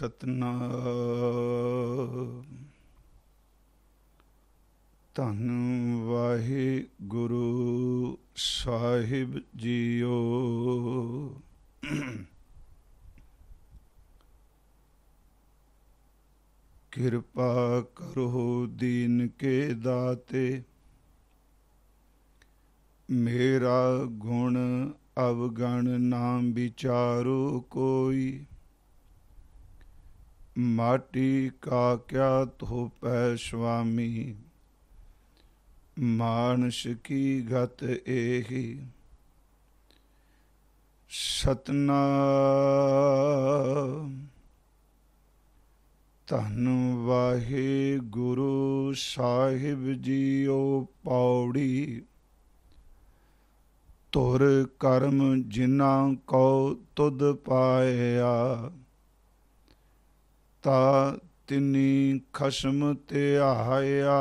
ਸਤਨਾਮ। ਧੰਨ ਵਾਹਿਗੁਰੂ ਸਾਹਿਬ ਜੀਓ। ਕਿਰਪਾ ਕਰੋ ਦੀਨ ਕੇ ਦਾਤੇ, ਮੇਰਾ ਗੁਣ ਅਵਗਣ ਨਾ ਵਿਚਾਰੋ ਕੋਈ। ਮਾਟੀ ਕਾ ਕਿਆ ਧੋਪੈ ਸੁਆਮੀ, ਮਾਨਸ ਕੀ ਗਤ ਏਹੀ। ਸਤਨਾਮ। ਧੰਨ ਵਾਹਿਗੁਰੂ ਸਾਹਿਬ ਜੀਓ। ਪੌੜੀ। ਧੁਰ ਕਰਮ ਜਿਨ੍ਹਾਂ ਕੋ ਤੁਧ ਪਾਇਆ, ਤਾ ਤਿਨੀ ਖਸਮ ਧਿਆਇਆ।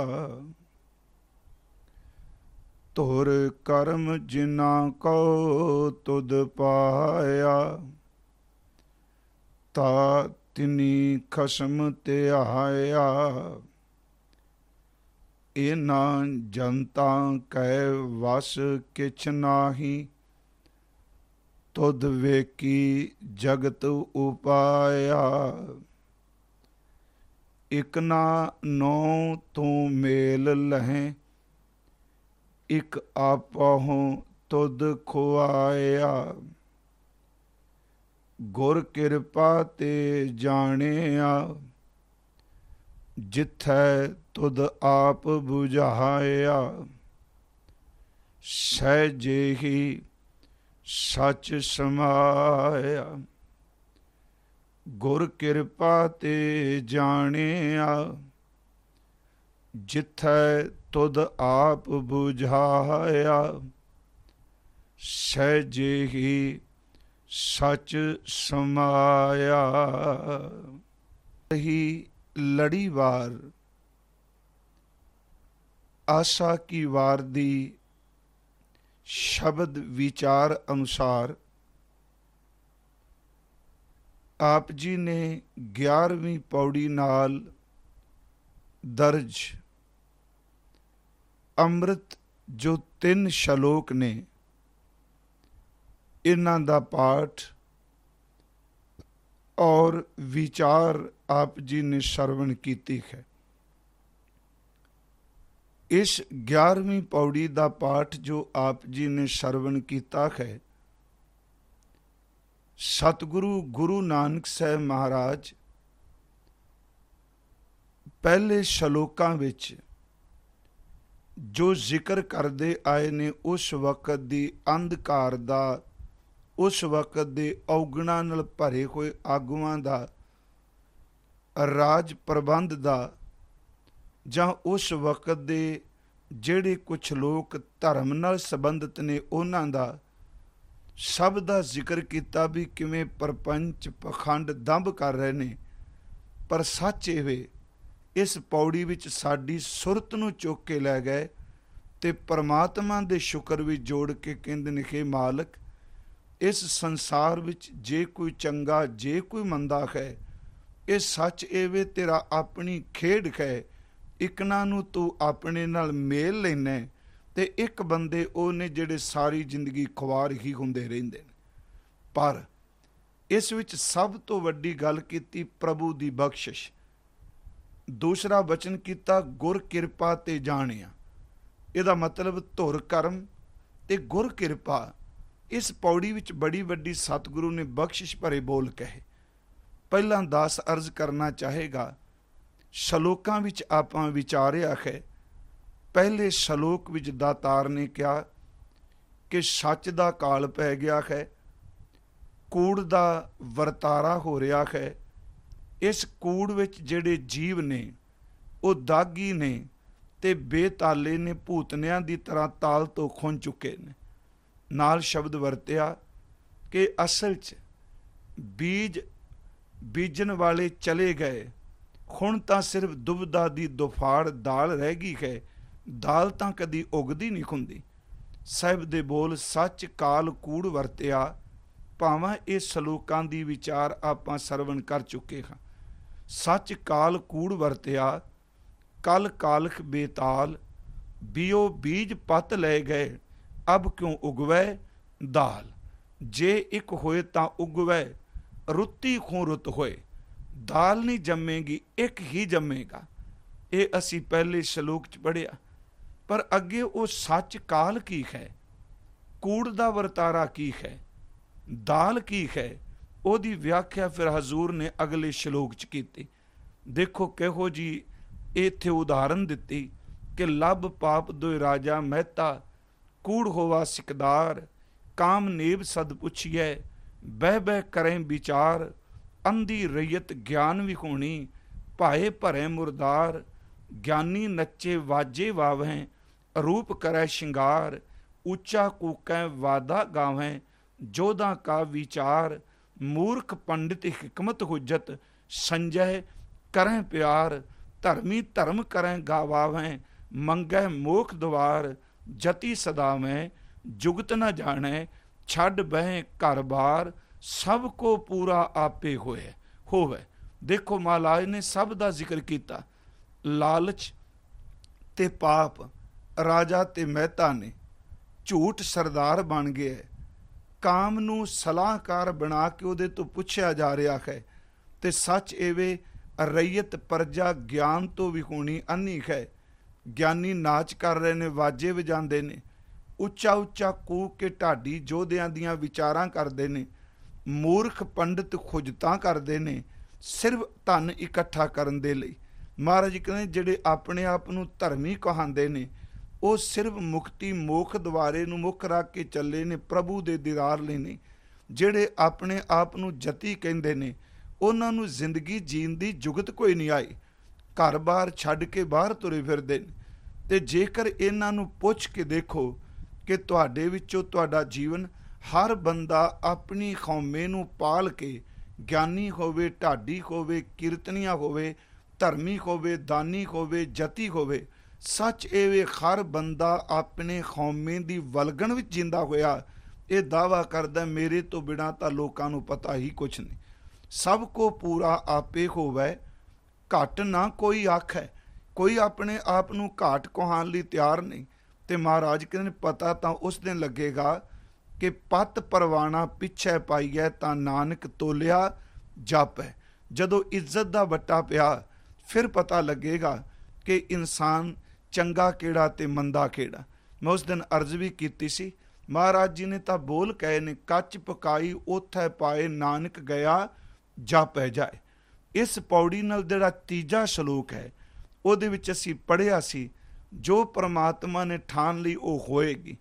ਧੁਰ ਕਰਮ ਜਿਨ੍ਹਾਂ ਕੋ ਤੁਧ ਪਾਇਆ, ਤਾ ਤਿਨੀ ਖਸਮ ਧਿਆਇਆ। ਇਹਨਾਂ ਜਨਤਾਂ ਕੈ ਵਸ ਕਿਛ ਨਾਹੀ, ਤੁਧ ਵੇਖੀ ਜਗਤ ਉਪਾਇਆ। ਇਕ ਨਾ ਨੌ ਤੂੰ ਮੇਲ ਲਹੈਂ, ਇਕ ਆਪਹੁ ਤੁਧ ਖੁਆਇਆ। ਗੁਰ ਕਿਰਪਾ ਤੇ ਜਾਣਿਆ, ਜਿਥੈ ਤੁਧ ਆਪ ਬੁਝਾਇਆ। ਸਹਿਜੇ ਹੀ ਸਚ ਸਮਾਇਆ। ਗੁਰ ਕਿਰਪਾ ਤੇ ਜਾਣਿਆ, ਜਿਥੈ ਤੁਧ ਆਪ ਬੁਝਾਇਆ। ਸਹਿਜੇ ਹੀ ਸਚ ਸਮਾਇਆ। ਹੀ ਲੜੀਵਾਰ ਆਸਾ ਕੀ ਵਾਰ ਦੀ ਸ਼ਬਦ ਵਿਚਾਰ ਅਨੁਸਾਰ ਆਪ ਜੀ ਨੇ 11ਵੀਂ ਪੌੜੀ ਨਾਲ ਦਰਜ ਅੰਮ੍ਰਿਤ ਜੋ 3 ਸ਼ਲੋਕ ਨੇ, ਇਹਨਾਂ ਦਾ ਪਾਠ ਔਰ ਵਿਚਾਰ ਆਪ ਜੀ ਨੇ ਸਰਵਣ ਕੀਤੀ ਹੈ। ਇਸ 11ਵੀਂ ਪੌੜੀ ਦਾ ਪਾਠ ਜੋ ਆਪ ਜੀ ਨੇ ਸਰਵਣ ਕੀਤਾ ਹੈ, ਸਤਿਗੁਰੂ ਗੁਰੂ ਨਾਨਕ ਸਾਹਿਬ ਮਹਾਰਾਜ ਪਹਿਲੇ ਸ਼ਲੋਕਾਂ ਵਿੱਚ ਜੋ ਜ਼ਿਕਰ ਕਰਦੇ ਆਏ ਨੇ, ਉਸ ਵਕਤ ਦੀ ਅੰਧਕਾਰ ਦਾ, ਉਸ ਵਕਤ ਦੇ ਔਗਣਾਂ ਨਾਲ ਭਰੇ ਹੋਏ ਆਗੂਆਂ ਦਾ, ਰਾਜ ਪ੍ਰਬੰਧ ਦਾ, ਜਾਂ ਉਸ ਵਕਤ ਦੇ ਜਿਹੜੇ ਕੁਛ ਲੋਕ ਧਰਮ ਨਾਲ ਸੰਬੰਧਿਤ ਨੇ ਉਹਨਾਂ ਦਾ, ਸਭ ਦਾ ਜ਼ਿਕਰ ਕੀਤਾ ਵੀ ਕਿਵੇਂ ਪਰਪੰਚ ਪਖੰਡ ਦੰਭ ਕਰ ਰਹੇ ਨੇ। ਪਰ ਸੱਚ ਇਹ ਵੇ, ਇਸ ਪੌੜੀ ਵਿੱਚ ਸਾਡੀ ਸੁਰਤ ਨੂੰ ਚੁੱਕ ਕੇ ਲੈ ਗਏ ਤੇ ਪਰਮਾਤਮਾ ਦੇ ਸ਼ੁਕਰ ਵੀ ਜੋੜ ਕੇ ਕਹਿੰਦੇ ਨੇ, ਹੇ ਮਾਲਕ, ਇਸ ਸੰਸਾਰ ਵਿੱਚ ਜੇ ਕੋਈ ਚੰਗਾ ਜੇ ਕੋਈ ਮੰਦਾ ਹੈ, ਇਹ ਸੱਚ ਇਹ ਵੇ ਤੇਰਾ ਆਪਣੀ ਖੇਡ ਹੈ। ਇਕਨਾਂ ਨੂੰ ਤੂੰ ਆਪਣੇ ਨਾਲ ਮੇਲ ਲੈਣਾ ਤੇ ਇੱਕ ਬੰਦੇ ਉਹ ਨੇ ਜਿਹੜੇ ਸਾਰੀ ਜ਼ਿੰਦਗੀ ਖੁਆਰ ਹੀ ਹੁੰਦੇ ਰਹਿੰਦੇ ਨੇ। ਪਰ ਇਸ ਵਿੱਚ ਸਭ ਤੋਂ ਵੱਡੀ ਗੱਲ ਕੀਤੀ ਪ੍ਰਭੂ ਦੀ ਬਖਸ਼ਿਸ਼। ਦੂਸਰਾ ਵਚਨ ਕੀਤਾ ਗੁਰ ਕਿਰਪਾ ਤੇ ਜਾਣਿਆ। ਇਹਦਾ ਮਤਲਬ ਧੁਰ ਕਰਮ ਤੇ ਗੁਰ ਕਿਰਪਾ। ਇਸ ਪੌੜੀ ਵਿੱਚ ਬੜੀ ਵੱਡੀ ਸਤਿਗੁਰੂ ਨੇ ਬਖਸ਼ਿਸ਼ ਭਰੇ ਬੋਲ ਕਹੇ। ਪਹਿਲਾਂ ਦਾਸ ਅਰਜ਼ ਕਰਨਾ ਚਾਹੇਗਾ, ਸ਼ਲੋਕਾਂ ਵਿੱਚ ਆਪਾਂ ਵਿਚਾਰਿਆ ਹੈ। ਪਹਿਲੇ ਸ਼ਲੋਕ ਵਿੱਚ ਦਾਤਾਰ ਨੇ ਕਿਹਾ ਕਿ ਸੱਚ ਦਾ ਕਾਲ ਪੈ ਗਿਆ ਹੈ, ਕੂੜ ਦਾ ਵਰਤਾਰਾ ਹੋ ਰਿਹਾ ਹੈ। ਇਸ ਕੂੜ ਵਿੱਚ ਜਿਹੜੇ ਜੀਵ ਨੇ ਉਹ ਦਾਗੀ ਨੇ ਤੇ ਬੇਤਾਲੇ ਨੇ, ਭੂਤਨਿਆਂ ਦੀ ਤਰ੍ਹਾਂ ਤਾਲ ਤੋਂ ਖੁੰਝ ਚੁੱਕੇ ਨੇ। ਨਾਲ ਸ਼ਬਦ ਵਰਤਿਆ ਕਿ ਅਸਲ 'ਚ ਬੀਜ ਬੀਜਣ ਵਾਲੇ ਚਲੇ ਗਏ, ਹੁਣ ਤਾਂ ਸਿਰਫ ਦੁਬਦਾ ਦੀ ਦੁਫਾੜ ਦਾਲ ਰਹਿ ਗਈ ਹੈ। ਦਾਲ ਤਾਂ ਕਦੀ ਉਗਦੀ ਨਹੀਂ ਹੁੰਦੀ। ਸਾਹਿਬ ਦੇ ਬੋਲ ਸੱਚ ਕਾਲ ਕੂੜ ਵਰਤਿਆ, ਭਾਵਾਂ ਇਹ ਸਲੋਕਾਂ ਦੀ ਵਿਚਾਰ ਆਪਾਂ ਸਰਵਣ ਕਰ ਚੁੱਕੇ ਹਾਂ। ਸੱਚ ਕਾਲ ਕੂੜ ਵਰਤਿਆ, ਕਲ ਕਾਲਖ ਬੇਤਾਲ, ਬਿਓ ਬੀਜ ਪਤ ਲੈ ਗਏ, ਅਬ ਕਿਉਂ ਉਗਵੈ ਦਾਲ। ਜੇ ਇੱਕ ਹੋਏ ਤਾਂ ਉਗਵੈ, ਰੁੱਤੀ ਖੋਂ ਰੁੱਤ ਹੋਏ। ਦਾਲ ਨਹੀਂ ਜੰਮੇਗੀ, ਇੱਕ ਹੀ ਜੰਮੇਗਾ। ਇਹ ਅਸੀਂ ਪਹਿਲੇ ਸ਼ਲੋਕ 'ਚ ਪੜ੍ਹਿਆ। ਪਰ ਅੱਗੇ ਉਹ ਸੱਚ ਕਾਲ ਕੀ ਹੈ, ਕੂੜ ਦਾ ਵਰਤਾਰਾ ਕੀ ਹੈ, ਦਾਲ ਕੀ ਹੈ, ਉਹਦੀ ਵਿਆਖਿਆ ਫਿਰ ਹਜ਼ੂਰ ਨੇ ਅਗਲੇ ਸ਼ਲੋਕ 'ਚ ਕੀਤੀ। ਦੇਖੋ ਕਿਹੋ ਜੀ ਇੱਥੇ ਉਦਾਹਰਨ ਦਿੱਤੀ ਕਿ ਲੱਭ ਪਾਪ ਦੋਇ ਰਾਜਾ ਮਹਿਤਾ, ਕੂੜ ਹੋਵਾ ਸਿਕਦਾਰ, ਕਾਮ ਨੇਬ ਸਦ ਪੁੱਛੀਐ, ਬਹਿ ਬਹਿ ਕਰੇ ਵਿਚਾਰ। ਅੰਧੀ ਰਈਅਤ ਗਿਆਨ ਵਿਖੋਣੀ, ਭਾਏ ਭਰੇ ਮੁਰਦਾਰ। ਗਿਆਨੀ ਨੱਚੇ ਵਾਜੇ ਵਾਵਹਿ, ਰੂਪ ਕਰੈ ਸ਼ਿੰਗਾਰ। ਉੱਚਾ ਕੂਕੈ ਵਾਦਾ ਗਾਵਹਿ, ਜੋਧਾਂ ਕਾ ਵਿਚਾਰ। ਮੂਰਖ ਪੰਡਿਤ ਹਿਕਮਤ ਹੁਜਤ, ਸੰਜੈ ਕਰੈ ਪਿਆਰ। ਧਰਮੀ ਧਰਮ ਕਰੈ ਗਾਵਾਵਹਿ, ਮੰਗੈ ਮੋਖ ਦੁਆਰ। ਜਤੀ ਸਦਾਵਹਿ, ਜੁਗਤ ਨ ਜਾਣੈ, ਛੱਡ ਬਹਿ ਘਰ ਬਾਰ। ਸਭ ਕੋ ਪੂਰਾ ਆਪੇ ਹੋਵੇ। ਦੇਖੋ ਮਹਾਰਾਜ ਨੇ ਸਭ ਦਾ ਜ਼ਿਕਰ ਕੀਤਾ। ਲਾਲਚ ਤੇ ਪਾਪ, ਰਾਜਾ ਤੇ ਮਹਿਤਾ ਨੇ ਝੂਠ ਸਰਦਾਰ ਬਣ ਗਏ। ਕਾਮ ਨੂੰ ਸਲਾਹਕਾਰ ਬਣਾ ਕੇ ਉਹਦੇ ਤੋਂ ਪੁੱਛਿਆ ਜਾ ਰਿਹਾ ਹੈ। ਤੇ ਸੱਚ ਐਵੇਂ ਰਈਅਤ ਪਰਜਾ ਗਿਆਨ ਤੋਂ ਵੀ ਹੋਣੀ ਅੰਨੀ ਹੈ। ਗਿਆਨੀ ਨਾਚ ਕਰ ਰਹੇ ਨੇ, ਵਾਜੇ ਵਜਾਉਂਦੇ ਨੇ, ਉੱਚਾ ਉੱਚਾ ਕੂਕ ਕੇ ਢਾਡੀ ਯੋਧਿਆਂ ਦੀਆਂ ਵਿਚਾਰਾਂ ਕਰਦੇ ਨੇ। ਮੂਰਖ ਪੰਡਿਤ ਖੁਜਤਾਂ ਕਰਦੇ ਨੇ ਸਿਰਫ ਧਨ ਇਕੱਠਾ ਕਰਨ ਦੇ ਲਈ। ਮਹਾਰਾਜ ਕਹਿੰਦੇ ਜਿਹੜੇ ਆਪਣੇ ਆਪ ਨੂੰ ਧਰਮੀ ਕਹਾਉਂਦੇ ਨੇ, ਉਹ ਸਿਰਫ ਮੁਕਤੀ ਮੋਖ ਦੁਆਰੇ ਨੂੰ ਮੁੱਖ ਰੱਖ ਕੇ ਚੱਲੇ ਨੇ, ਪ੍ਰਭੂ ਦੇ ਦੀਦਾਰ ਲਈ ਨਹੀਂ। ਜਿਹੜੇ ਆਪਣੇ ਆਪ ਨੂੰ ਜਤੀ ਕਹਿੰਦੇ ਨੇ, ਉਹਨਾਂ ਨੂੰ ਜ਼ਿੰਦਗੀ ਜੀਣ ਦੀ ਜੁਗਤ ਕੋਈ ਨਹੀਂ ਆਈ। ਘਰ ਬਾਰ ਛੱਡ ਕੇ ਬਾਹਰ ਤੁਰੇ ਫਿਰਦੇ ਨੇ। ਤੇ ਜੇਕਰ ਇਹਨਾਂ ਨੂੰ ਪੁੱਛ ਕੇ ਦੇਖੋ ਕਿ ਤੁਹਾਡੇ ਵਿੱਚੋਂ ਤੁਹਾਡਾ ਜੀਵਨ, ਹਰ ਬੰਦਾ ਆਪਣੀ ਕੌਮੇ ਨੂੰ ਪਾਲ ਕੇ ਗਿਆਨੀ ਹੋਵੇ, ਢਾਡੀ ਹੋਵੇ, ਕੀਰਤਨੀਆ ਹੋਵੇ, ਧਰਮੀ ਹੋਵੇ, ਦਾਨੀ ਹੋਵੇ, ਜਤੀ ਹੋਵੇ। ਸੱਚ ਇਹ ਹਰ ਬੰਦਾ ਆਪਣੇ ਕੌਮੇ ਦੀ ਵਲਗਣ ਵਿੱਚ ਜਿੰਦਾ ਹੋਇਆ ਇਹ ਦਾਵਾ ਕਰਦਾ, ਮੇਰੇ ਤੋਂ ਬਿਨਾਂ ਤਾਂ ਲੋਕਾਂ ਨੂੰ ਪਤਾ ਹੀ ਕੁਛ ਨਹੀਂ। ਸਭ ਕੋ ਪੂਰਾ ਆਪੇ ਹੋਵੇ, ਘੱਟ ਨਾ ਕੋਈ ਆਖੈ। ਕੋਈ ਆਪਣੇ ਆਪ ਨੂੰ ਘਾਟ ਕਹਾਉਣ ਲਈ ਤਿਆਰ ਨਹੀਂ। ਤੇ ਮਹਾਰਾਜ ਕਹਿੰਦੇ ਪਤਾ ਤਾਂ ਉਸ ਦਿਨ ਲੱਗੇਗਾ ਕਿ ਪਤ ਪਰਵਾਣਾ ਪਿੱਛੇ ਪਾਈਐ, ਤਾਂ ਨਾਨਕ ਤੋਲਿਆ ਜਾਪੈ। ਜਦੋਂ ਇੱਜ਼ਤ ਦਾ ਵੱਟਾ ਪਿਆ, ਫਿਰ ਪਤਾ ਲੱਗੇਗਾ ਕਿ ਇਨਸਾਨ ਚੰਗਾ ਕਿਹੜਾ ਤੇ ਮੰਦਾ ਕਿਹੜਾ। ਮੈਂ ਉਸ ਦਿਨ ਅਰਜ਼ ਵੀ ਕੀਤੀ ਸੀ, ਮਹਾਰਾਜ ਜੀ ਨੇ ਤਾਂ ਬੋਲ ਕਹੇ ਨੇ, ਕੱਚ ਪਕਾਈ ਉੱਥੇ ਪਾਏ, ਨਾਨਕ ਗਿਆ ਜਾਪੈ ਜਾਏ। ਇਸ ਪੌੜੀ ਨਾਲ ਜਿਹੜਾ ਤੀਜਾ ਸ਼ਲੋਕ ਹੈ, ਉਹਦੇ ਵਿੱਚ ਅਸੀਂ ਪੜ੍ਹਿਆ ਸੀ, ਜੋ ਪਰਮਾਤਮਾ ਨੇ ਠਾਣ ਲਈ ਉਹ ਹੋਏਗੀ।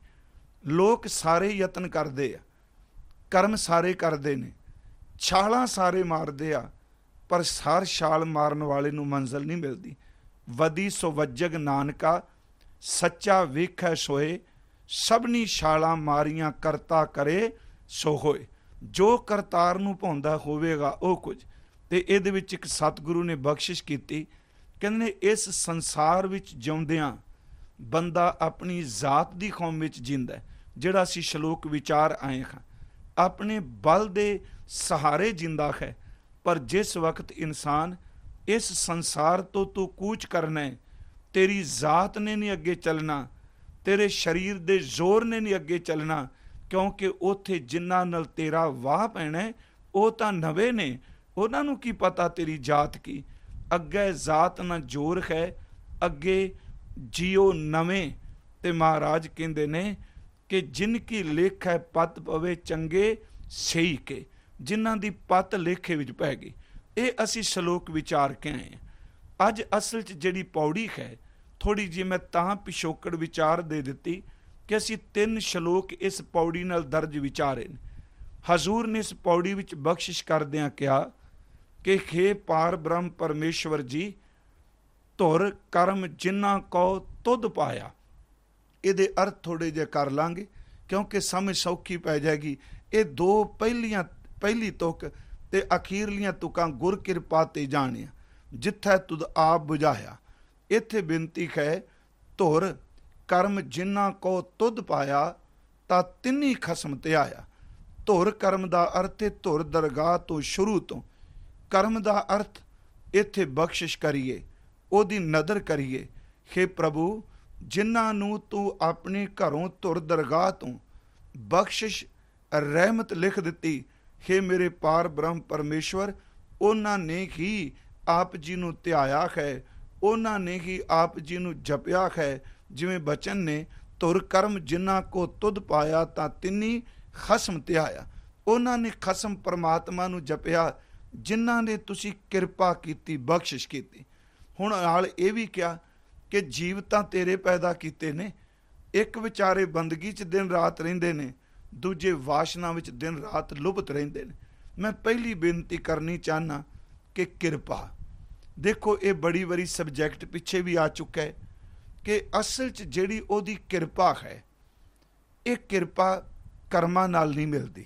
ਲੋਕ ਸਾਰੇ ਯਤਨ ਕਰਦੇ ਆ, ਕਰਮ ਸਾਰੇ ਕਰਦੇ ਨੇ, ਛਾਲਾਂ ਸਾਰੇ ਮਾਰਦੇ ਆ, ਪਰ ਹਰ ਛਾਲ ਮਾਰਨ ਵਾਲੇ ਨੂੰ ਮੰਜ਼ਿਲ ਨਹੀਂ ਮਿਲਦੀ। ਵਦੀ ਸੋ ਵੱਜਗ ਨਾਨਕਾ, ਸੱਚਾ ਵੇਖੈ ਸੋਏ। ਸਭਨੀ ਛਾਲਾਂ ਮਾਰੀਆਂ ਕਰਤਾ ਕਰੇ ਸੋ ਹੋਏ। ਜੋ ਕਰਤਾਰ ਨੂੰ ਭਾਉਂਦਾ ਹੋਵੇਗਾ ਉਹ ਕੁਝ। ਤੇ ਇਹਦੇ ਵਿੱਚ ਇੱਕ ਸਤਿਗੁਰੂ ਨੇ ਬਖਸ਼ਿਸ਼ ਕੀਤੀ, ਕਹਿੰਦੇ ਇਸ ਸੰਸਾਰ ਵਿੱਚ ਜਿਉਂਦਿਆਂ ਬੰਦਾ ਆਪਣੀ ਜ਼ਾਤ ਦੀ ਕੌਮ ਵਿੱਚ ਜਿੰਦਾ। ਜਿਹੜਾ ਅਸੀਂ ਸ਼ਲੋਕ ਵਿਚਾਰ ਆਏ ਹਾਂ, ਆਪਣੇ ਬਲ ਦੇ ਸਹਾਰੇ ਜਿੰਦਾ ਹੈ। ਪਰ ਜਿਸ ਵਕਤ ਇਨਸਾਨ ਇਸ ਸੰਸਾਰ ਤੋਂ ਤੂੰ ਕੂਚ ਕਰਨਾ, ਤੇਰੀ ਜ਼ਾਤ ਨੇ ਨਹੀਂ ਅੱਗੇ ਚੱਲਣਾ, ਤੇਰੇ ਸਰੀਰ ਦੇ ਜ਼ੋਰ ਨੇ ਨਹੀਂ ਅੱਗੇ ਚੱਲਣਾ, ਕਿਉਂਕਿ ਉੱਥੇ ਜਿਨ੍ਹਾਂ ਨਾਲ ਤੇਰਾ ਵਾਹ ਪੈਣਾ ਉਹ ਤਾਂ ਨਵੇਂ ਨੇ, ਉਹਨਾਂ ਨੂੰ ਕੀ ਪਤਾ ਤੇਰੀ ਜਾਤ ਕੀ। ਅੱਗੇ ਜ਼ਾਤ ਨਾ ਜ਼ੋਰ ਹੈ, ਅੱਗੇ ਜੀਓ ਨਵੇਂ। ਤੇ ਮਹਾਰਾਜ ਕਹਿੰਦੇ ਨੇ ਕਿ ਜਿਨ ਕੀ ਲੇਖ ਹੈ ਪਤ ਪਵੇ ਚੰਗੇ ਸਹੀ ਕੇ, ਜਿਨ੍ਹਾਂ ਦੀ ਪਤ ਲੇਖੇ ਵਿੱਚ ਪੈ ਗਈ। ਇਹ ਅਸੀਂ ਸ਼ਲੋਕ ਵਿਚਾਰ ਕੇ ਆਏ ਹਾਂ। ਅੱਜ ਅਸਲ 'ਚ ਜਿਹੜੀ ਪੌੜੀ ਹੈ, ਥੋੜ੍ਹੀ ਜਿਹੀ ਮੈਂ ਤਾਂ ਪਿਛੋਕੜ ਵਿਚਾਰ ਦੇ ਦਿੱਤੀ ਕਿ ਅਸੀਂ 3 ਸ਼ਲੋਕ ਇਸ ਪੌੜੀ ਨਾਲ ਦਰਜ ਵਿਚਾਰੇ ਨੇ। ਹਜ਼ੂਰ ਨੇ ਇਸ ਪੌੜੀ ਵਿੱਚ ਬਖਸ਼ਿਸ਼ ਕਰਦਿਆਂ ਕਿਹਾ ਕਿ ਹੇ ਪਾਰ ਬ੍ਰਹਮ ਪਰਮੇਸ਼ਵਰ ਜੀ, ਧੁਰ ਕਰਮ ਜਿਨ੍ਹਾਂ ਕੋ ਤੁਧ ਪਾਇਆ। ਇਹਦੇ ਅਰਥ ਥੋੜ੍ਹੇ ਜਿਹੇ ਕਰ ਲਾਂਗੇ ਕਿਉਂਕਿ ਸਮਝ ਸੌਖੀ ਪੈ ਜਾਏਗੀ। ਇਹ 2 ਪਹਿਲੀ ਤੁਕ ਤੇ ਅਖੀਰਲੀਆਂ ਤੁਕਾਂ ਗੁਰ ਕਿਰਪਾ ਤੇ ਜਾਣਿਆ, ਜਿੱਥੈ ਤੁਧ ਆਪ ਬੁਝਾਇਆ। ਇੱਥੇ ਬੇਨਤੀ ਹੈ, ਧੁਰ ਕਰਮ ਜਿਨ੍ਹਾਂ ਕੋ ਤੁਧ ਪਾਇਆ, ਤਾਂ ਤਿੰਨੀ ਖਸਮ ਤੇ ਆਇਆ। ਧੁਰ ਕਰਮ ਦਾ ਅਰਥ ਹੈ ਧੁਰ ਦਰਗਾਹ ਤੋਂ ਸ਼ੁਰੂ ਤੋਂ। ਕਰਮ ਦਾ ਅਰਥ ਇੱਥੇ ਬਖਸ਼ਿਸ਼ ਕਰੀਏ, ਉਹਦੀ ਨਦਰ ਕਰੀਏ। ਹੇ ਪ੍ਰਭੂ, ਜਿਨ੍ਹਾਂ ਨੂੰ ਤੂੰ ਆਪਣੇ ਘਰੋਂ ਧੁਰ ਦਰਗਾਹ ਤੋਂ ਬਖਸ਼ਿਸ਼ ਰਹਿਮਤ ਲਿਖ ਦਿੱਤੀ, ਹੇ ਮੇਰੇ ਪਾਰ ਬ੍ਰਹਮ ਪਰਮੇਸ਼ਵਰ, ਉਹਨਾਂ ਨੇ ਹੀ ਆਪ ਜੀ ਨੂੰ ਧਿਆਇਆ ਹੈ, ਉਹਨਾਂ ਨੇ ਹੀ ਆਪ ਜੀ ਨੂੰ ਜਪਿਆ ਹੈ। ਜਿਵੇਂ ਬਚਨ ਨੇ, ਧੁਰ ਕਰਮ ਜਿਨ੍ਹਾਂ ਕੋ ਤੁਧ ਪਾਇਆ ਤਾਂ ਤਿੰਨੀ ਖਸਮ ਧਿਆਇਆ। ਉਹਨਾਂ ਨੇ ਖਸਮ ਪਰਮਾਤਮਾ ਨੂੰ ਜਪਿਆ ਜਿਨ੍ਹਾਂ ਨੇ ਤੁਸੀਂ ਕਿਰਪਾ ਕੀਤੀ, ਬਖਸ਼ਿਸ਼ ਕੀਤੀ। ਹੁਣ ਨਾਲ ਇਹ ਵੀ ਕਿਹਾ ਕਿ ਜੀਵ ਤਾਂ ਤੇਰੇ ਪੈਦਾ ਕੀਤੇ ਨੇ, ਇੱਕ ਵਿਚਾਰੇ ਬੰਦਗੀ 'ਚ ਦਿਨ ਰਾਤ ਰਹਿੰਦੇ ਨੇ, ਦੂਜੇ ਵਾਸ਼ਨਾ ਵਿੱਚ ਦਿਨ ਰਾਤ ਲੁਭਤ ਰਹਿੰਦੇ ਨੇ। ਮੈਂ ਪਹਿਲੀ ਬੇਨਤੀ ਕਰਨੀ ਚਾਹੁੰਦਾ ਕਿ ਕਿਰਪਾ, ਦੇਖੋ ਇਹ ਬੜੀ ਵਾਰੀ ਸਬਜੈਕਟ ਪਿੱਛੇ ਵੀ ਆ ਚੁੱਕਾ ਹੈ ਕਿ ਅਸਲ 'ਚ ਜਿਹੜੀ ਉਹਦੀ ਕਿਰਪਾ ਹੈ, ਇਹ ਕਿਰਪਾ ਕਰਮਾਂ ਨਾਲ ਨਹੀਂ ਮਿਲਦੀ।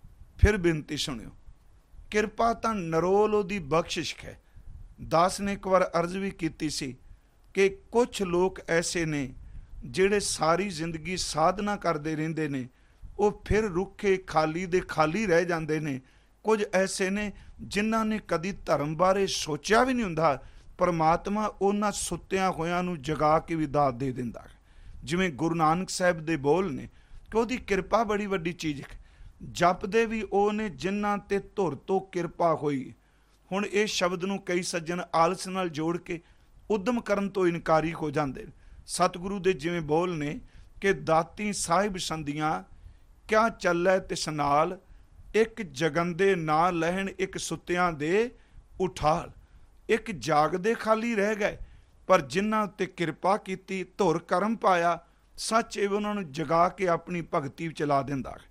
ਫਿਰ ਬੇਨਤੀ ਸੁਣਿਓ, ਕਿਰਪਾ ਤਾਂ ਨਰੋਲ ਉਹਦੀ ਬਖਸ਼ਿਸ਼ ਹੈ। ਦਾਸ ਨੇ ਇੱਕ ਵਾਰ ਅਰਜ਼ ਵੀ ਕੀਤੀ ਸੀ ਕਿ ਕੁਝ ਲੋਕ ਐਸੇ ਨੇ ਜਿਹੜੇ ਸਾਰੀ ਜ਼ਿੰਦਗੀ ਸਾਧਨਾ ਕਰਦੇ ਰਹਿੰਦੇ ਨੇ, ਉਹ ਫਿਰ ਰੁੱਖੇ ਖਾਲੀ ਦੇ ਖਾਲੀ ਰਹਿ ਜਾਂਦੇ ਨੇ। ਕੁਝ ਐਸੇ ਨੇ ਜਿਨ੍ਹਾਂ ਨੇ ਕਦੀ ਧਰਮ ਬਾਰੇ ਸੋਚਿਆ ਵੀ ਨਹੀਂ ਹੁੰਦਾ, ਪਰਮਾਤਮਾ ਉਹਨਾਂ ਸੁੱਤਿਆਂ ਹੋਇਆਂ ਨੂੰ ਜਗਾ ਕੇ ਵੀ ਦਾਤ ਦੇ ਦਿੰਦਾ ਹੈ। ਜਿਵੇਂ ਗੁਰੂ ਨਾਨਕ ਸਾਹਿਬ ਦੇ ਬੋਲ ਨੇ ਕਿ ਉਹਦੀ ਕਿਰਪਾ ਬੜੀ ਵੱਡੀ ਚੀਜ਼ ਹੈ। ਜਪਦੇ ਵੀ ਉਹ ਨੇ ਜਿਨ੍ਹਾਂ ਤੇ ਧੁਰ ਤੋਂ ਕਿਰਪਾ ਹੋਈ। ਹੁਣ ਇਹ ਸ਼ਬਦ ਨੂੰ ਕਈ ਸੱਜਣ ਆਲਸ ਨਾਲ ਜੋੜ ਕੇ ਉਦਮ ਕਰਨ ਤੋਂ ਇਨਕਾਰੀ ਹੋ ਜਾਂਦੇ ਨੇ। ਸਤਿਗੁਰੂ ਦੇ ਜਿਵੇਂ ਬੋਲ ਨੇ ਕਿ ਦਾਤੀ ਸਾਹਿਬ ਸੰਦੀਆਂ ਕਿਆ ਚੱਲੈ ਤਿਸ ਨਾਲ, ਇੱਕ ਜਗੰਦੇ ਨਾ ਲਹਿਣ ਇੱਕ ਸੁੱਤਿਆਂ ਦੇ ਉਠਾਲ। ਇੱਕ ਜਾਗਦੇ ਖਾਲੀ ਰਹਿ ਗਏ, ਪਰ ਜਿਨ੍ਹਾਂ ਉੱਤੇ ਕਿਰਪਾ ਕੀਤੀ, ਧੁਰ ਕਰਮ ਪਾਇਆ, ਸੱਚ ਇਹ ਉਹਨਾਂ ਨੂੰ ਜਗਾ ਕੇ ਆਪਣੀ ਭਗਤੀ ਵਿੱਚ ਲਾ ਦਿੰਦਾ ਹੈ।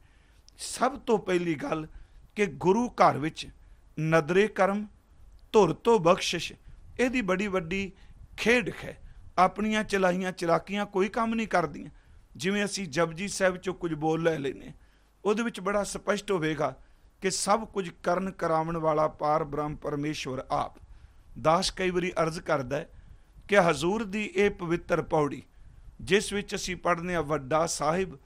ਸਭ ਤੋਂ ਪਹਿਲੀ ਗੱਲ ਕਿ ਗੁਰੂ ਘਰ ਵਿੱਚ ਨਦਰੇ ਕਰਮ, ਧੁਰ ਤੋਂ ਬਖਸ਼ਿਸ਼, ਇਹਦੀ ਬੜੀ ਵੱਡੀ ਖੇਡ ਹੈ। ਆਪਣੀਆਂ ਚਲਾਈਆਂ ਚਲਾਕੀਆਂ ਕੋਈ ਕੰਮ ਨਹੀਂ ਕਰਦੀਆਂ। ਜਿਵੇਂ ਅਸੀਂ ਜਪਜੀ ਸਾਹਿਬ 'ਚੋਂ ਕੁਝ ਬੋਲ ਲੈ ਲੈਂਦੇ, ਉਹਦੇ ਵਿੱਚ ਬੜਾ ਸਪਸ਼ਟ ਹੋਵੇਗਾ ਕਿ ਸਭ ਕੁਝ ਕਰਨ ਕਰਾਉਣ ਵਾਲਾ ਪਾਰ ਬ੍ਰਹਮ ਪਰਮੇਸ਼ਵਰ ਆਪ। ਦਾਸ ਕਈ ਵਾਰੀ ਅਰਜ਼ ਕਰਦਾ ਹੈ ਕਿ ਹਜ਼ੂਰ ਦੀ ਇਹ ਪਵਿੱਤਰ ਪੌੜੀ ਜਿਸ ਵਿੱਚ ਅਸੀਂ ਪੜ੍ਹਦੇ ਹਾਂ, ਵੱਡਾ ਸਾਹਿਬ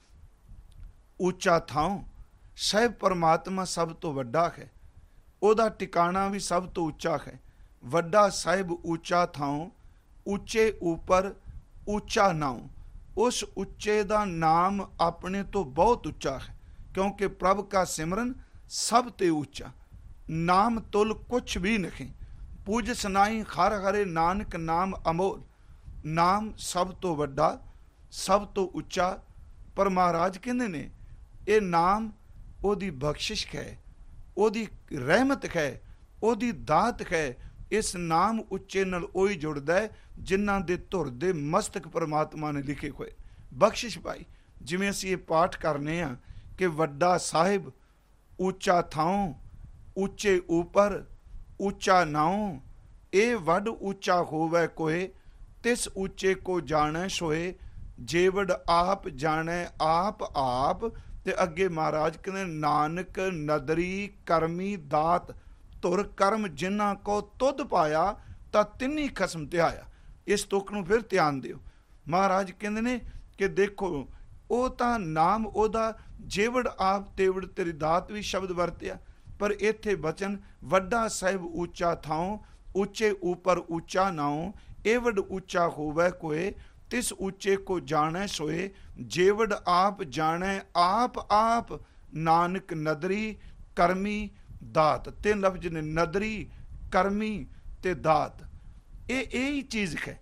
ਉੱਚਾ ਥਾਂ, ਸਾਹਿਬ ਪਰਮਾਤਮਾ ਸਭ ਤੋਂ ਵੱਡਾ ਹੈ, ਉਹਦਾ ਟਿਕਾਣਾ ਵੀ ਸਭ ਤੋਂ ਉੱਚਾ ਹੈ। ਵੱਡਾ ਸਾਹਿਬ ਉੱਚਾ ਥਾਂ, ਉੱਚੇ ਉੱਪਰ ਉੱਚਾ ਨਾਉ। ਉਸ ਉੱਚੇ ਦਾ ਨਾਮ ਆਪਣੇ ਤੋਂ ਬਹੁਤ ਉੱਚਾ ਹੈ, ਕਿਉਂਕਿ ਪ੍ਰਭ ਕਾ ਸਿਮਰਨ ਸਭ ਤੇ ਉੱਚਾ। ਨਾਮ ਤੁਲ ਕੁਛ ਵੀ ਨਹੀਂ, ਪੂਜਸ ਨਾਹੀ ਹਰ ਹਰੇ ਨਾਨਕ ਨਾਮ ਅਮੋਲ। ਨਾਮ ਸਭ ਤੋਂ ਵੱਡਾ, ਸਭ ਤੋਂ ਉੱਚਾ। ਪਰ ਮਹਾਰਾਜ ਕਹਿੰਦੇ ਨੇ ਇਹ ਨਾਮ ਉਹਦੀ ਬਖਸ਼ਿਸ਼ ਹੈ, ਉਹਦੀ ਰਹਿਮਤ ਹੈ, ਉਹਦੀ ਦਾਤ ਹੈ। ਇਸ ਨਾਮ ਉੱਚੇ ਨਾਲ ਉਹੀ ਜੁੜਦਾ ਹੈ ਜਿਨ੍ਹਾਂ ਦੇ ਧੁਰ ਦੇ ਮਸਤਕ ਪਰਮਾਤਮਾ ਨੇ ਲਿਖੇ ਹੋਏ, ਬਖਸ਼ਿਸ਼ ਪਾਈ। ਜਿਵੇਂ ਅਸੀਂ ਇਹ ਪਾਠ ਕਰਨੇ ਆ ਕਿ ਵੱਡਾ ਸਾਹਿਬ ਉੱਚਾ ਥਾਂ, ਉੱਚੇ ਉੱਪਰ ਉੱਚਾ ਨਾਉ, ਇਹ ਵੱਡ ਉੱਚਾ ਹੋਵੇ ਕੋਏ, ਤਿਸ ਉੱਚੇ ਕੋ ਜਾਣੈ ਸੋਏ, ਜੇਵੜ ਆਪ ਜਾਣੈ ਆਪ ਆਪ। ਤੇ ਅੱਗੇ ਮਹਾਰਾਜ ਕਹਿੰਦੇ, ਨਾਨਕ ਨਦਰੀ ਕਰਮੀ ਦਾਤ, ਧੁਰ ਕਰਮ ਜਿਨ੍ਹਾਂ ਕੋ ਤੁਧ ਪਾਇਆ ਤਾਂ ਤਿੰਨੀ ਖਸਮ ਧਿਆਇਆ। ਇਸ ਤੁਕ ਨੂੰ ਫਿਰ ਧਿਆਨ ਦਿਓ। ਮਹਾਰਾਜ ਕਹਿੰਦੇ ਨੇ ਕਿ ਦੇਖੋ ਉਹ ਤਾਂ ਨਾਮ ਉਹਦਾ ਜੇਵੜ ਆਪ ਤੇਵੜ ਤੇਰੀ ਦਾਤ ਵੀ ਸ਼ਬਦ ਵਰਤਿਆ, ਪਰ ਇੱਥੇ ਬਚਨ ਵੱਡਾ ਸਾਹਿਬ ਉੱਚਾ ਥਾਂ, ਉੱਚੇ ਉੱਪਰ ਉੱਚਾ ਨਾਉ, ਏਵੜ ਉੱਚਾ ਹੋਵੇ ਕੋਏ, ਤਿਸ ਉੱਚੇ ਕੋ ਜਾਣੈ ਸੋਏ, ਜੇਵੜ ਆਪ ਜਾਣੈ ਆਪ ਆਪ। ਨਾਨਕ ਨਦਰੀ ਕਰਮੀ ਦਾਤ। ਤਿੰਨ ਲਫ਼ਜ਼ ਨੇ, ਨਦਰੀ, ਕਰਮੀ ਤੇ ਦਾਤ। ਇਹ ਹੀ ਚੀਜ਼ ਹੈ।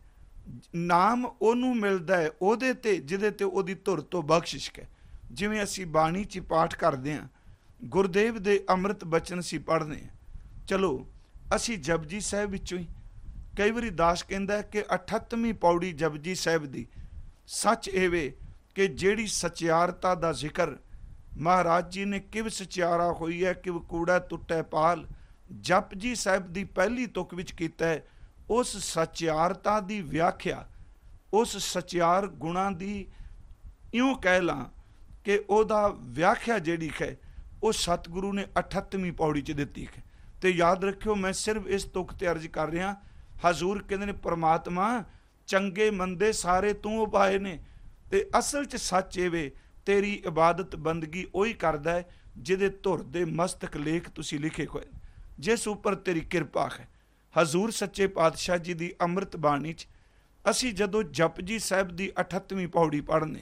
ਨਾਮ ਉਹਨੂੰ ਮਿਲਦਾ ਹੈ ਉਹਦੇ ਤੇ ਜਿਹਦੇ ਤੇ ਉਹਦੀ ਧੁਰ ਤੋਂ ਬਖਸ਼ਿਸ਼ ਹੈ। ਜਿਵੇਂ ਅਸੀਂ ਬਾਣੀ 'ਚ ਪਾਠ ਕਰਦੇ ਹਾਂ, ਗੁਰਦੇਵ ਦੇ ਅੰਮ੍ਰਿਤ ਬਚਨ ਅਸੀਂ ਪੜ੍ਹਦੇ ਹਾਂ। ਚਲੋ ਅਸੀਂ ਜਪਜੀ ਸਾਹਿਬ ਵਿੱਚੋਂ ਹੀ, ਕਈ ਵਾਰੀ ਦਾਸ ਕਹਿੰਦਾ ਕਿ 38ਵੀਂ ਪੌੜੀ ਜਪਜੀ ਸਾਹਿਬ ਦੀ ਸੱਚ ਇਹ ਵੇ ਕਿ ਜਿਹੜੀ ਸਚਿਆਰਤਾ ਦਾ ਜ਼ਿਕਰ ਮਹਾਰਾਜ ਜੀ ਨੇ ਕਿਵ ਸਚਿਆਰਾ ਹੋਈ ਹੈ, ਕਿਵ ਕੂੜਾ ਟੁੱਟੈ ਪਾਲ, ਜਪਜੀ ਸਾਹਿਬ ਦੀ ਪਹਿਲੀ ਤੁਕ ਵਿੱਚ ਕੀਤਾ ਹੈ। ਉਸ ਸਚਿਆਰਤਾ ਦੀ ਵਿਆਖਿਆ, ਉਸ ਸਚਿਆਰ ਗੁਣਾਂ ਦੀ ਇਉਂ ਕਹਿ ਲਾਂ ਕਿ ਉਹਦਾ ਵਿਆਖਿਆ ਜਿਹੜੀ ਹੈ ਉਹ ਸਤਿਗੁਰੂ ਨੇ 38ਵੀਂ ਪੌੜੀ 'ਚ ਦਿੱਤੀ ਹੈ। ਤੇ ਯਾਦ ਰੱਖਿਓ, ਮੈਂ ਸਿਰਫ ਇਸ ਤੁਕ ਤੇ ਅਰਜ਼ ਕਰ ਰਿਹਾ। ਹਜ਼ੂਰ ਕਹਿੰਦੇ ਨੇ ਪਰਮਾਤਮਾ ਚੰਗੇ ਮੰਦੇ ਸਾਰੇ ਤੂੰ ਉਪਾਏ ਨੇ, ਤੇ ਅਸਲ 'ਚ ਸੱਚ ਇਹ ਵੇ ਤੇਰੀ ਇਬਾਦਤ ਬੰਦਗੀ ਉਹੀ ਕਰਦਾ ਹੈ ਜਿਹਦੇ ਧੁਰ ਦੇ ਮਸਤਕ ਲੇਖ ਤੁਸੀਂ ਲਿਖੇ ਹੋਏ, ਜਿਸ ਉੱਪਰ ਤੇਰੀ ਕਿਰਪਾ ਹੈ। ਹਜ਼ੂਰ ਸੱਚੇ ਪਾਤਸ਼ਾਹ ਜੀ ਦੀ ਅੰਮ੍ਰਿਤ ਬਾਣੀ 'ਚ ਅਸੀਂ ਜਦੋਂ ਜਪਜੀ ਸਾਹਿਬ ਦੀ 38ਵੀਂ ਪੌੜੀ ਪੜ੍ਹਨੇ,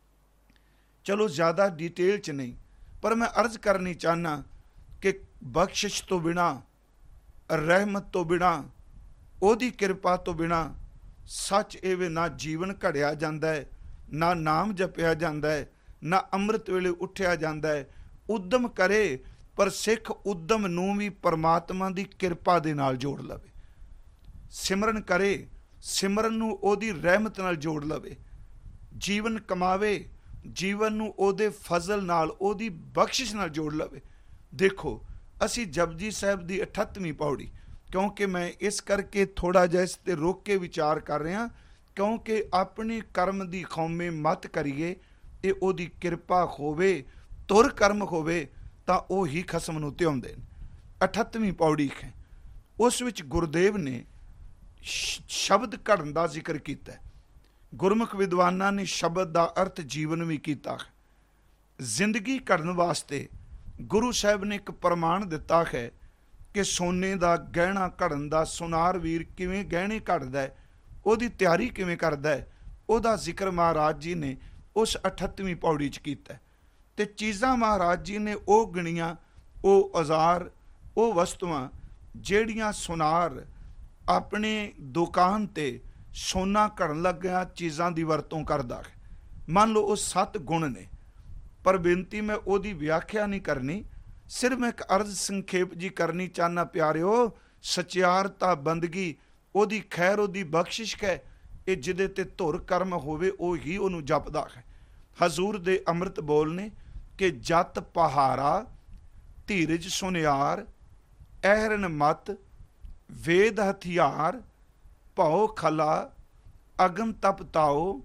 ਚਲੋ ਜ਼ਿਆਦਾ ਡਿਟੇਲ 'ਚ ਨਹੀਂ, ਪਰ ਮੈਂ ਅਰਜ਼ ਕਰਨੀ ਚਾਹੁੰਦਾ ਕਿ ਬਖਸ਼ਿਸ਼ ਤੋਂ ਬਿਨਾਂ, ਰਹਿਮਤ ਤੋਂ ਬਿਨਾਂ, ਉਹਦੀ ਕਿਰਪਾ ਤੋਂ ਬਿਨਾਂ ਸੱਚ ਇਹ ਵੇ ਨਾ ਜੀਵਨ ਘੜਿਆ ਜਾਂਦਾ ਹੈ, ਨਾ ਨਾਮ ਜਪਿਆ ਜਾਂਦਾ ਹੈ, ਨਾ ਅੰਮ੍ਰਿਤ ਵੇਲੇ ਉੱਠਿਆ ਜਾਂਦਾ ਹੈ। ਉਦਮ ਕਰੇ, ਪਰ ਸਿੱਖ ਉਦਮ ਨੂੰ ਵੀ ਪਰਮਾਤਮਾ ਦੀ ਕਿਰਪਾ ਦੇ ਨਾਲ ਜੋੜ ਲਵੇ। ਸਿਮਰਨ ਕਰੇ, ਸਿਮਰਨ ਨੂੰ ਉਹਦੀ ਰਹਿਮਤ ਨਾਲ ਜੋੜ ਲਵੇ। ਜੀਵਨ ਕਮਾਵੇ, ਜੀਵਨ ਨੂੰ ਉਹਦੇ ਫਜ਼ਲ ਨਾਲ, ਉਹਦੀ ਬਖਸ਼ਿਸ਼ ਨਾਲ ਜੋੜ ਲਵੇ। ਦੇਖੋ, ਅਸੀਂ ਜਪਜੀ ਸਾਹਿਬ ਦੀ 38ਵੀਂ ਪੌੜੀ, ਕਿਉਂਕਿ ਮੈਂ ਇਸ ਕਰਕੇ ਥੋੜ੍ਹਾ ਜਿਹਾ ਇਸ 'ਤੇ ਰੋਕ ਕੇ ਵਿਚਾਰ ਕਰ ਰਿਹਾ, ਕਿਉਂਕਿ ਆਪਣੇ ਕਰਮ ਦੀ ਖੌਮੇ ਮਤ ਕਰੀਏ, ਇਹ ਉਹਦੀ ਕਿਰਪਾ ਹੋਵੇ, ਤੁਰ ਕਰਮ ਹੋਵੇ ਤਾਂ ਉਹ ਹੀ ਖਸਮ ਨੂੰ ਧਿਆਉਂਦੇ ਨੇ। 38ਵੀਂ ਪੌੜੀ ਹੈ, ਉਸ ਵਿੱਚ ਗੁਰਦੇਵ ਨੇ ਸ਼ਬਦ ਘੜਨ ਦਾ ਜ਼ਿਕਰ ਕੀਤਾ। ਗੁਰਮੁਖ ਵਿਦਵਾਨਾਂ ਨੇ ਸ਼ਬਦ ਦਾ ਅਰਥ ਜੀਵਨ ਵੀ ਕੀਤਾ ਹੈ। ਜ਼ਿੰਦਗੀ ਘੜਨ ਵਾਸਤੇ ਗੁਰੂ ਸਾਹਿਬ ਨੇ ਇੱਕ ਪ੍ਰਮਾਣ ਦਿੱਤਾ ਹੈ ਕਿ ਸੋਨੇ ਦਾ ਗਹਿਣਾ ਘੜਨ ਦਾ ਸੁਨਾਰ ਵੀਰ ਕਿਵੇਂ ਗਹਿਣੇ ਘੜਦਾ ਹੈ, ਉਹਦੀ ਤਿਆਰੀ ਕਿਵੇਂ ਕਰਦਾ ਹੈ, ਉਹਦਾ ਜ਼ਿਕਰ ਮਹਾਰਾਜ ਜੀ ਨੇ ਉਸ 38ਵੀਂ ਪੌੜੀ 'ਚ ਕੀਤਾ। ਤੇ ਚੀਜ਼ਾਂ ਮਹਾਰਾਜ ਜੀ ਨੇ ਉਹ ਗਿਣੀਆਂ, ਉਹ ਔਜ਼ਾਰ, ਉਹ ਵਸਤੂਆਂ ਜਿਹੜੀਆਂ ਸੁਨਾਰ ਆਪਣੇ ਦੁਕਾਨ 'ਤੇ ਸੋਨਾ ਘੜਨ ਲੱਗਿਆ ਚੀਜ਼ਾਂ ਦੀ ਵਰਤੋਂ ਕਰਦਾ ਹੈ। ਮੰਨ ਲਓ ਉਹ 7 ਗੁਣ ਨੇ, ਪਰ ਬੇਨਤੀ ਮੈਂ ਉਹਦੀ ਵਿਆਖਿਆ ਨਹੀਂ ਕਰਨੀ, ਸਿਰਫ ਮੈਂ ਇੱਕ ਅਰਜ਼ ਸੰਖੇਪ ਜੀ ਕਰਨੀ ਚਾਹੁੰਦਾ। ਪਿਆਰਿਓ, ਸਚਿਆਰਤਾ ਬੰਦਗੀ ਉਹਦੀ ਖੈਰ, ਉਹਦੀ ਬਖਸ਼ਿਸ਼ ਹੈ। ਇਹ ਜਿਹਦੇ ਤੇ ਧੁਰ ਕਰਮ ਹੋਵੇ ਉਹ ਹੀ ਉਹਨੂੰ ਜਪਦਾ ਹੈ। ਹਜ਼ੂਰ ਦੇ ਅੰਮ੍ਰਿਤ ਬੋਲ ਨੇ ਕਿ ਜਤ ਪਹਾਰਾ, ਧੀਰਜ ਸੁਨਿਆਰ, ਐਹਰਨ ਮਤ, ਵੇਦ ਹਥਿਆਰ, ਭਉ ਖਲਾ, ਅਗਨ ਤਪ ਤਾਓ,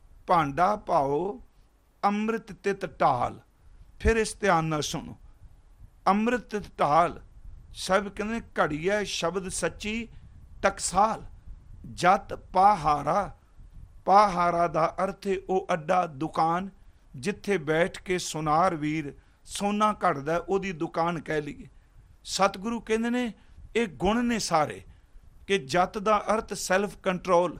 ਭਾਂਡਾ ਪਾਓ, ਅੰਮ੍ਰਿਤ ਤਿਤ ਢਾਲ। ਫਿਰ ਇਸ ਧਿਆਨ ਨਾਲ ਸੁਣੋ, ਅੰਮ੍ਰਿਤ ਤਿਤ ਢਾਲ ਸਭ ਕਹਿੰਦੇ ਘੜੀਐ ਸ਼ਬਦ ਸੱਚੀ ਟਕਸਾਲ। ਜਤ ਪਾਹਾਰਾ, ਪਾਹਾਰਾ ਦਾ ਅਰਥ ਹੈ ਉਹ ਅੱਡਾ, ਦੁਕਾਨ, ਜਿੱਥੇ ਬੈਠ ਕੇ ਸੁਨਾਰ ਵੀਰ ਸੋਨਾ ਘੜਦਾ, ਉਹਦੀ ਦੁਕਾਨ ਕਹਿ ਲਈਏ। ਸਤਿਗੁਰੂ ਕਹਿੰਦੇ ਨੇ ਇਹ ਗੁਣ ਨੇ ਸਾਰੇ, ਕਿ ਜਤ ਦਾ ਅਰਥ ਸੈਲਫ ਕੰਟਰੋਲ,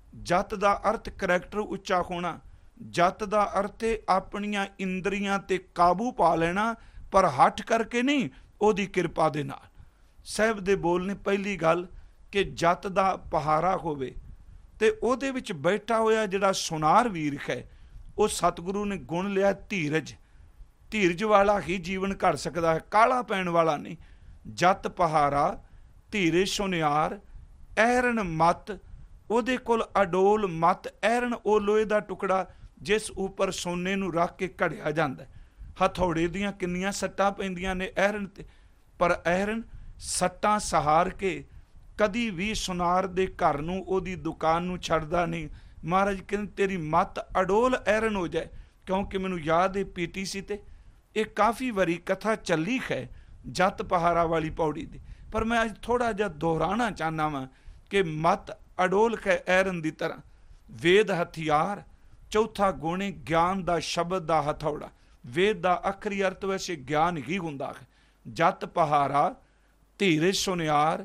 ਜਤ ਦਾ ਅਰਥ ਕਰੈਕਟਰ ਉੱਚਾ ਹੋਣਾ, ਜਤ ਦਾ ਅਰਥ ਹੈ ਆਪਣੀਆਂ ਇੰਦਰੀਆਂ ਤੇ ਕਾਬੂ ਪਾ ਲੈਣਾ, ਪਰ ਹੱਠ ਕਰਕੇ ਨਹੀਂ, ਉਹਦੀ ਕਿਰਪਾ ਦੇ ਨਾਲ। ਸਾਹਿਬ ਦੇ ਬੋਲ ਨੇ ਪਹਿਲੀ ਗੱਲ ਕਿ ਜਤ ਦਾ ਪਹਾਰਾ ਹੋਵੇ, ਤੇ ਉਹਦੇ ਵਿੱਚ ਬੈਠਾ ਹੋਇਆ ਜਿਹੜਾ ਸੁਨਾਰ ਵੀਰ ਹੈ, ਉਹ ਸਤਿਗੁਰੂ ਨੇ ਗੁਣ ਲਿਆ ਧੀਰਜ। ਧੀਰਜ ਵਾਲਾ ਹੀ ਜੀਵਨ ਘੜ ਸਕਦਾ ਹੈ, ਕਾਲਾ ਪੈਣ ਵਾਲਾ ਨਹੀਂ। ਜਤ ਪਹਾਰਾ, ਧੀਰਜ ਸੁਨਿਆਰ, ਐਰਨ ਮਤ, ਉਹਦੇ ਕੋਲ ਅਡੋਲ ਮਤ। ਐਰਨ ਉਹ ਲੋਹੇ ਦਾ ਟੁਕੜਾ ਜਿਸ ਉੱਪਰ ਸੋਨੇ ਨੂੰ ਰੱਖ ਕੇ ਘੜਿਆ ਜਾਂਦਾ। ਹਥੌੜੇ ਦੀਆਂ ਕਿੰਨੀਆਂ ਸੱਟਾਂ ਪੈਂਦੀਆਂ ਨੇ ਐਰਨ ਤੇ, ਪਰ ਐਰਨ ਸੱਟਾਂ ਸਹਾਰ ਕੇ ਕਦੀ ਵੀ ਸੁਨਾਰ ਦੇ ਘਰ ਨੂੰ, ਉਹਦੀ ਦੁਕਾਨ ਨੂੰ ਛੱਡਦਾ ਨਹੀਂ। ਮਹਾਰਾਜ ਕਹਿੰਦੇ ਤੇਰੀ ਮੱਤ ਅਡੋਲ ਐਰਨ ਹੋ ਜਾਏ। ਕਿਉਂਕਿ ਮੈਨੂੰ ਯਾਦ ਹੈ PTC ਤੇ ਇਹ ਕਾਫੀ ਵਾਰੀ ਕਥਾ ਚੱਲੀ ਹੈ ਜਤ ਪਹਾਰਾ ਵਾਲੀ ਪੌੜੀ ਦੀ, ਪਰ ਮੈਂ ਅੱਜ ਥੋੜ੍ਹਾ ਜਿਹਾ ਦੁਹਰਾਉਣਾ ਚਾਹੁੰਦਾ ਵਾਂ ਕਿ ਮੱਤ ਅਡੋਲ ਹੈ ਐਰਨ ਦੀ ਤਰ੍ਹਾਂ। ਵੇਦ ਹਥਿਆਰ, ਚੌਥਾ ਗੁਣ ਹੈ ਗਿਆਨ ਦਾ, ਸ਼ਬਦ ਦਾ ਹਥੌੜਾ। ਵੇਦ ਦਾ ਆਖਰੀ ਅਰਥ ਵੈਸੇ ਗਿਆਨ ਹੀ ਹੁੰਦਾ ਹੈ। ਜਤ ਪਹਾਰਾ, ਧੀਰਜ ਸੁਨਿਆਰ,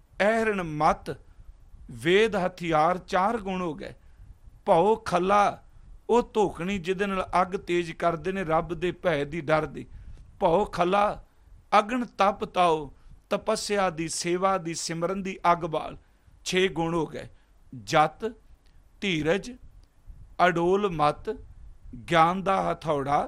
ਐਰਨ ਮਤ, ਵੇਦ ਹਥਿਆਰ, 4 ਗੁਣ ਹੋ ਗਏ। ਭਉ ਖਲਾ, ਉਹ ਧੋਖਣੀ ਜਿਹਦੇ ਨਾਲ ਅੱਗ ਤੇਜ਼ ਕਰਦੇ ਨੇ ਰੱਬ ਦੇ ਭੈ ਦੀ, ਡਰ ਦੀ। ਭਉ ਖਲਾ, ਅਗਨ ਤਪ ਤਾਓ, ਤਪੱਸਿਆ ਦੀ, ਸੇਵਾ ਦੀ, ਸਿਮਰਨ ਦੀ ਅੱਗ ਬਾਲ। 6 ਗੁਣ ਹੋ ਗਏ। ਜਤ, ਧੀਰਜ, ਅਡੋਲ ਮਤ, ਗਿਆਨ ਦਾ ਹਥੌੜਾ,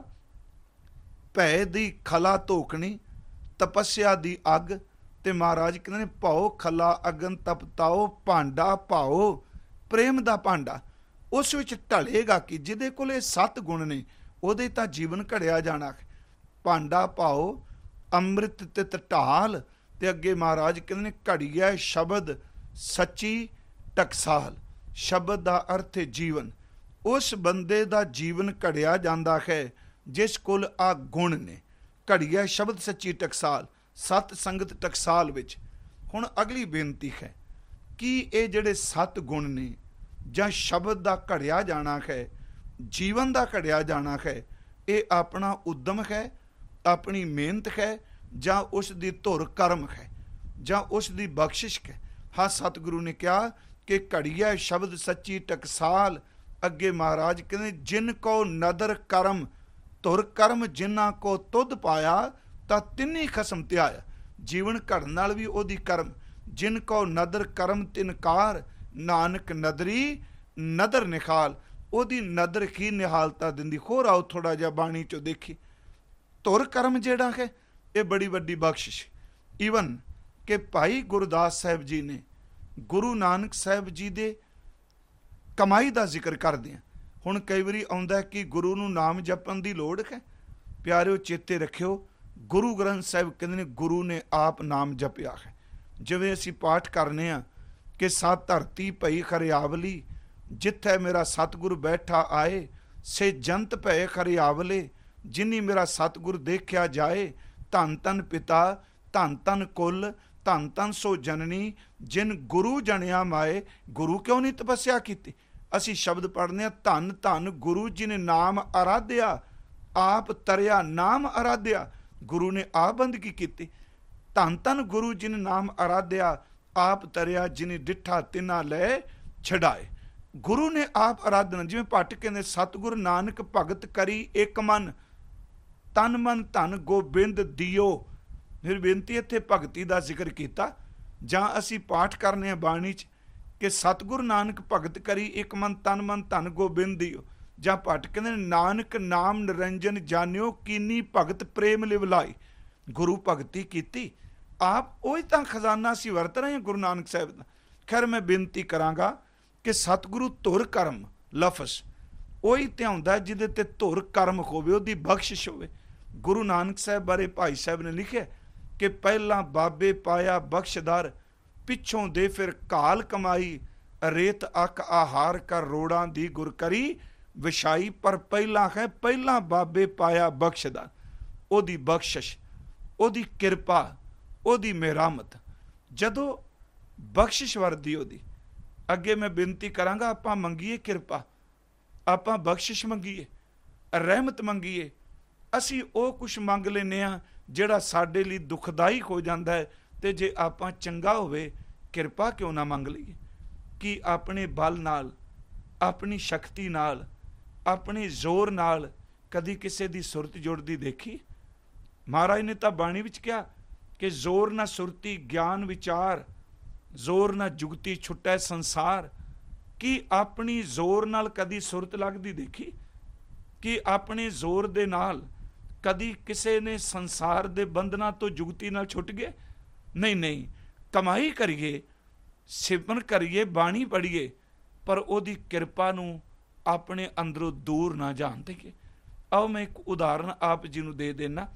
ਭੈ ਦੀ ਖਲਾ ਧੋਖਣੀ, ਤਪੱਸਿਆ ਦੀ ਅੱਗ, ਤੇ ਮਹਾਰਾਜ ਕਹਿੰਦੇ ਨੇ ਭਉ ਖਲਾ ਅਗਨ ਤਪ ਤਾਓ, ਭਾਂਡਾ ਪਾਓ, ਪ੍ਰੇਮ ਦਾ ਭਾਂਡਾ। ਉਸ ਵਿੱਚ ਢਲੇਗਾ ਕਿ ਜਿਹਦੇ ਕੋਲ ਇਹ 7 ਗੁਣ ਨੇ ਉਹਦੇ ਤਾਂ ਜੀਵਨ ਘੜਿਆ ਜਾਣਾ। ਭਾਂਡਾ ਪਾਓ, ਅੰਮ੍ਰਿਤ ਤਿਤ ਢਾਲ, ਤੇ ਅੱਗੇ ਮਹਾਰਾਜ ਕਹਿੰਦੇ ਨੇ ਘੜੀਐ ਸ਼ਬਦ ਸੱਚੀ ਟਕਸਾਲ। ਸ਼ਬਦ ਦਾ ਅਰਥ ਹੈ ਜੀਵਨ। ਉਸ ਬੰਦੇ ਦਾ ਜੀਵਨ ਘੜਿਆ ਜਾਂਦਾ ਹੈ ਜਿਸ ਕੋਲ ਆ ਗੁਣ ਨੇ। ਘੜੀਐ ਸ਼ਬਦ ਸੱਚੀ ਟਕਸਾਲ, ਸਤ ਸੰਗਤ ਟਕਸਾਲ ਵਿੱਚ। ਹੁਣ ਅਗਲੀ ਬੇਨਤੀ ਹੈ ਕਿ ਇਹ ਜਿਹੜੇ 7 ਗੁਣ ਨੇ ਜਾਂ ਸ਼ਬਦ ਦਾ ਘੜਿਆ ਜਾਣਾ ਹੈ, ਜੀਵਨ ਦਾ ਘੜਿਆ ਜਾਣਾ ਹੈ, ਇਹ ਆਪਣਾ ਉਦਮ ਹੈ, ਆਪਣੀ ਮਿਹਨਤ ਹੈ ਜਾਂ ਉਸ ਦੀ ਧੁਰ ਕਰਮ ਹੈ ਜਾਂ ਉਸ ਦੀ ਬਖਸ਼ਿਸ਼ ਹੈ। ਹਾਂ, ਸਤਿਗੁਰੂ ਨੇ ਕਿਹਾ ਕਿ ਘੜੀਐ ਸ਼ਬਦ ਸੱਚੀ ਟਕਸਾਲ। ਅੱਗੇ ਮਹਾਰਾਜ ਕਹਿੰਦੇ ਜਿਨ ਕੋ ਨਦਰ ਕਰਮ ਧੁਰ ਕਰਮ ਜਿਨ੍ਹਾਂ ਕੋ ਤੁਧ ਪਾਇਆ ਤਾਂ ਤਿੰਨੀ ਖਸਮ ਧਿਆਇਆ। ਜੀਵਨ ਘੜਨ ਨਾਲ ਵੀ ਉਹਦੀ ਕਰਮ। ਜਿਨ ਕੋ ਨਦਰ ਕਰਮ ਤਿਨਕਾਰ ਨਾਨਕ ਨਦਰੀ ਨਦਰ ਨਿਖਾਲ। ਉਹਦੀ ਨਦਰ ਕੀ ਨਿਹਾਲਤਾ ਦਿੰਦੀ। ਹੋਰ ਆਓ ਥੋੜ੍ਹਾ ਜਿਹਾ ਬਾਣੀ 'ਚੋਂ ਦੇਖੀ। ਧੁਰ ਕਰਮ ਜਿਹੜਾ ਹੈ ਇਹ ਬੜੀ ਵੱਡੀ ਬਖਸ਼ਿਸ਼। ਈਵਨ ਕਿ ਭਾਈ ਗੁਰਦਾਸ ਸਾਹਿਬ ਜੀ ਨੇ ਗੁਰੂ ਨਾਨਕ ਸਾਹਿਬ ਜੀ ਦੇ ਕਮਾਈ ਦਾ ਜ਼ਿਕਰ ਕਰਦੇ ਆ। ਹੁਣ ਕਈ ਵਾਰੀ ਆਉਂਦਾ ਕਿ ਗੁਰੂ ਨੂੰ ਨਾਮ ਜਪਣ ਦੀ ਲੋੜ ਹੈ। ਪਿਆਰਿਓ, ਚੇਤੇ ਰੱਖਿਓ, ਗੁਰੂ ਗ੍ਰੰਥ ਸਾਹਿਬ ਕਹਿੰਦੇ ਨੇ ਗੁਰੂ ਨੇ ਆਪ ਨਾਮ ਜਪਿਆ ਹੈ। ਜਿਵੇਂ ਅਸੀਂ ਪਾਠ ਕਰਨੇ ਆ ਕਿ ਸਤ ਧਰਤੀ ਭਈ ਖਰਿਆਵਲੀ, ਜਿੱਥੇ ਮੇਰਾ ਸਤਿਗੁਰ ਬੈਠਾ ਆਏ, ਸੇ ਜੰਤ ਭਏ ਖਰਿਆਵਲੇ, ਜਿਨੀ ਮੇਰਾ ਸਤਿਗੁਰ ਦੇਖਿਆ ਜਾਏ। ਧੰਨ ਧੰਨ ਪਿਤਾ, ਧੰਨ ਧੰਨ ਕੁਲ, ਧੰਨ ਧੰਨ ਸੋ ਜਨਨੀ, ਜਿਨ ਗੁਰੂ ਜਣਿਆ ਮਾਏ। ਗੁਰੂ ਕਿਉਂ ਨਹੀਂ ਤਪੱਸਿਆ ਕੀਤੀ? ਅਸੀਂ ਸ਼ਬਦ ਪੜ੍ਹਨੇ ਆ, ਧੰਨ ਧੰਨ ਗੁਰੂ ਜੀ ਨੇ ਨਾਮ ਆਰਾਧਿਆ, ਆਪ ਤਰਿਆ ਨਾਮ ਆਰਾਧਿਆ। ਗੁਰੂ ਨੇ ਆਪ ਬੰਦਗੀ ਕੀਤੀ। ਧੰਨ ਧੰਨ ਗੁਰੂ ਜੀ ਨੇ ਨਾਮ ਆਰਾਧਿਆ, ਆਪ ਤਰਿਆ ਜਿਨੇ ਡਿੱਠਾ ਤਿਨਾ ਲੈ ਛਡਾਏ। ਗੁਰੂ ਨੇ ਆਪ ਆਰਾਧਨਾ। ਜਿਵੇਂ ਭੱਟ ਕਹਿੰਦੇ ਸਤਿਗੁਰ ਨਾਨਕ ਭਗਤ ਕਰੀ ਇੱਕ ਮਨ, ਤਨ ਮਨ ਧਨ ਗੋਬਿੰਦ ਦਿਓ। ਫਿਰ ਬੇਨਤੀ ਇੱਥੇ ਭਗਤੀ ਦਾ ਜ਼ਿਕਰ ਕੀਤਾ। ਜਾਂ ਅਸੀਂ ਪਾਠ ਕਰਨੇ ਆ ਬਾਣੀ 'ਚ ਕਿ ਸਤਿਗੁਰ ਨਾਨਕ ਭਗਤ ਕਰੀ ਇੱਕ ਮਨ ਤਨ ਮਨ ਧਨ ਗੋਬਿੰਦ ਦਿਓ। ਜਾਂ ਭੱਟ ਕਹਿੰਦੇ ਨਾਨਕ ਨਾਮ ਨਿਰੰਜਨ ਜਾਣਿਓ, ਕੀਨੀ ਭਗਤ ਪ੍ਰੇਮ ਲਿਵਲਾਈ। ਗੁਰੂ ਭਗਤੀ ਕੀਤੀ ਆਪ, ਉਹੀ ਤਾਂ ਖਜ਼ਾਨਾ ਅਸੀਂ ਵਰਤ ਰਹੇ ਹਾਂ ਗੁਰੂ ਨਾਨਕ ਸਾਹਿਬ ਦਾ। ਖੈਰ, ਮੈਂ ਬੇਨਤੀ ਕਰਾਂਗਾ ਕਿ ਸਤਿਗੁਰੂ ਧੁਰ ਕਰਮ ਲਫ਼ਜ਼ ਉਹੀ ਧਿਆਉਂਦਾ ਜਿਹਦੇ ਤੇ ਧੁਰ ਕਰਮ ਹੋਵੇ, ਉਹਦੀ ਬਖਸ਼ਿਸ਼ ਹੋਵੇ। ਗੁਰੂ ਨਾਨਕ ਸਾਹਿਬ ਬਾਰੇ ਭਾਈ ਸਾਹਿਬ ਨੇ ਲਿਖਿਆ ਕਿ ਪਹਿਲਾਂ ਬਾਬੇ ਪਾਇਆ ਬਖਸ਼ਦਾਰ, ਪਿੱਛੋਂ ਦੇ ਫਿਰ ਕਾਲ ਕਮਾਈ, ਰੇਤ ਅੱਕ ਆਹਾਰ ਕਰ ਰੋੜਾਂ ਦੀ ਗੁਰ ਕਰੀ ਵਿਛਾਈ। ਪਰ ਪਹਿਲਾਂ ਹੈ, ਪਹਿਲਾਂ ਬਾਬੇ ਪਾਇਆ ਬਖਸ਼ਦਾਰ। ਉਹਦੀ ਬਖਸ਼ਿਸ਼, ਉਹਦੀ ਕਿਰਪਾ, ਉਹਦੀ ਮਿਹਰਾਮਤ, ਜਦੋਂ ਬਖਸ਼ਿਸ਼ ਵਰਦੀ ਉਹਦੀ। ਅੱਗੇ ਮੈਂ ਬੇਨਤੀ ਕਰਾਂਗਾ ਆਪਾਂ ਮੰਗੀਏ ਕਿਰਪਾ, ਆਪਾਂ ਬਖਸ਼ਿਸ਼ ਮੰਗੀਏ, ਰਹਿਮਤ ਮੰਗੀਏ। ਅਸੀਂ ਉਹ ਕੁਛ ਮੰਗ ਲੈਂਦੇ ਹਾਂ ਜਿਹੜਾ ਸਾਡੇ ਲਈ ਦੁਖਦਾਈ ਹੋ ਜਾਂਦਾ ਹੈ। ਤੇ ਜੇ ਆਪਾਂ ਚੰਗਾ ਹੋਵੇ, ਕਿਰਪਾ ਕਿਉਂ ਨਾ ਮੰਗ ਲਈਏ? ਕਿ ਆਪਣੇ ਬਲ ਨਾਲ, ਆਪਣੀ ਸ਼ਕਤੀ ਨਾਲ, ਆਪਣੇ ਜ਼ੋਰ ਨਾਲ ਕਦੀ ਕਿਸੇ ਦੀ ਸੁਰਤ ਜੁੜਦੀ ਦੇਖੀ? ਮਹਾਰਾਜ ਨੇ ਤਾਂ ਬਾਣੀ ਵਿੱਚ ਕਿਹਾ ਕਿ ਜ਼ੋਰ ਨਾ ਸੁਰਤੀ ਗਿਆਨ ਵਿਚਾਰ, ਜ਼ੋਰ ਨਾ ਜੁਗਤੀ ਛੁੱਟੈ ਸੰਸਾਰ। ਕਿ ਆਪਣੀ ਜ਼ੋਰ ਨਾਲ ਕਦੀ ਸੁਰਤ ਲੱਗਦੀ ਦੇਖੀ? ਕਿ ਆਪਣੇ ਜ਼ੋਰ ਦੇ ਨਾਲ ਕਦੀ ਕਿਸੇ ਨੇ ਸੰਸਾਰ ਦੇ ਬੰਧਨਾਂ ਤੋਂ ਜੁਗਤੀ ਨਾਲ ਛੁੱਟ ਗਏ? ਨਹੀਂ ਨਹੀਂ, ਕਮਾਈ ਕਰੀਏ, ਸਿਮਰਨ ਕਰੀਏ, ਬਾਣੀ ਪੜ੍ਹੀਏ, ਪਰ ਉਹਦੀ ਕਿਰਪਾ ਨੂੰ ਆਪਣੇ ਅੰਦਰੋਂ ਦੂਰ ਨਾ ਜਾਣ ਦੇਈਏ। ਆਓ ਮੈਂ ਇੱਕ ਉਦਾਹਰਨ ਆਪ ਜੀ ਨੂੰ ਦੇ ਦੇਣਾ।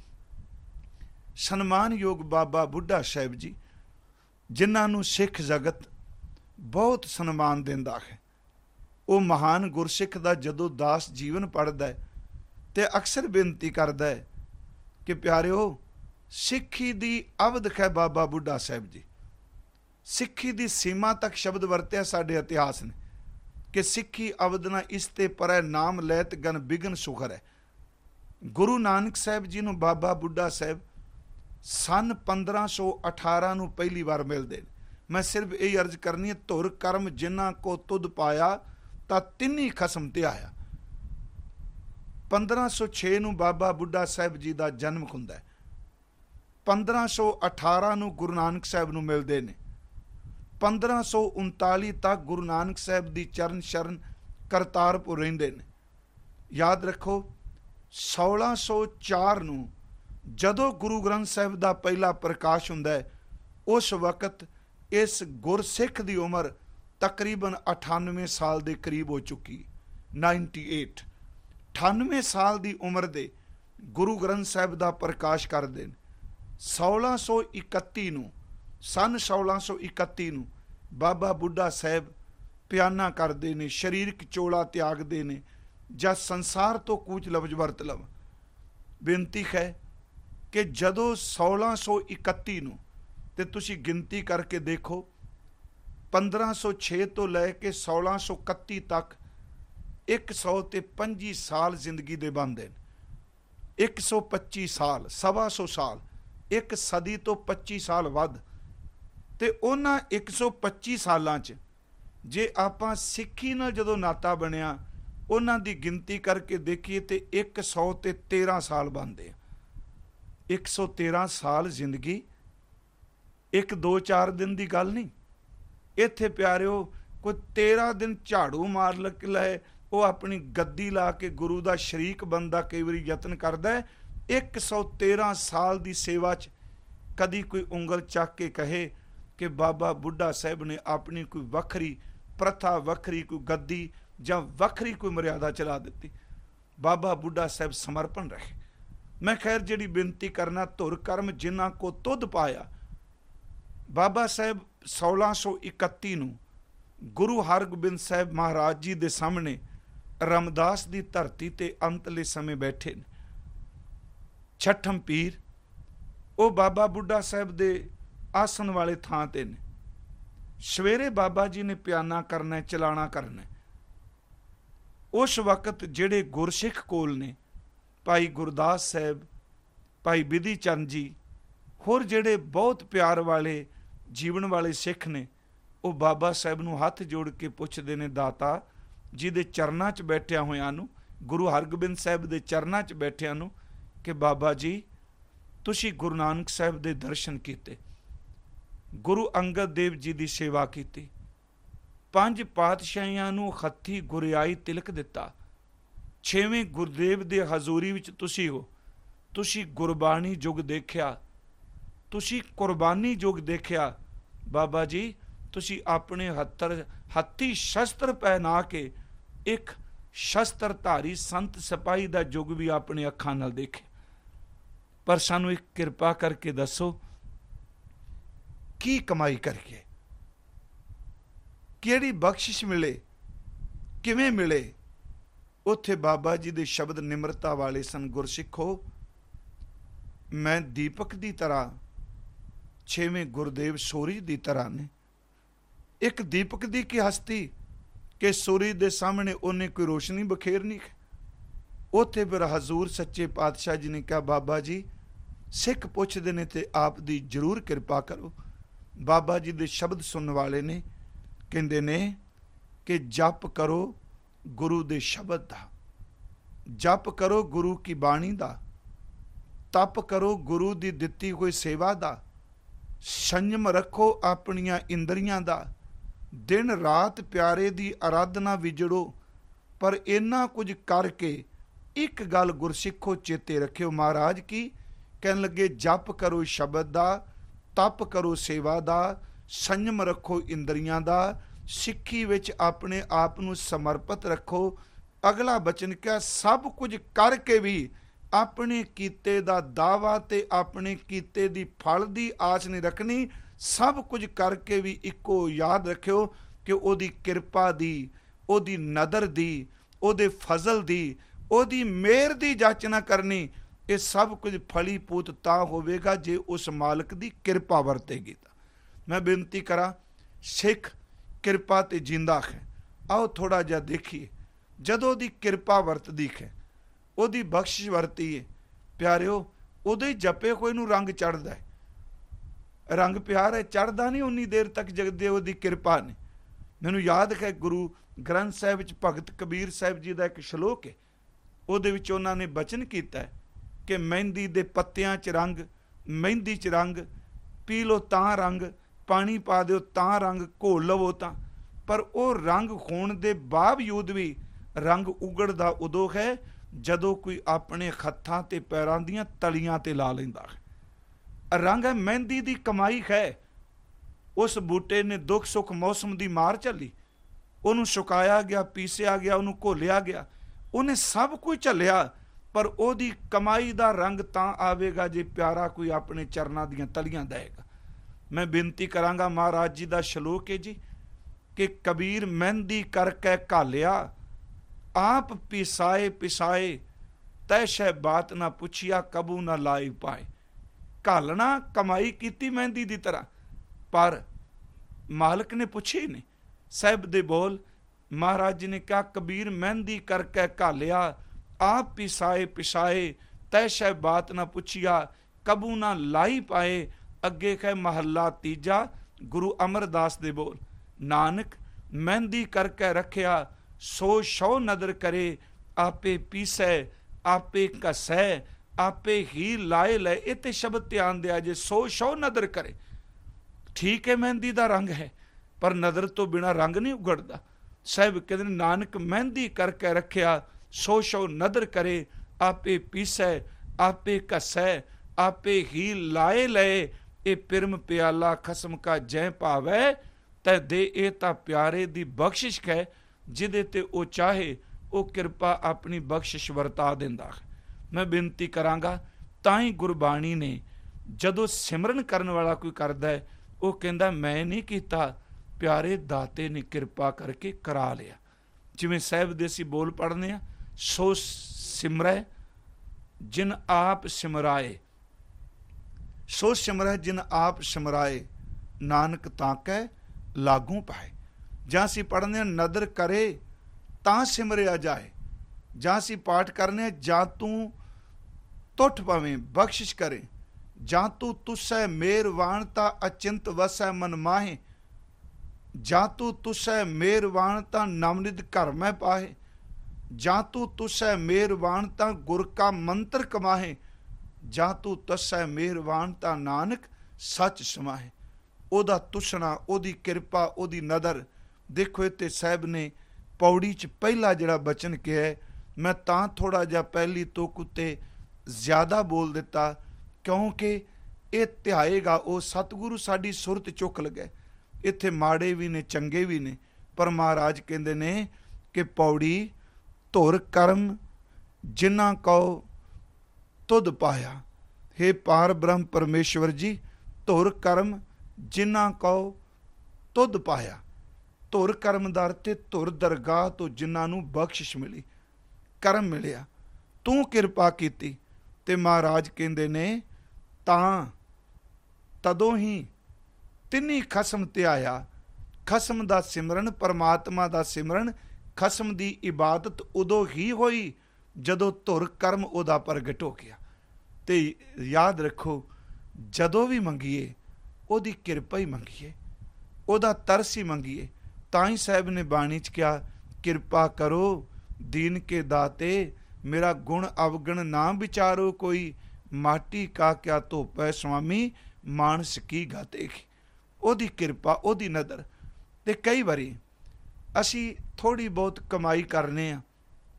ਸਨਮਾਨਯੋਗ ਬਾਬਾ ਬੁੱਢਾ ਸਾਹਿਬ ਜੀ, ਜਿਨ੍ਹਾਂ ਨੂੰ ਸਿੱਖ ਜਗਤ ਬਹੁਤ ਸਨਮਾਨ ਦਿੰਦਾ ਹੈ। ਉਹ ਮਹਾਨ ਗੁਰਸਿੱਖ ਦਾ ਜਦੋਂ ਦਾਸ ਜੀਵਨ ਪੜ੍ਹਦਾ ਹੈ ਤੇ ਅਕਸਰ ਬੇਨਤੀ ਕਰਦਾ ਹੈ ਕਿ ਪਿਆਰਿਓ, ਸਿੱਖੀ ਦੀ ਅਵਧ ਹੈ ਬਾਬਾ ਬੁੱਢਾ ਸਾਹਿਬ ਜੀ। ਸਿੱਖੀ ਦੀ ਸੀਮਾ ਤੱਕ ਸ਼ਬਦ ਵਰਤਿਆ ਸਾਡੇ ਇਤਿਹਾਸ ਨੇ ਕਿ ਸਿੱਖੀ ਅਵਧ ਨਾ ਇਸ ਤੇ ਪਰੈ, ਨਾਮ ਲੈਤ ਗਨ ਬਿਗਨ ਸੁਖਰ ਹੈ। ਗੁਰੂ ਨਾਨਕ ਸਾਹਿਬ ਜੀ ਨੂੰ ਬਾਬਾ ਬੁੱਢਾ ਸਾਹਿਬ ਸਨ 1518 ਨੂੰ ਪਹਿਲੀ ਵਾਰ ਮਿਲਦੇ ਨੇ। ਮੈਂ ਸਿਰਫ ਇਹ ਅਰਜ਼ ਕਰਨੀ ਹੈ, ਧੁਰ ਕਰਮ ਜਿਨ੍ਹਾਂ ਕੋ ਤੁਧ ਪਾਇਆ ਤਾਂ ਤਿੰਨੀ ਖਸਮ ਧਿਆਇਆ। 1506 ਨੂੰ ਬਾਬਾ ਬੁੱਢਾ ਸਾਹਿਬ ਜੀ ਦਾ ਜਨਮ ਹੁੰਦਾ ਹੈ। 1518 ਨੂੰ ਗੁਰੂ ਨਾਨਕ ਸਾਹਿਬ ਨੂੰ ਮਿਲਦੇ ਨੇ। 1539 ਤੱਕ ਗੁਰੂ ਨਾਨਕ ਸਾਹਿਬ ਦੀ ਚਰਨ ਸ਼ਰਨ ਕਰਤਾਰਪੁਰ ਰਹਿੰਦੇ ਨੇ। ਯਾਦ ਰੱਖੋ, 1604 ਨੂੰ ਜਦੋਂ ਗੁਰੂ ਗ੍ਰੰਥ ਸਾਹਿਬ ਦਾ ਪਹਿਲਾ ਪ੍ਰਕਾਸ਼ ਹੁੰਦਾ ਹੈ, ਉਸ ਵਕਤ ਇਸ ਗੁਰਸਿੱਖ ਦੀ ਉਮਰ ਤਕਰੀਬਨ 98 ਸਾਲ ਦੇ ਕਰੀਬ ਹੋ ਚੁੱਕੀ। 98 ਸਾਲ ਦੀ ਉਮਰ ਦੇ ਗੁਰੂ ਗ੍ਰੰਥ ਸਾਹਿਬ ਦਾ ਪ੍ਰਕਾਸ਼ ਕਰਦੇ ਨੇ। 1631 ਨੂੰ, ਸਨ 1631 ਨੂੰ ਬਾਬਾ ਬੁੱਢਾ ਸਾਹਿਬ ਪਿਆਨਾ ਕਰਦੇ ਨੇ, ਸਰੀਰਕ ਚੋਲਾ ਤਿਆਗਦੇ ਨੇ ਜਾਂ ਸੰਸਾਰ ਤੋਂ ਕੂਚ ਲਫ਼ਜ਼ ਵਰਤ ਲਵ। ਬੇਨਤੀ ਹੈ ਕਿ ਜਦੋਂ 1631 ਨੂੰ, ਤੇ ਤੁਸੀਂ ਗਿਣਤੀ ਕਰਕੇ ਦੇਖੋ, 1506 ਤੋਂ ਲੈ ਕੇ 1631 ਤੱਕ 125 ਸਾਲ ਜ਼ਿੰਦਗੀ ਦੇ ਬਣਦੇ ਨੇ। 125 ਸਾਲ, 125 ਸਾਲ, ਇੱਕ ਸਦੀ ਤੋਂ 25 ਸਾਲ ਵੱਧ। ਤੇ ਉਹਨਾਂ 125 ਸਾਲਾਂ 'ਚ ਜੇ ਆਪਾਂ ਸਿੱਖੀ ਨਾਲ ਜਦੋਂ ਨਾਤਾ ਬਣਿਆ ਉਹਨਾਂ ਦੀ ਗਿਣਤੀ ਕਰਕੇ ਦੇਖੀਏ ਤੇ 113 ਸਾਲ ਬਣਦੇ ਆ। 113 ਸਾਲ ਜ਼ਿੰਦਗੀ ਇੱਕ 2-4 ਦਿਨ ਦੀ ਗੱਲ ਨਹੀਂ। ਇੱਥੇ ਪਿਆਰਿਓ ਕੋਈ 13 ਦਿਨ ਝਾੜੂ ਮਾਰ ਲਏ, ਉਹ ਆਪਣੀ ਗੱਦੀ ਲਾ ਕੇ ਗੁਰੂ ਦਾ ਸ਼ਰੀਕ ਬੰਦਾ ਕਈ ਵਾਰੀ ਯਤਨ ਕਰਦਾ ਹੈ। 113 ਸਾਲ ਦੀ ਸੇਵਾ 'ਚ ਕਦੀ ਕੋਈ ਉਂਗਲ ਚੱਕ ਕੇ ਕਹੇ ਕਿ ਬਾਬਾ ਬੁੱਢਾ ਸਾਹਿਬ ਨੇ ਆਪਣੀ ਕੋਈ ਵੱਖਰੀ ਪ੍ਰਥਾ, ਵੱਖਰੀ ਕੋਈ ਗੱਦੀ ਜਾਂ ਵੱਖਰੀ ਕੋਈ ਮਰਿਆਦਾ ਚਲਾ ਦਿੱਤੀ। ਬਾਬਾ ਬੁੱਢਾ ਸਾਹਿਬ ਸਮਰਪਣ ਰਹੇ। ਮੈਂ ਖੈਰ ਜਿਹੜੀ ਬੇਨਤੀ ਕਰਨਾ, ਧੁਰ ਕਰਮ ਜਿਨ੍ਹਾਂ ਕੋ ਤੁਧ ਪਾਇਆ। ਬਾਬਾ ਸਾਹਿਬ 1631 ਨੂੰ ਗੁਰੂ ਹਰਗੋਬਿੰਦ ਸਾਹਿਬ ਮਹਾਰਾਜ ਜੀ ਦੇ ਸਾਹਮਣੇ ਰਮਦਾਸ ਦੀ ਧਰਤੀ ਤੇ ਅੰਤਲੇ ਸਮੇਂ ਬੈਠੇ ਨੇ। ਛਠਮ ਪੀਰ ਉਹ ਬਾਬਾ ਬੁੱਢਾ ਸਾਹਿਬ ਦੇ ਆਸਣ ਵਾਲੇ ਥਾਂ ਤੇ ਨੇ। ਸਵੇਰੇ ਬਾਬਾ ਜੀ ਨੇ ਪਿਆਨਾ ਕਰਨਾ, ਚਲਾਣਾ ਕਰਨਾ। ਉਸ ਵਕਤ ਜਿਹੜੇ ਗੁਰਸਿੱਖ ਕੋਲ ਨੇ, ਭਾਈ ਗੁਰਦਾਸ ਸਾਹਿਬ, ਭਾਈ ਬਿਧੀ ਚੰਦ ਜੀ, ਹੋਰ ਜਿਹੜੇ ਬਹੁਤ ਪਿਆਰ ਵਾਲੇ ਜੀਵਨ ਵਾਲੇ ਸਿੱਖ ਨੇ, ਉਹ ਬਾਬਾ ਸਾਹਿਬ ਨੂੰ ਹੱਥ ਜੋੜ ਕੇ ਪੁੱਛਦੇ ਨੇ, ਦਾਤਾ ਜੀ ਦੇ ਚਰਨਾਂ 'ਚ ਬੈਠਿਆਂ ਹੋਇਆਂ ਨੂੰ, ਗੁਰੂ ਹਰਗੋਬਿੰਦ ਸਾਹਿਬ ਦੇ ਚਰਨਾਂ 'ਚ ਬੈਠਿਆਂ ਨੂੰ, ਕਿ ਬਾਬਾ ਜੀ ਤੁਸੀਂ ਗੁਰੂ ਨਾਨਕ ਸਾਹਿਬ ਦੇ ਦਰਸ਼ਨ ਕੀਤੇ, ਗੁਰੂ ਅੰਗਦ ਦੇਵ ਜੀ ਦੀ ਸੇਵਾ ਕੀਤੀ, 5 ਪਾਤਸ਼ਾਹੀਆਂ ਨੂੰ ਹੱਥੀਂ ਗੁਰਿਆਈ ਤਿਲਕ ਦਿੱਤਾ, 6ਵੇਂ ਗੁਰਦੇਵ ਦੇ ਹਜ਼ੂਰੀ ਵਿੱਚ ਤੁਸੀਂ ਹੋ, ਤੁਸੀਂ ਗੁਰਬਾਣੀ ਯੁੱਗ ਦੇਖਿਆ, ਤੁਸੀਂ ਕੁਰਬਾਨੀ ਯੁੱਗ ਦੇਖਿਆ। ਬਾਬਾ ਜੀ ਤੁਸੀਂ ਆਪਣੇ ਹੱਥੀਂ ਸ਼ਸਤਰ ਪਹਿਨਾ ਕੇ ਇੱਕ ਸ਼ਸਤਰਧਾਰੀ ਸੰਤ ਸਿਪਾਹੀ ਦਾ ਯੁੱਗ ਵੀ ਆਪਣੇ ਅੱਖਾਂ ਨਾਲ ਦੇਖਿਆ। ਪਰ ਸਾਨੂੰ ਇੱਕ ਕਿਰਪਾ ਕਰਕੇ ਦੱਸੋ, ਕੀ ਕਮਾਈ ਕਰੀਏ, ਕਿਹੜੀ ਬਖਸ਼ਿਸ਼ ਮਿਲੇ, ਕਿਵੇਂ ਮਿਲੇ? ਉੱਥੇ ਬਾਬਾ ਜੀ ਦੇ ਸ਼ਬਦ ਨਿਮਰਤਾ ਵਾਲੇ ਸਨ। ਗੁਰਸਿੱਖੋ, ਮੈਂ ਦੀਪਕ ਦੀ ਤਰ੍ਹਾਂ, 6ਵੇਂ ਗੁਰਦੇਵ ਸੂਰਜ ਦੀ ਤਰ੍ਹਾਂ ਨੇ। ਇੱਕ ਦੀਪਕ ਦੀ ਕੀ ਹਸਤੀ ਕਿ ਸੂਰਜ ਦੇ ਸਾਹਮਣੇ ਉਹਨੇ ਕੋਈ ਰੋਸ਼ਨੀ ਬਖੇਰਨੀ। ਉੱਥੇ ਫਿਰ ਹਜ਼ੂਰ ਸੱਚੇ ਪਾਤਸ਼ਾਹ ਜੀ ਨੇ ਕਿਹਾ, ਬਾਬਾ ਜੀ ਸਿੱਖ ਪੁੱਛਦੇ ਨੇ ਤੇ ਆਪ ਦੀ ਜ਼ਰੂਰ ਕਿਰਪਾ ਕਰੋ। ਬਾਬਾ ਜੀ ਦੇ ਸ਼ਬਦ ਸੁਣਨ ਵਾਲੇ ਨੇ, ਕਹਿੰਦੇ ਨੇ ਕਿ ਜਪ ਕਰੋ ਗੁਰੂ ਦੇ ਸ਼ਬਦ ਦਾ, ਜਪ ਕਰੋ ਗੁਰੂ ਕੀ ਬਾਣੀ ਦਾ, ਤਪ ਕਰੋ ਗੁਰੂ ਦੀ ਦਿੱਤੀ ਹੋਈ ਸੇਵਾ ਦਾ, ਸੰਯਮ ਰੱਖੋ ਆਪਣੀਆਂ ਇੰਦਰੀਆਂ ਦਾ, ਦਿਨ ਰਾਤ ਪਿਆਰੇ ਦੀ ਆਰਾਧਨਾ ਵਿਜੜੋ। ਪਰ ਇੰਨਾ ਕੁਝ ਕਰਕੇ ਇੱਕ ਗੱਲ ਗੁਰਸਿੱਖੋ ਚੇਤੇ ਰੱਖਿਓ। ਮਹਾਰਾਜ ਕੀ ਕਹਿਣ ਲੱਗੇ? ਜਪ ਕਰੋ ਸ਼ਬਦ ਦਾ, ਤਪ ਕਰੋ ਸੇਵਾ ਦਾ, ਸੰਯਮ ਰੱਖੋ ਇੰਦਰੀਆਂ ਦਾ, ਸਿੱਖੀ ਵਿੱਚ ਆਪਣੇ ਆਪ ਨੂੰ ਸਮਰਪਿਤ ਰੱਖੋ। ਅਗਲਾ ਬਚਨ ਕਿਹਾ, ਸਭ ਕੁਝ ਕਰਕੇ ਵੀ ਆਪਣੇ ਕੀਤੇ ਦਾ ਦਾਵਾ ਤੇ ਆਪਣੇ ਕੀਤੇ ਦੀ ਫਲ ਦੀ ਆਸ ਨਹੀਂ ਰੱਖਣੀ। ਸਭ ਕੁਝ ਕਰਕੇ ਵੀ ਇੱਕੋ ਯਾਦ ਰੱਖਿਓ ਕਿ ਉਹਦੀ ਕਿਰਪਾ ਦੀ, ਉਹਦੀ ਨਦਰ ਦੀ, ਉਹਦੇ ਫਜ਼ਲ ਦੀ, ਉਹਦੀ ਮਿਹਰ ਦੀ ਜਾਚਨਾ ਕਰਨੀ। ਇਹ ਸਭ ਕੁਝ ਫਲੀਭੂਤ ਤਾਂ ਹੋਵੇਗਾ ਜੇ ਉਸ ਮਾਲਕ ਦੀ ਕਿਰਪਾ ਵਰਤੇਗੀ। ਤਾਂ ਮੈਂ ਬੇਨਤੀ ਕਰਾਂ, ਸਿੱਖ ਕਿਰਪਾ ਤੇ ਜਿੰਦਾ ਹੈ। ਆਓ ਥੋੜਾ ਜਿਹਾ ਦੇਖੀਏ, ਜਦੋਂ ਉਹਦੀ ਕਿਰਪਾ ਵਰਤਦੀ ਹੈ, ਉਹਦੀ ਬਖਸ਼ਿਸ਼ ਵਰਤੀ ਹੈ, ਪਿਆਰਿਓ ਉਹਦੇ ਜਪੇ ਹੋਏ ਨੂੰ ਰੰਗ ਚੜ੍ਹਦਾ ਹੈ। ਰੰਗ ਪਿਆਰ ਹੈ, ਚੜ੍ਹਦਾ ਨਹੀਂ ਉਨੀ ਦੇਰ ਤੱਕ ਜਗਦੇ ਉਹਦੀ ਕਿਰਪਾ ਨੇ। ਮੈਨੂੰ ਯਾਦ ਹੈ ਗੁਰੂ ਗ੍ਰੰਥ ਸਾਹਿਬ ਵਿੱਚ ਭਗਤ ਕਬੀਰ ਸਾਹਿਬ ਜੀ ਦਾ ਇੱਕ ਸ਼ਲੋਕ ਹੈ। ਉਹਦੇ ਵਿੱਚ ਉਹਨਾਂ ਨੇ ਬਚਨ ਕੀਤਾ ਹੈ ਕਿ ਮਹਿੰਦੀ ਦੇ ਪੱਤਿਆਂ 'ਚ ਰੰਗ, ਮਹਿੰਦੀ 'ਚ ਰੰਗ, ਪੀ ਲਓ ਤਾਂ ਰੰਗ, ਪਾਣੀ ਪਾ ਦਿਓ ਤਾਂ ਰੰਗ, ਘੋਲ ਲਵੋ ਤਾਂ। ਪਰ ਉਹ ਰੰਗ ਹੋਣ ਦੇ ਬਾਵਜੂਦ ਵੀ ਰੰਗ ਉਗੜਦਾ ਉਦੋਂ ਹੈ ਜਦੋਂ ਕੋਈ ਆਪਣੇ ਹੱਥਾਂ ਤੇ ਪੈਰਾਂ ਦੀਆਂ ਤਲੀਆਂ ਤੇ ਲਾ ਲੈਂਦਾ ਹੈ। ਰੰਗ ਹੈ, ਮਹਿੰਦੀ ਦੀ ਕਮਾਈ ਹੈ। ਉਸ ਬੂਟੇ ਨੇ ਦੁੱਖ ਸੁੱਖ ਮੌਸਮ ਦੀ ਮਾਰ ਝੱਲੀ, ਉਹਨੂੰ ਸੁਕਾਇਆ ਗਿਆ, ਪੀਸਿਆ ਗਿਆ, ਉਹਨੂੰ ਘੋਲਿਆ ਗਿਆ, ਉਹਨੇ ਸਭ ਕੁਝ ਝੱਲਿਆ। ਪਰ ਉਹਦੀ ਕਮਾਈ ਦਾ ਰੰਗ ਤਾਂ ਆਵੇਗਾ ਜੇ ਪਿਆਰਾ ਕੋਈ ਆਪਣੇ ਚਰਨਾਂ ਦੀਆਂ ਤਲੀਆਂ ਦੇਵੇਗਾ। ਮੈਂ ਬੇਨਤੀ ਕਰਾਂਗਾ, ਮਹਾਰਾਜ ਜੀ ਦਾ ਸ਼ਲੋਕ ਹੈ ਜੀ ਕਿ ਕਬੀਰ ਮਹਿੰਦੀ ਕਰਕੇ ਘਾਲਿਆ, ਆਪ ਪਿਸਾਏ ਪਿਸਾਏ, ਤੈ ਸ਼ੈ ਬਾਤ ਨਾ ਪੁੱਛਿਆ, ਕਬੂ ਨਾ ਲਾਈ ਪਾਏ। ਘਾਲਣਾ ਕਮਾਈ ਕੀਤੀ ਮਹਿੰਦੀ ਦੀ ਤਰ੍ਹਾਂ, ਪਰ ਮਾਲਕ ਨੇ ਪੁੱਛੀ ਨਹੀਂ। ਸਾਹਿਬ ਦੇ ਬੋਲ ਮਹਾਰਾਜ ਜੀ ਨੇ ਕਿਹਾ, ਕਬੀਰ ਮਹਿੰਦੀ ਕਰਕੇ ਘਾਲਿਆ, ਆਪ ਪਿਸਾਏ ਪਿਸਾਏ, तै शै बात न पुछिया, कबू ना लाई पाए। अगे कह महला तीजा, गुरु अमरदास दे बोल। नानक मेहंदी करके रखिया, सो शौ नदर करे। आपे पीसै आपे घसै, आपे ही लाए ले। इते शब्द ध्यान दिया जे, सो शौ नदर करे। ठीक है, मेहंदी का रंग है, पर नदर तो बिना रंग नहीं उगड़ता। साहब कहते नानक मेहंदी करके रखिया, सो शौ नदर करे। आपे पीसै आपे घसै, आपे ही लाए लए। ये पिरम प्याला खसम का जै भावै, तै दे ए तां प्यारे दी बख्शिश है। जिदे ते ओ चाहे ओ किरपा अपनी बख्शिश वरता दिंदा है। मैं बेनती करांगा, ताई गुरबाणी ने जदों सिमरन करन वाला कोई करदा है, वो कहंदा मैं नहीं कीता, प्यारे दाते ने किरपा करके करा लिया। जिवें साहिब दे असीं बोल पढ़ने आ, सो सिमरै जिन आप सिमराए, सो सिमरै जिन आप सिमराए, नानक ताकै लागू पाए। जां असीं पढ़ने नदर करे तां सिमरिया जाए, जां असीं पाठ करने जां तू तुठ पवें बख्शिश करे, जां तू तुसै मेहरवान ता अचिंत वसै मन माहे, जां तू तुसै मेहरवान ता नवनिध घर में पाहे, जां तू तुसै मेहरवान ता गुर का मंत्र कमाहे, जां तू तसै मेहरवान ता नानक सच समाहे। ओदा तुसना, ओदी किरपा, ओदी नदर। देखो इत्ते साहब ने पौड़ी च पहला जिहड़ा बचन किया है, मैं तां थोड़ा जिहा पहली तुक उत्ते ज़्यादा बोल दिता, क्योंकि ये ध्याएगा वो सतगुरु साडी सुरत चुक लगे। इत्थे माड़े भी ने चंगे भी ने, पर महाराज कहंदे ने कि पौड़ी धुर कर्म जिन्ना कहो तुद पाया। हे पार ब्रह्म परमेश्वर जी, धुर कर्म जिन्ना कहो तुद पाया। धुर कर्म दा अर्थ धुर दरगाह तो जिन्हों बख्शिश मिली, करम मिलिया, तू किरपा कीती। ते महाराज कहंदे ने तां तदों ही तिन्नी खसम ध्याया। खसम दा सिमरन, परमात्मा दा सिमरन, खसम दी इबादत उदों ही होई जदों धुर कर्म उदा प्रगट हो गया। ते याद रखो, जदों भी मंगीए ओदी किरपा ही मंगीए, ओदा तरस ही मंगीए। ताई साहब ने बाणी च क्या, किरपा करो दीन के दाते, मेरा गुण अवगुण ना विचारो कोई, माटी का क्या धोपै स्वामी, मानस की गातेगी। ओदी किरपा, ओदी नदर। ते कई बारी असी थोड़ी बहुत कमाई करने आ,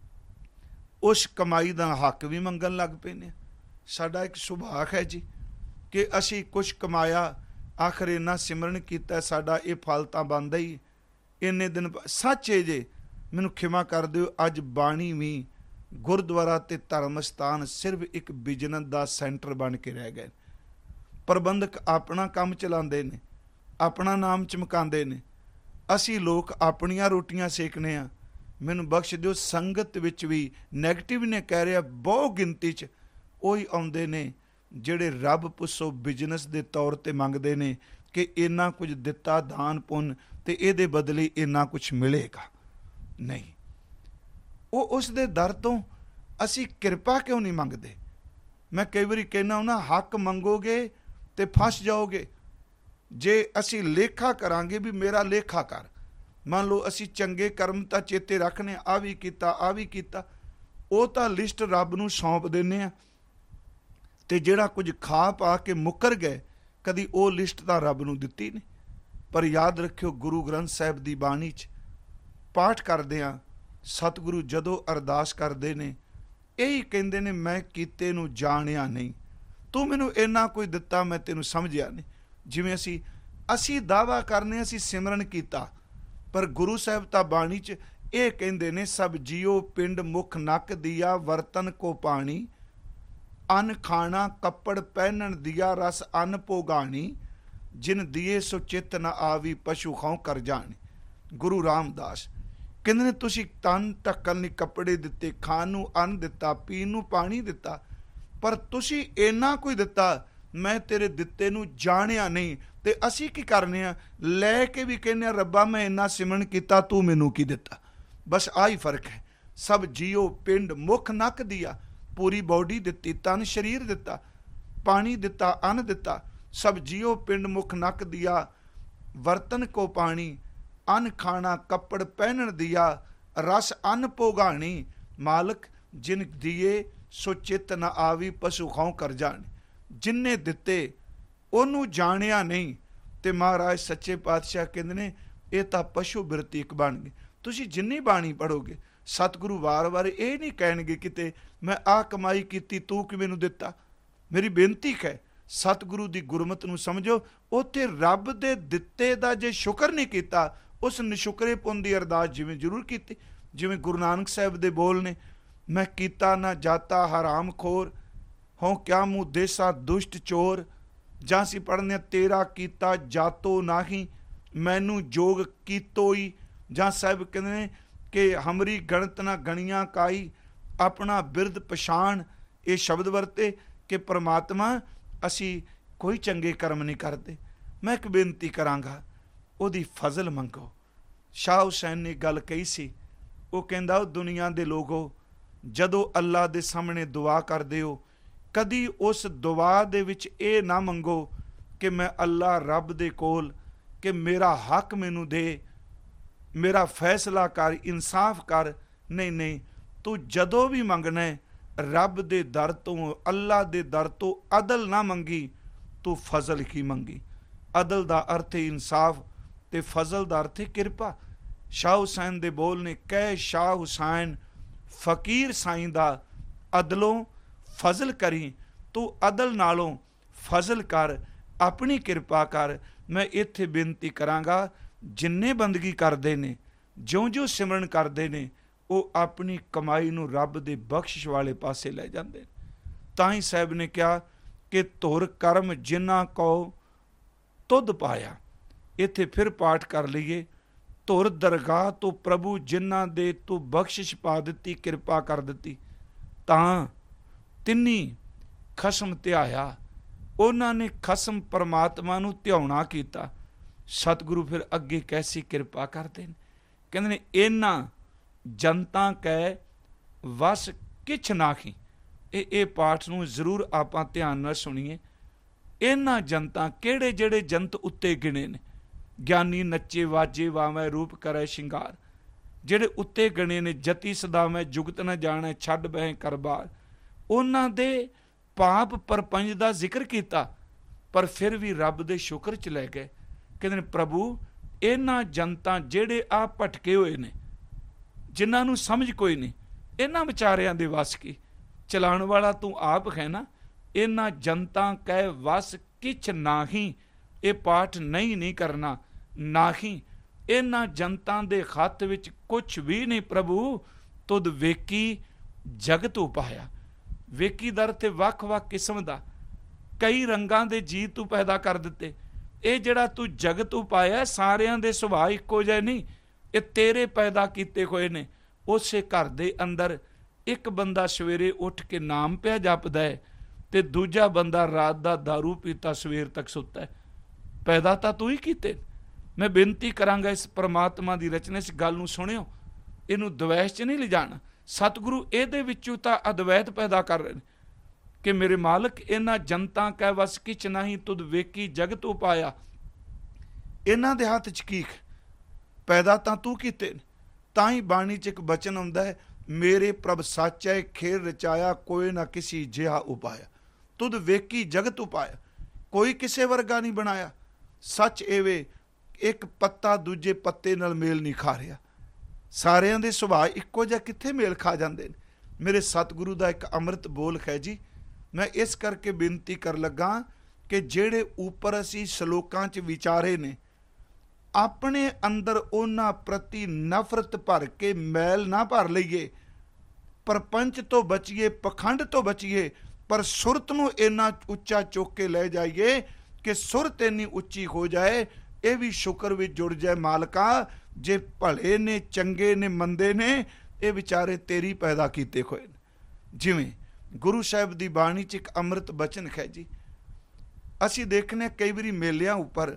उस कमाई का हक भी मंगन लग पैने। साडा एक सुभाग है जी कि असी कुछ कमाया, आखिर इन्ना सिमरन किया, साडा ये फल तां बनदा ही इन्ने दिन। सच है जे, मैनूं खिमा कर दिओ, अज बाणी भी गुरद्वारा ते धर्म स्थान सिर्फ एक बिजनेस का सेंटर बन के रह गए। प्रबंधक अपना काम चलाते ने, अपना नाम चमकाते ने, असी लोग अपनियां रोटियां सेकने आ। मैनूं बख्श दिओ, संगत विच भी नैगेटिव ने कह रहा, बहुत गिनती च ਉਹੀ ਆਉਂਦੇ ਨੇ ਜਿਹੜੇ ਰੱਬ ਪੁੱਛੋ ਬਿਜ਼ਨਸ ਦੇ ਤੌਰ 'ਤੇ ਮੰਗਦੇ ਨੇ ਕਿ ਇੰਨਾ ਕੁਝ ਦਿੱਤਾ ਦਾਨ ਪੁੰਨ ਤੇ ਇਹਦੇ ਬਦਲੇ ਇੰਨਾ ਕੁਝ ਮਿਲੇਗਾ। ਨਹੀਂ, ਉਹ ਉਸ ਦੇ ਦਰ ਤੋਂ ਅਸੀਂ ਕਿਰਪਾ ਕਿਉਂ ਨਹੀਂ ਮੰਗਦੇ? ਮੈਂ ਕਈ ਵਾਰੀ ਕਹਿੰਦਾ ਉਹਨਾਂ, ਹੱਕ ਮੰਗੋਗੇ ਤੇ ਫਸ ਜਾਓਗੇ। ਜੇ ਅਸੀਂ ਲੇਖਾ ਕਰਾਂਗੇ ਵੀ ਮੇਰਾ ਲੇਖਾ ਕਰ, ਮੰਨ ਲਓ ਅਸੀਂ ਚੰਗੇ ਕਰਮ ਤਾਂ ਚੇਤੇ ਰੱਖਣੇ, ਆ ਵੀ ਕੀਤਾ ਆ ਵੀ ਕੀਤਾ, ਉਹ ਤਾਂ ਲਿਸਟ ਰੱਬ ਨੂੰ ਸੌਂਪ ਦਿੰਦੇ ਆ। ਤੇ ਜਿਹੜਾ ਕੁਝ ਖਾ ਪਾ ਕੇ ਮੁੱਕਰ ਗਏ, ਕਦੀ ਉਹ ਲਿਸਟ ਤਾਂ ਰੱਬ ਨੂੰ ਦਿੱਤੀ ਨਹੀਂ। ਪਰ ਯਾਦ ਰੱਖਿਓ, ਗੁਰੂ ਗ੍ਰੰਥ ਸਾਹਿਬ ਦੀ ਬਾਣੀ 'ਚ ਪਾਠ ਕਰਦੇ ਆ, ਸਤਿਗੁਰੂ ਜਦੋਂ ਅਰਦਾਸ ਕਰਦੇ ਨੇ, ਇਹੀ ਕਹਿੰਦੇ ਨੇ, ਮੈਂ ਕੀਤੇ ਨੂੰ ਜਾਣਿਆ ਨਹੀਂ, ਤੂੰ ਮੈਨੂੰ ਇੰਨਾ ਕੁਝ ਦਿੱਤਾ, ਮੈਂ ਤੈਨੂੰ ਸਮਝਿਆ ਨਹੀਂ। ਜਿਵੇਂ ਅਸੀਂ ਦਾਅਵਾ ਕਰਨੇ ਅਸੀਂ ਸਿਮਰਨ ਕੀਤਾ, ਪਰ ਗੁਰੂ ਸਾਹਿਬ ਤਾਂ ਬਾਣੀ 'ਚ ਇਹ ਕਹਿੰਦੇ ਨੇ, ਸਭ ਜੀਓ ਪਿੰਡ ਮੁਖ ਨੱਕ ਦੀਆ, ਵਰਤਨ ਕੋ ਪਾਣੀ, अन खाना कपड़ पहनन दिया, रस अन भोगानी, जिन दिए सो चित न आवी, पशु खाओ कर जानी। गुरु रामदास कहते ने, तुसी तन ढक्कन लई कपड़े दिते, खाण नूं अन्न दिता, पीण नूं पानी दिता, पर तुसी इन्ना कोई दिता, मैं तेरे दिते नूं जाणिया नहीं। ते असी की करने आ, लै के भी कहने रब्बा मैं इन्ना सिमरन कीता, तू मैनूं की दिता। बस आही फर्क है। सब जीओ पिंड मुख नक दिया, ਪੂਰੀ ਬੋਡੀ ਦਿੱਤੀ, ਤਨ ਸਰੀਰ ਦਿੱਤਾ, ਪਾਣੀ ਦਿੱਤਾ, ਅੰਨ ਦਿੱਤਾ। ਸਭ ਜੀਓ ਪਿੰਡ ਮੁਖ ਨੱਕ ਦਿਆ, ਵਰਤਨ ਕੋ ਪਾਣੀ, ਅੰਨ ਖਾਣਾ ਕੱਪੜ ਪਹਿਨਣ ਦਿਆ, ਰਸ ਅੰਨ ਭੋਗਾਣੀ। ਮਾਲਕ ਜਿਨ ਦੀਏ ਸੋ ਚਿੱਤ ਨ ਆਵੀ, ਪਸ਼ੂ ਖਾਉ ਕਰ ਜਾਣ। ਜਿੰਨੇ ਦਿੱਤੇ ਉਹਨੂੰ ਜਾਣਿਆ ਨਹੀਂ। ਤੇ ਮਹਾਰਾਜ ਸੱਚੇ ਪਾਤਸ਼ਾਹ ਕਹਿੰਦੇ ਨੇ ਇਹ ਤਾਂ ਪਸ਼ੂ ਬਿਰਤੀਕ ਬਣ ਗਏ। ਤੁਸੀਂ ਜਿੰਨੀ ਬਾਣੀ ਪੜ੍ਹੋਗੇ, ਸਤਿਗੁਰੂ ਵਾਰ-ਵਾਰ ਇਹ ਨਹੀਂ ਕਹਿਣਗੇ ਕਿਤੇ ਮੈਂ ਆਹ ਕਮਾਈ ਕੀਤੀ ਤੂੰ ਕਿ ਮੈਨੂੰ ਦਿੱਤਾ। ਮੇਰੀ ਬੇਨਤੀ ਹੈ ਸਤਿਗੁਰੂ ਦੀ ਗੁਰਮਤਿ ਨੂੰ ਸਮਝੋ। ਉੱਥੇ ਰੱਬ ਦੇ ਦਿੱਤੇ ਦਾ ਜੇ ਸ਼ੁਕਰ ਨਹੀਂ ਕੀਤਾ, ਉਸ ਨਿਸ਼ੁਕਰੇ ਪੁੰਨ ਦੀ ਅਰਦਾਸ ਜਿਵੇਂ ਜ਼ਰੂਰ ਕੀਤੀ। ਜਿਵੇਂ ਗੁਰੂ ਨਾਨਕ ਸਾਹਿਬ ਦੇ ਬੋਲ ਨੇ, ਮੈਂ ਕੀਤਾ ਨਾ ਜਾਤਾ ਹਰਾਮ ਖੋਰ, ਹੋਂ ਕਿਆ ਮੂੰਹ ਦੇਸਾ ਦੁਸ਼ਟ ਚੋਰ। ਜਾਂ ਅਸੀਂ ਪੜ੍ਹਨੇ ਤੇਰਾ ਕੀਤਾ ਜਾਤੋ ਨਾਹੀ, ਮੈਨੂੰ ਜੋਗ ਕੀਤੋਈ। ਜਾਂ ਸਾਹਿਬ ਕਹਿੰਦੇ ਨੇ ਕਿ ਹਮਰੀ ਗਣਤ ਨਾ ਗਣੀਆਂ ਕਾਈ, ਆਪਣਾ ਬਿਰਦ ਪਛਾਣ। ਇਹ ਸ਼ਬਦ ਵਰਤੇ ਕਿ ਪ੍ਰਮਾਤਮਾ ਅਸੀਂ ਕੋਈ ਚੰਗੇ ਕਰਮ ਨਹੀਂ ਕਰਦੇ। ਮੈਂ ਇੱਕ ਬੇਨਤੀ ਕਰਾਂਗਾ, ਉਹਦੀ ਫਜ਼ਲ ਮੰਗੋ। ਸ਼ਾਹ ਹੁਸੈਨ ਨੇ ਗੱਲ ਕਹੀ ਸੀ, ਉਹ ਕਹਿੰਦਾ ਉਹ ਦੁਨੀਆ ਦੇ ਲੋਗੋ, ਜਦੋਂ ਅੱਲਾ ਦੇ ਸਾਹਮਣੇ ਦੁਆ ਕਰਦੇ ਹੋ, ਕਦੀ ਉਸ ਦੁਆ ਦੇ ਵਿੱਚ ਇਹ ਨਾ ਮੰਗੋ ਕਿ ਮੈਂ ਅੱਲਾ ਰੱਬ ਦੇ ਕੋਲ ਕਿ ਮੇਰਾ ਹੱਕ ਮੈਨੂੰ ਦੇ, ਮੇਰਾ ਫੈਸਲਾ ਕਰ, ਇਨਸਾਫ ਕਰ। ਨਹੀਂ ਨਹੀਂ, ਤੂੰ ਜਦੋਂ ਵੀ ਮੰਗਣਾ ਰੱਬ ਦੇ ਦਰ ਤੋਂ, ਅੱਲਾ ਦੇ ਦਰ ਤੋਂ ਅਦਲ ਨਾ ਮੰਗੀ, ਤੂੰ ਫਜ਼ਲ ਹੀ ਮੰਗੀ। ਅਦਲ ਦਾ ਅਰਥ ਹੈ ਇਨਸਾਫ ਤੇ ਫਜ਼ਲ ਦਾ ਅਰਥ ਹੈ ਕਿਰਪਾ। ਸ਼ਾਹ ਹੁਸੈਨ ਦੇ ਬੋਲ ਨੇ, ਕਹਿ ਸ਼ਾਹ ਹੁਸੈਨ ਫਕੀਰ ਸਾਈਂ ਦਾ, ਅਦਲੋਂ ਫਜ਼ਲ ਕਰੀ। ਤੂੰ ਅਦਲ ਨਾਲੋਂ ਫਜ਼ਲ ਕਰ, ਆਪਣੀ ਕਿਰਪਾ ਕਰ। ਮੈਂ ਇੱਥੇ ਬੇਨਤੀ ਕਰਾਂਗਾ, ਜਿੰਨੇ ਬੰਦਗੀ ਕਰਦੇ ਨੇ, ਜਿਉਂ-ਜਿਉਂ ਸਿਮਰਨ ਕਰਦੇ ਨੇ, ਉਹ ਆਪਣੀ ਕਮਾਈ ਨੂੰ ਰੱਬ ਦੇ ਬਖਸ਼ਿਸ਼ ਵਾਲੇ ਪਾਸੇ ਲੈ ਜਾਂਦੇ। ਤਾਂ ਹੀ ਸਾਹਿਬ ਨੇ ਕਿਹਾ ਕਿ ਧੁਰ ਕਰਮ ਜਿਨ੍ਹਾਂ ਕੋ ਤੁਧ ਪਾਇਆ। ਇੱਥੇ ਫਿਰ ਪਾਠ ਕਰ ਲਈਏ, ਧੁਰ ਦਰਗਾਹ ਤੋਂ ਪ੍ਰਭੂ ਜਿਨ੍ਹਾਂ ਦੇ ਤੂੰ ਬਖਸ਼ਿਸ਼ ਪਾ ਦਿੱਤੀ, ਕਿਰਪਾ ਕਰ ਦਿੱਤੀ, ਤਾਂ ਤਿੰਨੀ ਖਸਮ ਧਿਆਇਆ। ਉਹਨਾਂ ਨੇ ਖਸਮ ਪਰਮਾਤਮਾ ਨੂੰ ਧਿਆਉਣਾ ਕੀਤਾ। ਸਤਿਗੁਰੂ ਫਿਰ ਅੱਗੇ ਕੈਸੀ ਕਿਰਪਾ ਕਰਦੇ ਨੇ, ਕਹਿੰਦੇ ਨੇ ਇਹਨਾਂ ਜਨਤਾ ਕੈ ਵਸ ਕਿਛ ਨਾਖੀ। ਇਹ ਪਾਠ ਨੂੰ ਜ਼ਰੂਰ ਆਪਾਂ ਧਿਆਨ ਨਾਲ ਸੁਣੀਏ। ਇਹਨਾਂ ਜਨਤਾ ਕਿਹੜੇ? ਜਿਹੜੇ ਜੰਤ ਉੱਤੇ ਗਿਣੇ ਨੇ, ਗਿਆਨੀ ਨੱਚੇ ਵਾਜੇ ਵਾਵੇਂ ਰੂਪ ਕਰੇ ਸ਼ਿੰਗਾਰ। ਜਿਹੜੇ ਉੱਤੇ ਗਿਣੇ ਨੇ, ਜਤੀ ਸਦਾਵੇਂ ਜੁਗਤ ਨ ਜਾਣੈ ਛੱਡ ਬਹਿ ਕਰਬਾਰ। ਉਹਨਾਂ ਦੇ ਪਾਪ ਪਰਪੰਜ ਦਾ ਜ਼ਿਕਰ ਕੀਤਾ, ਪਰ ਫਿਰ ਵੀ ਰੱਬ ਦੇ ਸ਼ੁਕਰ ਚ ਲੈ ਗਏ। ਕਹਿੰਦੇ ਨੇ ਪ੍ਰਭੂ ਇਹਨਾਂ ਜਨਤਾ ਜਿਹੜੇ ਆ ਭਟਕੇ ਹੋਏ ਨੇ, ਜਿਨ੍ਹਾਂ ਨੂੰ ਸਮਝ ਕੋਈ ਨਹੀਂ, ਇਹਨਾਂ ਵਿਚਾਰਿਆਂ ਦੇ ਵਸ ਕੀ? ਚਲਾਉਣ ਵਾਲਾ ਤੂੰ ਆਪ ਹੈ ਨਾ। ਇਹਨਾਂ ਜਨਤਾ ਕਹਿ ਵਸ ਕਿਛ ਨਾਹੀ। ਇਹ ਪਾਠ ਨਹੀਂ ਕਰਨਾ। ਨਾਹੀ, ਇਹਨਾਂ ਜਨਤਾ ਦੇ ਹੱਥ ਵਿੱਚ ਕੁਛ ਵੀ ਨਹੀਂ ਪ੍ਰਭੂ। ਤੁਧ ਵੇਖੀ ਜਗਤ ਉਪਾਇਆ। ਵੇਖੀ ਦਰ ਤੇ ਵੱਖ-ਵੱਖ ਕਿਸਮ ਦਾ, ਕਈ ਰੰਗਾਂ ਦੇ ਜੀਵ ਤੂੰ ਪੈਦਾ ਕਰ ਦਿੱਤੇ। ਇਹ ਜਿਹੜਾ ਤੂੰ ਜਗਤ ਉਪਾਇਆ, ਸਾਰਿਆਂ ਦੇ ਸੁਭਾਅ ਇੱਕੋ ਜਿਹੇ ਨਹੀਂ, ਇਹ ਤੇਰੇ ਪੈਦਾ ਕੀਤੇ ਹੋਏ ਨੇ। ਉਸੇ ਘਰ ਦੇ ਅੰਦਰ ਇੱਕ ਬੰਦਾ ਸਵੇਰੇ ਉੱਠ ਕੇ ਨਾਮ ਪਿਆ ਜਪਦਾ ਹੈ, ਤੇ ਦੂਜਾ ਬੰਦਾ ਰਾਤ ਦਾ ਦਾਰੂ ਪੀਤਾ ਸਵੇਰ ਤੱਕ ਸੁੱਤਾ ਹੈ। ਪੈਦਾ ਤਾਂ ਤੂੰ ਹੀ ਕੀਤੇ। ਮੈਂ ਬੇਨਤੀ ਕਰਾਂਗਾ, ਇਸ ਪਰਮਾਤਮਾ ਦੀ ਰਚਨਾ, ਇਸ ਗੱਲ ਨੂੰ ਸੁਣਿਓ, ਇਹਨੂੰ ਦਵੈਸ਼ 'ਚ ਨਹੀਂ ਲਿਜਾਣਾ। ਸਤਿਗੁਰੂ ਇਹਦੇ ਵਿੱਚੋਂ ਤਾਂ ਅਦਵੈਤ ਪੈਦਾ ਕਰ ਰਹੇ ਨੇ ਕਿ ਮੇਰੇ ਮਾਲਕ ਇਹਨਾਂ ਜਨਤਾ ਕਹਿ ਵਸ ਕਿਛ ਨਹੀਂ, ਤੁਧ ਵੇਖੀ ਜਗਤ ਉਪਾਇਆ। ਇਹਨਾਂ ਦੇ ਹੱਥ 'ਚ ਕੀ? ਪੈਦਾ ਤਾਂ ਤੂੰ ਕੀਤੇ। ਤਾਂ ਹੀ ਬਾਣੀ 'ਚ ਇੱਕ ਬਚਨ ਆਉਂਦਾ ਹੈ, ਮੇਰੇ ਪ੍ਰਭ ਸਾਚੈ ਖੇਰ ਰਚਾਇਆ, ਕੋਈ ਨਾ ਕਿਸੀ ਜਿਹਾ ਉਪਾਇਆ। ਤੁਧ ਵੇਖੀ ਜਗਤ ਉਪਾਇਆ। ਕੋਈ ਕਿਸੇ ਵਰਗਾ ਨਹੀਂ ਬਣਾਇਆ। ਸੱਚ ਐਵੇਂ ਇੱਕ ਪੱਤਾ ਦੂਜੇ ਪੱਤੇ ਨਾਲ ਮੇਲ ਨਹੀਂ ਖਾ ਰਿਹਾ। ਸਾਰਿਆਂ ਦੇ ਸੁਭਾਅ ਇੱਕੋ ਜਿਹਾ ਕਿੱਥੇ ਮੇਲ ਖਾ ਜਾਂਦੇ ਨੇ? ਮੇਰੇ ਸਤਿਗੁਰੂ ਦਾ ਇੱਕ ਅੰਮ੍ਰਿਤ ਬੋਲ ਹੈ ਜੀ। ਮੈਂ ਇਸ ਕਰਕੇ ਬੇਨਤੀ ਕਰ ਲੱਗਾ ਕਿ ਜਿਹੜੇ ਉੱਪਰ ਅਸੀਂ ਸ਼ਲੋਕਾਂ 'ਚ ਵਿਚਾਰੇ ਨੇ, ਆਪਣੇ ਅੰਦਰ ਉਹਨਾਂ ਪ੍ਰਤੀ ਨਫ਼ਰਤ ਭਰ ਕੇ ਮੈਲ ਨਾ ਭਰ ਲਈਏ। ਪਰਪੰਚ ਤੋਂ ਬਚੀਏ, ਪਖੰਡ ਤੋਂ ਬਚੀਏ, ਪਰ ਸੁਰਤ ਨੂੰ ਇੰਨਾ ਉੱਚਾ ਚੁੱਕ ਕੇ ਲੈ ਜਾਈਏ ਕਿ ਸੁਰਤ ਇੰਨੀ ਉੱਚੀ ਹੋ ਜਾਏ, ਇਹ ਵੀ ਸ਼ੁਕਰ ਵਿੱਚ ਜੁੜ ਜਾਏ। ਮਾਲਕਾ, ਜੇ ਭਲੇ ਨੇ, ਚੰਗੇ ਨੇ, ਮੰਦੇ ਨੇ, ਇਹ ਵਿਚਾਰੇ ਤੇਰੀ ਪੈਦਾ ਕੀਤੇ ਹੋਏ ਨੇ। ਜਿਵੇਂ ਗੁਰੂ ਸਾਹਿਬ ਦੀ ਬਾਣੀ 'ਚ ਇੱਕ ਅੰਮ੍ਰਿਤ ਬਚਨ ਹੈ ਜੀ। ਅਸੀਂ ਦੇਖਦੇ ਕਈ ਵਾਰੀ ਮੇਲਿਆਂ ਉੱਪਰ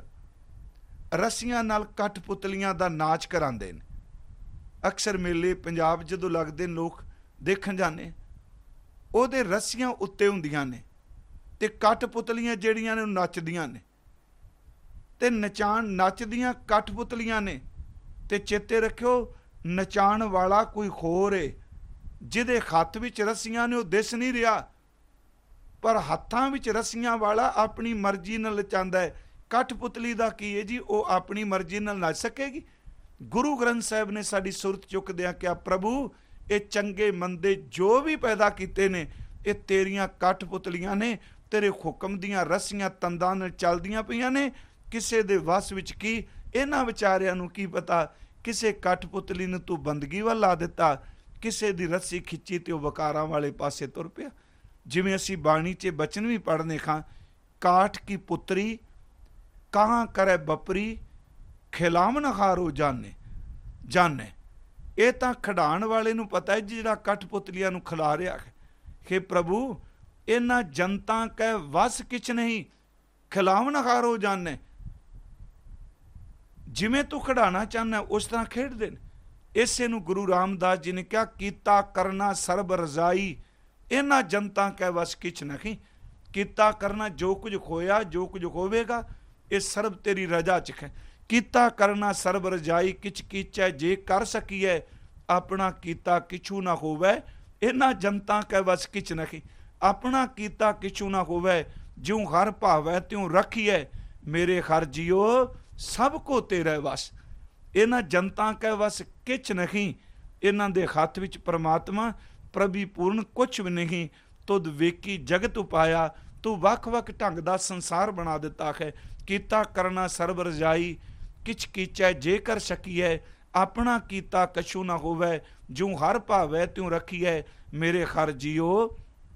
ਰੱਸੀਆਂ ਨਾਲ ਕਠਪੁਤਲੀਆਂ ਦਾ ਨਾਚ ਕਰਾਉਂਦੇ ਨੇ। ਅਕਸਰ ਮੇਲੇ ਪੰਜਾਬ ਜਦੋਂ ਲੱਗਦੇ ਲੋਕ ਦੇਖਣ ਜਾਂਦੇ, ਉਹਦੇ ਰੱਸੀਆਂ ਉੱਤੇ ਹੁੰਦੀਆਂ ਨੇ ਤੇ ਕਠਪੁਤਲੀਆਂ ਜਿਹੜੀਆਂ ਨੇ ਉਹ ਨੱਚਦੀਆਂ ਨੇ ਤੇ ਨੱਚਦੀਆਂ ਕਠਪੁਤਲੀਆਂ ਨੇ। ਤੇ ਚੇਤੇ ਰੱਖਿਓ, ਨਚਾਉਣ ਵਾਲਾ ਕੋਈ ਹੋਰ ਏ, ਜਿਹਦੇ ਹੱਥ ਵਿੱਚ ਰੱਸੀਆਂ ਨੇ ਉਹ ਦਿਸ ਨਹੀਂ ਰਿਹਾ, ਪਰ ਹੱਥਾਂ ਵਿੱਚ ਰੱਸੀਆਂ ਵਾਲਾ ਆਪਣੀ ਮਰਜ਼ੀ ਨਾਲ ਨਚਾਉਂਦਾ ਹੈ। ਕਠਪੁਤਲੀ ਦਾ ਕੀ ਹੈ ਜੀ, ਉਹ ਆਪਣੀ ਮਰਜ਼ੀ ਨਾਲ ਨੱਚ ਸਕੇਗੀ? ਗੁਰੂ ਗ੍ਰੰਥ ਸਾਹਿਬ ਨੇ ਸਾਡੀ ਸੁਰਤ ਚੁੱਕਦਿਆਂ ਕਿਹਾ, ਪ੍ਰਭੂ ਇਹ ਚੰਗੇ ਮੰਦੇ ਜੋ ਵੀ ਪੈਦਾ ਕੀਤੇ ਨੇ ਇਹ ਤੇਰੀਆਂ ਕਠਪੁਤਲੀਆਂ ਨੇ, ਤੇਰੇ ਹੁਕਮ ਦੀਆਂ ਰੱਸੀਆਂ ਤੰਦਾਂ ਨਾਲ ਚੱਲਦੀਆਂ ਪਈਆਂ ਨੇ। ਕਿਸੇ ਦੇ ਵਸ ਵਿੱਚ ਕੀ, ਇਹਨਾਂ ਵਿਚਾਰਿਆਂ ਨੂੰ ਕੀ ਪਤਾ, ਕਿਸੇ ਕਠਪੁਤਲੀ ਨੂੰ ਤੂੰ ਬੰਦਗੀ ਵੱਲ ਲਾ ਦਿੱਤਾ, ਕਿਸੇ ਦੀ ਰੱਸੀ ਖਿੱਚੀ ਤੇ ਉਹ ਵਕਾਰਾਂ ਵਾਲੇ ਪਾਸੇ ਤੁਰ ਪਿਆ। ਜਿਵੇਂ ਅਸੀਂ ਬਾਣੀ 'ਚ ਬਚਨ ਵੀ ਪੜ੍ਹਨੇ ਖਾਂ, ਕਾਠ ਕੀ ਪੁੱਤਰੀ ਕਹਾਂ ਕਰੇ ਬਪਰੀ ਖਿਲਾਵਨ ਹਾਰੋ ਜਾਣੇ। ਇਹ ਤਾਂ ਖਿਡਾਉਣ ਵਾਲੇ ਨੂੰ ਪਤਾ ਹੈ ਜਿਹੜਾ ਕਠਪੁਤਲੀਆਂ ਨੂੰ ਖਿਲਾ ਰਿਹਾ ਹੈ। ਕਿ ਪ੍ਰਭੂ ਇਹਨਾਂ ਜਨਤਾ ਕੈ ਵਸ ਕਿਛ ਨਹੀਂ, ਖਿਲਾਵਨ ਹਾਰੋ ਜਾਣੇ। ਜਿਵੇਂ ਤੂੰ ਖਿਡਾਉਣਾ ਚਾਹੁੰਦਾ ਉਸ ਤਰ੍ਹਾਂ ਖੇਡਦੇ ਨੇ। ਇਸੇ ਨੂੰ ਗੁਰੂ ਰਾਮਦਾਸ ਜੀ ਨੇ ਕਿਹਾ, ਕੀਤਾ ਕਰਨਾ ਸਰਬ ਰਜ਼ਾਈ, ਇਹਨਾਂ ਜਨਤਾ ਕੈ ਵਸ ਕਿਛ ਨਹੀਂ। ਕੀਤਾ ਕਰਨਾ, ਜੋ ਕੁਝ ਹੋਇਆ ਜੋ ਕੁਝ ਹੋਵੇਗਾ ਇਹ ਸਰਬ ਤੇਰੀ ਰਜਾ 'ਚ ਹੈ। ਕੀਤਾ ਕਰਨਾ ਸਰਬ ਰਜਾਈ, ਕਿਛ ਕੀਚੈ ਜੇ ਕਰ ਸਕੀਐ, ਆਪਣਾ ਕੀਤਾ ਕਿਛੂ ਨਾ ਹੋਵੇ, ਇਹਨਾਂ ਜਨਤਾ ਕੈ ਵਸ ਕਿਛ ਨਹੀਂ। ਆਪਣਾ ਕੀਤਾ ਕਿਛੂ ਨਾ ਹੋਵੇ, ਜਿਉ ਹਰ ਭਾਵੈ ਤਿਉ ਰੱਖੀਐ, ਮੇਰੇ ਹਰ ਜੀਓ ਸਭ ਕੋ ਤੇਰੇ ਵਸ। ਇਹਨਾਂ ਜਨਤਾ ਕੈ ਵਸ ਕਿਛ ਨਹੀਂ, ਇਹਨਾਂ ਦੇ ਹੱਥ ਵਿੱਚ ਪਰਮਾਤਮਾ ਪ੍ਰਭੀ ਪੂਰਨ ਕੁਛ ਵੀ ਨਹੀਂ। ਤੁਧ ਵੇਖੀ ਜਗਤ ਉਪਾਇਆ, ਤੂੰ ਵੱਖ ਵੱਖ ਢੰਗ ਦਾ ਸੰਸਾਰ ਬਣਾ ਦਿੱਤਾ ਹੈ। ਕੀਤਾ ਕਰਨਾ ਸਰਬ ਰਜਾਈ, ਕਿਛ ਕੀਚੈ ਜੇ ਕਰ ਸਕੀਐ, ਆਪਣਾ ਕੀਤਾ ਕਛੂ ਨਾ ਹੋਵੇ, ਜਿਉ ਹਰ ਭਾਵੈ ਤਿਉ ਰੱਖੀਐ, ਮੇਰੇ ਹਰ ਜੀਓ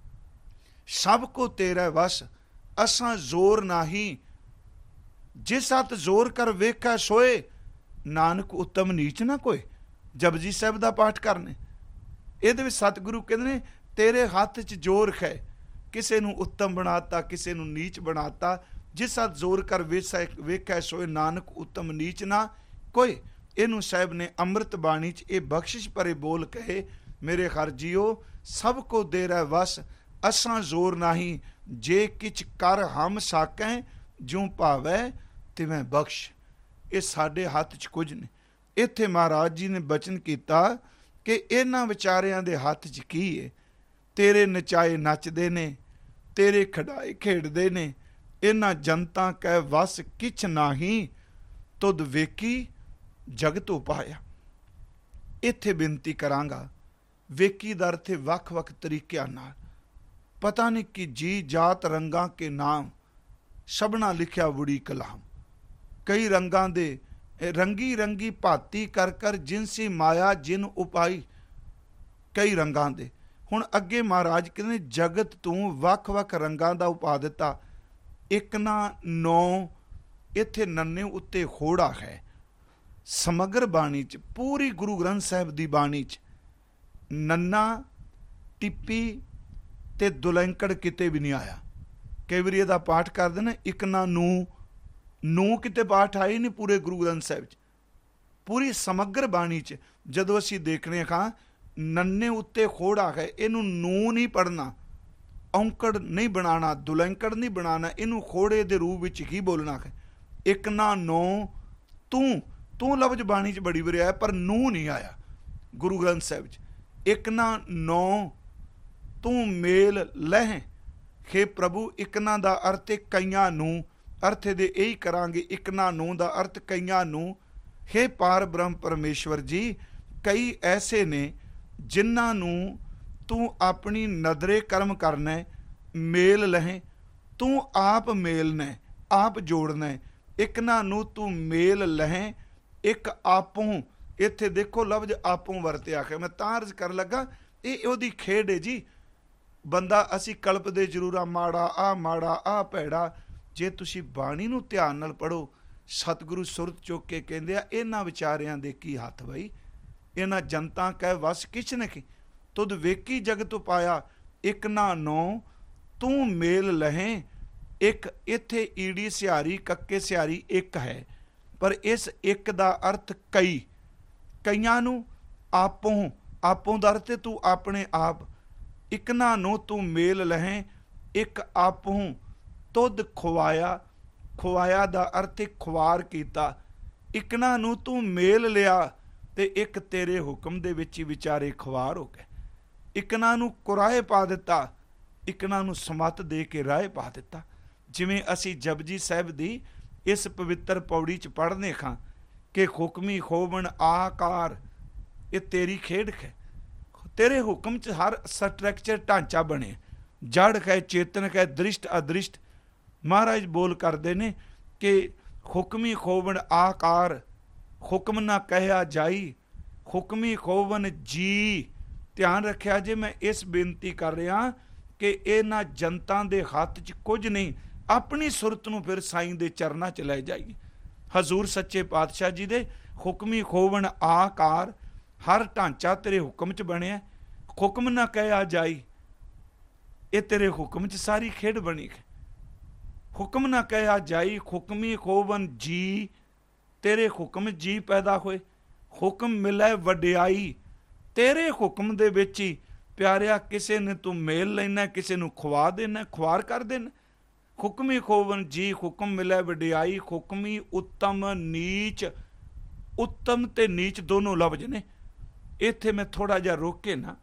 ਸਭ ਕੋ ਤੇਰੇ ਵਸ। ਅਸਾਂ ਜ਼ੋਰ ਨਾਹੀ, ਜਿਸ ਹੱਥ ਜ਼ੋਰ ਕਰ ਵੇਖੈ ਸੋਏ, ਨਾਨਕ ਉੱਤਮ ਨੀਚ ਨਾ ਕੋਈ। ਜਪਜੀ ਸਾਹਿਬ ਦਾ ਪਾਠ ਕਰਨੇ, ਇਹਦੇ ਵਿੱਚ ਸਤਿਗੁਰੂ ਕਹਿੰਦੇ ਨੇ ਤੇਰੇ ਹੱਥ 'ਚ ਜ਼ੋਰ ਹੈ। ਕਿਸੇ ਨੂੰ ਉੱਤਮ ਬਣਾਤਾ, ਕਿਸੇ ਨੂੰ ਨੀਚ ਬਣਾਤਾ। ਜਿਸ ਹੱਥ ਜ਼ੋਰ ਕਰ ਵੇਖੈ ਸੋਏ, ਨਾਨਕ ਉੱਤਮ ਨੀਚ ਨਾ ਕੋਈ। ਇਹਨੂੰ ਸਾਹਿਬ ਨੇ ਅੰਮ੍ਰਿਤ ਬਾਣੀ 'ਚ ਇਹ ਬਖਸ਼ਿਸ਼ ਭਰੇ ਬੋਲ ਕਹੇ, ਮੇਰੇ ਹਰ ਜੀਓ ਸਭ ਕੋ ਦੇ ਰਹਿ ਵਸ, ਅਸਾਂ ਜ਼ੋਰ ਨਾਹੀ, ਜੇ ਕਿਛ ਕਰ ਹਮ ਸਾਕੈ, ਜਿਉ ਭਾਵੈ ਤਿਵੇਂ ਬਖਸ਼। ਇਹ ਸਾਡੇ ਹੱਥ 'ਚ ਕੁਝ ਨਹੀਂ। ਇੱਥੇ ਮਹਾਰਾਜ ਜੀ ਨੇ ਬਚਨ ਕੀਤਾ ਕਿ ਇਹਨਾਂ ਵਿਚਾਰਿਆਂ ਦੇ ਹੱਥ 'ਚ ਕੀ ਹੈ। ਤੇਰੇ ਨਚਾਏ ਨੱਚਦੇ ਨੇ, ਤੇਰੇ ਖਿਡਾਏ ਖੇਡਦੇ ਨੇ, ਇਹਨਾਂ ਜਨਤਾ ਕੈ ਵਸ ਕਿਛ ਨਾਹੀ, ਤੁਧ ਵੇਖੀ ਜਗਤ ਉਪਾਇਆ। ਇੱਥੇ ਬੇਨਤੀ ਕਰਾਂਗਾ, ਵੇਖੀ ਦਾ ਅਰਥ ਹੈ ਵੱਖ ਵੱਖ ਤਰੀਕਿਆਂ ਨਾਲ। ਪਤਾ ਨਹੀਂ ਕਿ ਜੀ ਜਾਤ ਰੰਗਾਂ ਕੇ ਨਾਮ, ਸਭਨਾ ਲਿਖਿਆ ਵੁੜੀ ਕਲਾਮ। ਕਈ ਰੰਗਾਂ ਦੇ ਰੰਗੀ ਰੰਗੀ ਭਾਤੀ ਕਰ ਕਰ, ਜਿਨਸੀ ਮਾਇਆ ਜਿਨ ਉਪਾਈ। ਕਈ ਰੰਗਾਂ ਦੇ। ਹੁਣ ਅੱਗੇ ਮਹਾਰਾਜ ਕਹਿੰਦੇ ਜਗਤ ਤੂੰ ਵੱਖ ਵੱਖ ਰੰਗਾਂ ਦਾ ਉਪਾ ਦਿੱਤਾ। ਇੱਕ ਨਾ ਨੌ, ਇੱਥੇ ਨੰਨੇ ਉੱਤੇ ਹੋੜਾ ਹੈ। ਸਮਗਰ ਬਾਣੀ 'ਚ, ਪੂਰੀ ਗੁਰੂ ਗ੍ਰੰਥ ਸਾਹਿਬ ਦੀ ਬਾਣੀ 'ਚ ਨੰਨਾ, ਟਿੱਪੀ ਤੇ ਦੁਲੈਂਕੜ ਕਿਤੇ ਵੀ ਨਹੀਂ ਆਇਆ। ਕਈ ਵਾਰੀ ਇਹਦਾ ਪਾਠ ਕਰਦੇ ਨੇ, ਇੱਕ ਨਾ ਨੂੰ ਕਿਤੇ ਪਾਠ ਆਈ ਨਹੀਂ ਪੂਰੇ ਗੁਰੂ ਗ੍ਰੰਥ ਸਾਹਿਬ 'ਚ। ਪੂਰੀ ਸਮਗਰ ਬਾਣੀ 'ਚ ਜਦੋਂ ਅਸੀਂ ਦੇਖਦੇ ਹਾਂ, ਨੰਨੇ ਉੱਤੇ ਖੋੜਾ ਹੈ, ਇਹਨੂੰ ਨੂੰ ਨਹੀਂ ਪੜ੍ਹਨਾ, ਔਂਕੜ ਨਹੀਂ ਬਣਾਉਣਾ, ਦੁਲੈਂਕੜ ਨਹੀਂ ਬਣਾਉਣਾ, ਇਹਨੂੰ ਖੋੜੇ ਦੇ ਰੂਪ ਵਿੱਚ ਹੀ ਬੋਲਣਾ ਹੈ। ਇੱਕ ਨਾ ਨੌ, ਤੂੰ ਲਫ਼ਜ਼ ਬਾਣੀ 'ਚ ਬੜੀ ਵਾਰੀ ਆਇਆ, ਪਰ ਨੂੰ ਨਹੀਂ ਆਇਆ ਗੁਰੂ ਗ੍ਰੰਥ ਸਾਹਿਬ 'ਚ। ਇੱਕ ਨਾ ਨੌ, ਤੂੰ ਮੇਲ ਲਹਿ, ਹੇ ਪ੍ਰਭੂ। ਇੱਕ ਨਾ ਦਾ ਅਰਥ ਕਈਆਂ ਨੂੰ, ਅਰਥ ਦੇ ਇਹੀ ਕਰਾਂਗੇ, ਇੱਕ ਨਾ ਨੂੰ ਦਾ ਅਰਥ ਕਈਆਂ ਨੂੰ। ਹੇ ਪਾਰ ਬ੍ਰਹਮ ਪਰਮੇਸ਼ਵਰ ਜੀ, ਕਈ ਐਸੇ ਨੇ ਜਿਨ੍ਹਾਂ ਨੂੰ ਤੂੰ ਆਪਣੀ ਨਦਰੇ ਕਰਮ ਕਰਨਾ, ਮੇਲ ਲਹੇ, ਤੂੰ ਆਪ ਮੇਲਣਾ, ਆਪ ਜੋੜਨਾ। ਇੱਕ ਨਾ ਨੂੰ ਤੂੰ ਮੇਲ ਲਹੇ, ਇੱਕ ਆਪੋਂ। ਇੱਥੇ ਦੇਖੋ ਲਫ਼ਜ਼ ਆਪੋਂ ਵਰਤਿਆ ਹੈ। ਮੈਂ ਤਾਂ ਅਰਜ਼ ਕਰਨ ਲੱਗਾ, ਇਹ ਉਹਦੀ ਖੇਡ ਹੈ ਜੀ। ਬੰਦਾ ਅਸੀਂ ਕਲਪਦੇ ਜ਼ਰੂਰ ਆ, ਮਾੜਾ ਆ ਭੈੜਾ। ਜੇ ਤੁਸੀਂ ਬਾਣੀ ਨੂੰ ਧਿਆਨ ਨਾਲ ਪੜ੍ਹੋ, ਸਤਿਗੁਰੂ ਸੁਰਤ ਚੁੱਕ ਕੇ ਕਹਿੰਦੇ ਆ, ਇਹਨਾਂ ਵਿਚਾਰਿਆਂ ਦੇ ਕੀ ਹੱਥ ਬਈ, ਇਹਨਾਂ ਜਨਤਾ ਕਹਿ ਵਸ ਕਿਛ ਨਹੀਂ, ਤੁਧ ਵੇਖੀ ਜਗਤ ਉਪਾਇਆ। ਇੱਕ ਨਾ ਨੌ, ਤੂੰ ਮੇਲ ਲਹੇ। ਇੱਕ ਇੱਥੇ ਈੜੀ ਸਿਹਾਰੀ, ਕੱਕੇ ਸਿਹਾਰੀ ਇੱਕ ਹੈ, ਪਰ ਇਸ ਇੱਕ ਦਾ ਅਰਥ ਕਈਆਂ ਨੂੰ। ਆਪੋਂ ਦਾ ਅਰਥ ਤੂੰ ਆਪਣੇ ਆਪ। ਇਕਨਾ ਨੂੰ ਤੂੰ ਮੇਲ ਲਹੈਂ, ਇੱਕ ਆਪਹੂੰ ਤੁਧ ਖੁਆਇਆ। ਖੁਆਇਆ ਦਾ ਅਰਥ ਖੁਆਰ ਕੀਤਾ। ਇਕਨਾ ਨੂੰ ਤੂੰ ਮੇਲ ਲਿਆ ਤੇ ਇੱਕ ਤੇਰੇ ਹੁਕਮ ਦੇ ਵਿੱਚ ਹੀ ਵਿਚਾਰੇ ਖੁਆਰ ਹੋ ਗਏ। ਇਕਨਾ ਨੂੰ ਕੁਰਾਏ ਪਾ ਦਿੱਤਾ, ਇਕਨਾ ਨੂੰ ਸਮੱਤ ਦੇ ਕੇ ਰਾਹ ਪਾ ਦਿੱਤਾ। ਜਿਵੇਂ ਅਸੀਂ ਜਪਜੀ ਸਾਹਿਬ ਦੀ ਇਸ ਪਵਿੱਤਰ ਪੌੜੀ 'ਚ ਪੜ੍ਹਦੇ ਹਾਂ ਕਿ ਹੁਕਮੀ ਖੋਵਣ ਆਕਾਰ, ਇਹ ਤੇਰੀ ਖੇਡ ਹੈ। ਤੇਰੇ ਹੁਕਮ 'ਚ ਹਰ ਸਟਰਕਚਰ ਢਾਂਚਾ ਬਣੇ, ਜੜ ਹੈ, ਚੇਤਨ ਹੈ, ਦ੍ਰਿਸ਼ਟ ਅਦ੍ਰਿਸ਼ਟ। ਮਹਾਰਾਜ ਬੋਲ ਕਰਦੇ ਨੇ ਕਿ ਹੁਕਮੀ ਖੋਵਣ ਆਕਾਰ, ਹੁਕਮ ਨਾ ਕਹਿਆ ਜਾਈ, ਹੁਕਮੀ ਖੋਵਨ ਜੀ। ਧਿਆਨ ਰੱਖਿਆ ਜੇ, ਮੈਂ ਇਸ ਬੇਨਤੀ ਕਰ ਰਿਹਾ ਕਿ ਇਹਨਾਂ ਜਨਤਾ ਦੇ ਹੱਥ 'ਚ ਕੁਝ ਨਹੀਂ, ਆਪਣੀ ਸੁਰਤ ਨੂੰ ਫਿਰ ਸਾਈਂ ਦੇ ਚਰਨਾਂ 'ਚ ਲੈ ਜਾਈਏ। ਹਜ਼ੂਰ ਸੱਚੇ ਪਾਤਸ਼ਾਹ ਜੀ ਦੇ ਹੁਕਮੀ ਖੋਵਣ ਆਕਾਰ, ਹਰ ਢਾਂਚਾ ਤੇਰੇ ਹੁਕਮ 'ਚ ਬਣਿਆ। ਹੁਕਮ ਨਾ ਕਹਿਆ ਜਾਈ, ਇਹ ਤੇਰੇ ਹੁਕਮ 'ਚ ਸਾਰੀ ਖੇਡ ਬਣੀ ਹੈ। ਹੁਕਮ ਨਾ ਕਹਿਆ ਜਾਈ, ਹੁਕਮੀ ਖੋਵਨ ਜੀ, ਤੇਰੇ ਹੁਕਮ ਜੀ ਪੈਦਾ ਹੋਏ। ਹੁਕਮ ਮਿਲੇ ਵਡਿਆਈ, ਤੇਰੇ ਹੁਕਮ ਦੇ ਵਿੱਚ ਹੀ ਪਿਆਰਿਆ ਕਿਸੇ ਨੇ ਤੂੰ ਮੇਲ ਲੈਣਾ, ਕਿਸੇ ਨੂੰ ਖਵਾ ਦੇਣਾ, ਖੁਆਰ ਕਰ ਦੇਣਾ। ਹੁਕਮੀ ਖੋਵਨ ਜੀ, ਹੁਕਮ ਮਿਲੇ ਵਡਿਆਈ, ਹੁਕਮੀ ਉੱਤਮ ਨੀਚ। ਉੱਤਮ ਤੇ ਨੀਚ ਦੋਨੋਂ ਲਫ਼ਜ਼ ਨੇ। ਇੱਥੇ ਮੈਂ ਥੋੜ੍ਹਾ ਜਿਹਾ ਰੋਕ ਕੇ ਨਾ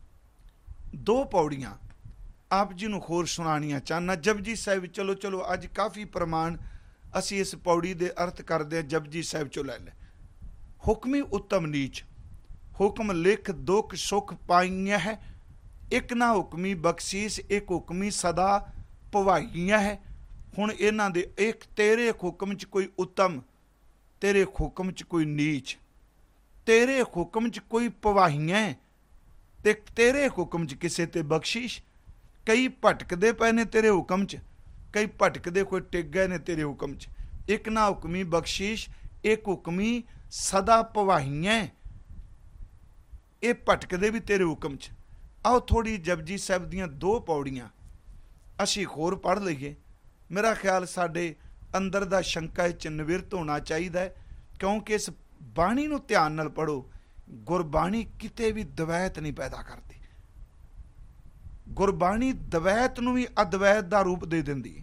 2 ਪੌੜੀਆਂ ਆਪ ਜੀ ਨੂੰ ਹੋਰ ਸੁਣਾਉਣੀਆਂ ਚਾਹੁੰਦਾ। ਜਪਜੀ ਸਾਹਿਬ, ਚਲੋ ਅੱਜ ਕਾਫੀ ਪ੍ਰਮਾਣ ਅਸੀਂ ਇਸ ਪੌੜੀ ਦੇ ਅਰਥ ਕਰਦੇ ਹਾਂ, ਜਪਜੀ ਸਾਹਿਬ ਚੋਂ ਲੈ ਲੈ। ਹੁਕਮੀ ਉੱਤਮ ਨੀਚ, ਹੁਕਮ ਲਿਖ ਦੁੱਖ ਸੁਖ ਪਾਈਆਂ ਹੈ। ਇੱਕ ਨਾ ਹੁਕਮੀ ਬਖਸ਼ੀਸ਼, ਇੱਕ ਹੁਕਮੀ ਸਦਾ ਭਵਾਈਆਂ ਹੈ। ਹੁਣ ਇਹਨਾਂ ਦੇ ਇੱਕ ਤੇਰੇ ਹੁਕਮ 'ਚ ਕੋਈ ਉੱਤਮ, ਤੇਰੇ ਹੁਕਮ 'ਚ ਕੋਈ ਨੀਚ, ਤੇਰੇ ਹੁਕਮ 'ਚ ਕੋਈ ਭਵਾਈਆਂ ਤੇ ਤੇਰੇ ਹੁਕਮ 'ਚ ਕਿਸੇ ਤੇ ਬਖਸ਼ੀਸ਼। ਕਈ ਭਟਕਦੇ ਪਏ ਨੇ ਤੇਰੇ ਹੁਕਮ 'ਚ, ਕਈ ਭਟਕਦੇ ਕੋਈ ਟਿਕ ਗਏ ਨੇ ਤੇਰੇ ਹੁਕਮ 'ਚ। ਇੱਕ ਨਾ ਹੁਕਮੀ ਬਖਸ਼ੀਸ਼, ਇੱਕ ਹੁਕਮੀ ਸਦਾ ਭਵਾਈਆਂ, ਇਹ ਭਟਕਦੇ ਵੀ ਤੇਰੇ ਹੁਕਮ 'ਚ। ਆਓ ਥੋੜ੍ਹੀ ਜਪਜੀ ਸਾਹਿਬ ਦੀਆਂ 2 ਪੌੜੀਆਂ ਅਸੀਂ ਹੋਰ ਪੜ੍ਹ ਲਈਏ। ਮੇਰਾ ਖਿਆਲ ਸਾਡੇ ਅੰਦਰ ਦਾ ਸ਼ੰਕਾ 'ਚ ਨਿਵਰਤ ਹੋਣਾ ਚਾਹੀਦਾ ਹੈ, ਕਿਉਂਕਿ ਇਸ ਬਾਣੀ ਨੂੰ ਧਿਆਨ ਨਾਲ ਪੜ੍ਹੋ। ਗੁਰਬਾਣੀ ਕਿਤੇ ਵੀ ਦਵੈਤ ਨਹੀਂ ਪੈਦਾ ਕਰਦੀ। ਗੁਰਬਾਣੀ ਦਵੈਤ ਨੂੰ ਵੀ ਅਦਵੈਤ ਦਾ ਰੂਪ ਦੇ ਦਿੰਦੀ,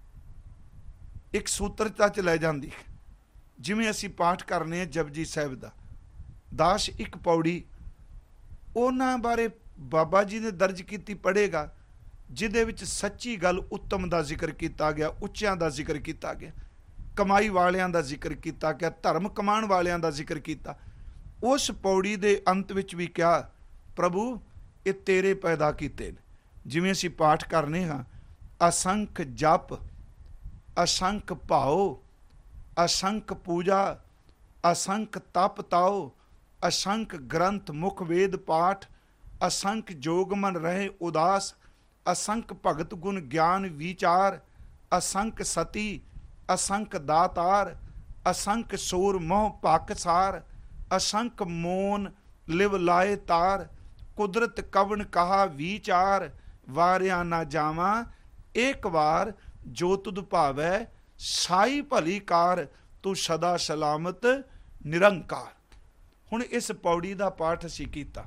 ਇੱਕ ਸੂਤਰਤਾ 'ਚ ਲੈ ਜਾਂਦੀ। ਜਿਵੇਂ ਅਸੀਂ ਪਾਠ ਕਰਨੇ ਆ ਜਪਜੀ ਸਾਹਿਬ ਦਾ 10-1 ਪੌੜੀ, ਉਹਨਾਂ ਬਾਰੇ ਬਾਬਾ ਜੀ ਨੇ ਦਰਜ ਕੀਤੀ ਪੜ੍ਹੇਗਾ, ਜਿਹਦੇ ਵਿੱਚ ਸੱਚੀ ਗੱਲ ਉੱਤਮ ਦਾ ਜ਼ਿਕਰ ਕੀਤਾ ਗਿਆ, ਉੱਚਿਆਂ ਦਾ ਜ਼ਿਕਰ ਕੀਤਾ ਗਿਆ, ਕਮਾਈ ਵਾਲਿਆਂ ਦਾ ਜ਼ਿਕਰ ਕੀਤਾ ਗਿਆ, ਧਰਮ ਕਮਾਉਣ ਵਾਲਿਆਂ ਦਾ ਜ਼ਿਕਰ ਕੀਤਾ। ਉਸ ਪੌੜੀ ਦੇ ਅੰਤ ਵਿੱਚ ਵੀ ਕਿਹਾ, ਪ੍ਰਭੂ ਇਹ ਤੇਰੇ ਪੈਦਾ ਕੀਤੇ ਨੇ। ਜਿਵੇਂ ਅਸੀਂ ਪਾਠ ਕਰਨੇ ਹਾਂ, ਅਸੰਖ ਜਪ, ਅਸੰਖ ਭਾਓ, ਅਸੰਖ ਪੂਜਾ, ਅਸੰਖ ਤਪ ਤਾਓ, ਅਸੰਖ ਗ੍ਰੰਥ ਮੁਖ ਵੇਦ ਪਾਠ, ਅਸੰਖ ਜੋਗ ਮਨ ਰਹੇ ਉਦਾਸ, ਅਸੰਖ ਭਗਤ ਗੁਣ ਗਿਆਨ ਵਿਚਾਰ, ਅਸੰਖ ਸਤੀ, ਅਸੰਖ ਦਾਤਾਰ, ਅਸੰਖ ਸੂਰ ਮੋਹ ਪਾਕਸਾਰ, ਅਸੰਖ ਮੋਨ ਲਿਵ ਲਾਏ ਤਾਰ, ਕੁਦਰਤ ਕਵਣ ਕਹਾ ਵਿਚਾਰ, ਵਾਰਿਆ ਨਾ ਜਾਵਾਂ ਇੱਕ ਵਾਰ, ਜੋ ਤੁਧ ਭਾਵੈ ਸਾਈ ਭਲੀ ਕਾਰ, ਤੂੰ ਸਦਾ ਸਲਾਮਤ ਨਿਰੰਕਾਰ। ਹੁਣ ਇਸ ਪੌੜੀ ਦਾ ਪਾਠ ਅਸੀਂ ਕੀਤਾ।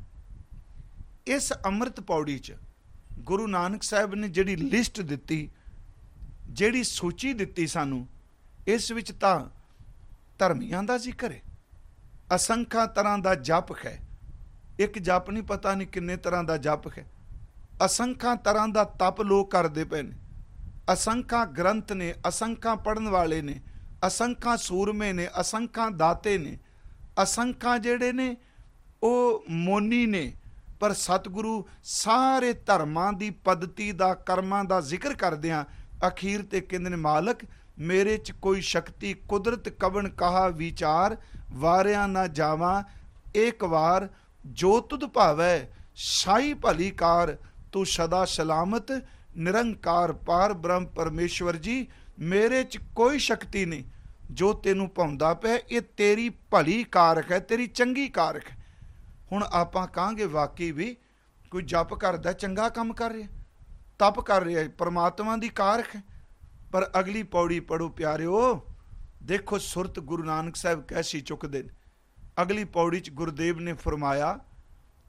ਇਸ ਅੰਮ੍ਰਿਤ ਪੌੜੀ 'ਚ ਗੁਰੂ ਨਾਨਕ ਸਾਹਿਬ ਨੇ ਜਿਹੜੀ ਲਿਸਟ ਦਿੱਤੀ, ਜਿਹੜੀ ਸੂਚੀ ਦਿੱਤੀ ਸਾਨੂੰ, ਇਸ ਵਿੱਚ ਤਾਂ ਧਰਮੀਆਂ ਦਾ ਜ਼ਿਕਰ ਹੈ, ਅਸੰਖਾਂ ਤਰ੍ਹਾਂ ਦਾ ਜਪ ਹੈ। ਇੱਕ ਜਪ ਨਹੀਂ, ਪਤਾ ਨਹੀਂ ਕਿੰਨੇ ਤਰ੍ਹਾਂ ਦਾ ਜਪ ਹੈ। ਅਸੰਖਾਂ ਤਰ੍ਹਾਂ ਦਾ ਤਪ ਲੋਕ ਕਰਦੇ ਪਏ ਨੇ। ਅਸੰਖਾਂ ਗ੍ਰੰਥ ਨੇ, ਅਸੰਖਾਂ ਪੜ੍ਹਨ ਵਾਲੇ ਨੇ, ਅਸੰਖਾਂ ਸੂਰਮੇ ਨੇ, ਅਸੰਖਾਂ ਦਾਤੇ ਨੇ, ਅਸੰਖਾਂ ਜਿਹੜੇ ਨੇ ਉਹ ਮੋਨੀ ਨੇ। ਪਰ ਸਤਿਗੁਰੂ ਸਾਰੇ ਧਰਮਾਂ ਦੀ ਪੱਧਤੀ ਦਾ, ਕਰਮਾਂ ਦਾ ਜ਼ਿਕਰ ਕਰਦਿਆਂ ਅਖੀਰ ਤੇ ਕਹਿੰਦੇ ਨੇ, ਮਾਲਕ ਮੇਰੇ 'ਚ ਕੋਈ ਸ਼ਕਤੀ, ਕੁਦਰਤ ਕਵਣ ਕਹਾ ਵਿਚਾਰ, ਵਾਰਿਆ ਨਾ ਜਾਵਾਂ ਇੱਕ ਵਾਰ, ਜੋ ਤੁਧ ਭਾਵੈ ਸਾਈ ਭਲੀ ਕਾਰ, ਤੂੰ ਸਦਾ ਸਲਾਮਤ ਨਿਰੰਕਾਰ। ਪਾਰ ਬ੍ਰਹਮ ਪਰਮੇਸ਼ਵਰ ਜੀ, ਮੇਰੇ 'ਚ ਕੋਈ ਸ਼ਕਤੀ ਨਹੀਂ, ਜੋ ਤੈਨੂੰ ਭਾਉਂਦਾ ਪਿਆ ਇਹ ਤੇਰੀ ਭਲੀ ਕਾਰਕ ਹੈ, ਤੇਰੀ ਚੰਗੀ ਕਾਰਕ ਹੈ। ਹੁਣ ਆਪਾਂ ਕਹਾਂਗੇ ਵਾਕਈ ਵੀ ਕੋਈ ਜਪ ਕਰਦਾ, ਚੰਗਾ ਕੰਮ ਕਰ ਰਿਹਾ, ਤਪ ਕਰ ਰਿਹਾ, ਪਰਮਾਤਮਾ ਦੀ ਕਾਰਕ ਹੈ। ਪਰ ਅਗਲੀ ਪੌੜੀ ਪੜ੍ਹੋ ਪਿਆਰਿਓ, ਦੇਖੋ ਸੁਰਤ ਗੁਰੂ ਨਾਨਕ ਸਾਹਿਬ ਕੈਸੀ ਚੁੱਕਦੇ ਨੇ। ਅਗਲੀ ਪੌੜੀ 'ਚ ਗੁਰਦੇਵ ਨੇ ਫਰਮਾਇਆ,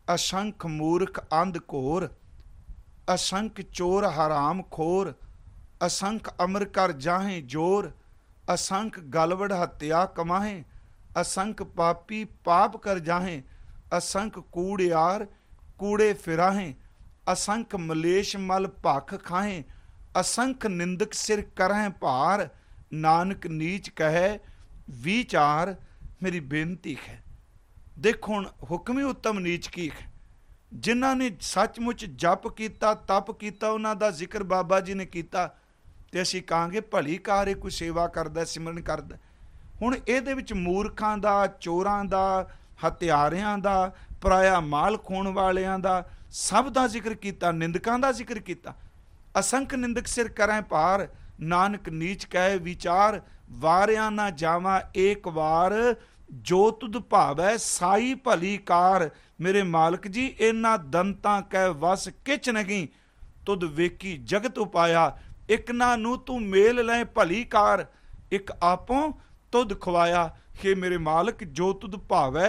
असंख मूर्ख अंध घोर, असंख चोर हराम खोर, असंख अमर कर जाहें जोर, असंख गलवड़ हत्या कमाहें, असंख पापी पाप कर जाहें, असंख कूड़ियार कूड़े फिराहें, असंख मलेश मल भख खाहें, असंख निंदक सिर करें भार, नानक नीच कहे विचार। मेरी बेनती है, देखो हुण हुक्म ही उत्तम नीच की है। जिन्हां ने सचमुच जप किया तप किया उन्हां दा जिक्र बाबा जी ने किया ते असीं कहांगे भली कार है, कोई सेवा करदा सिमरन करदा। हुण इहदे विच मूर्खां दा, चोरां दा, हत्यारियां दा, पराया माल खोण वालियां दा सब दा जिक्र किया, निंदकां दा जिक्र किया। असंख निंदक सिर करें भार, नानक नीच कहे विचार, वारिया ना जावा एक वार, जो तुद भावै साई भली कार। मेरे मालक जी इन्हां दंतां कै वस किच नहीं, तुद वेखी जगत उपाया, एक ना नू तू मेल लै भली कार, एक आपों तुद खवाया। हे मेरे मालक जो तुद भावै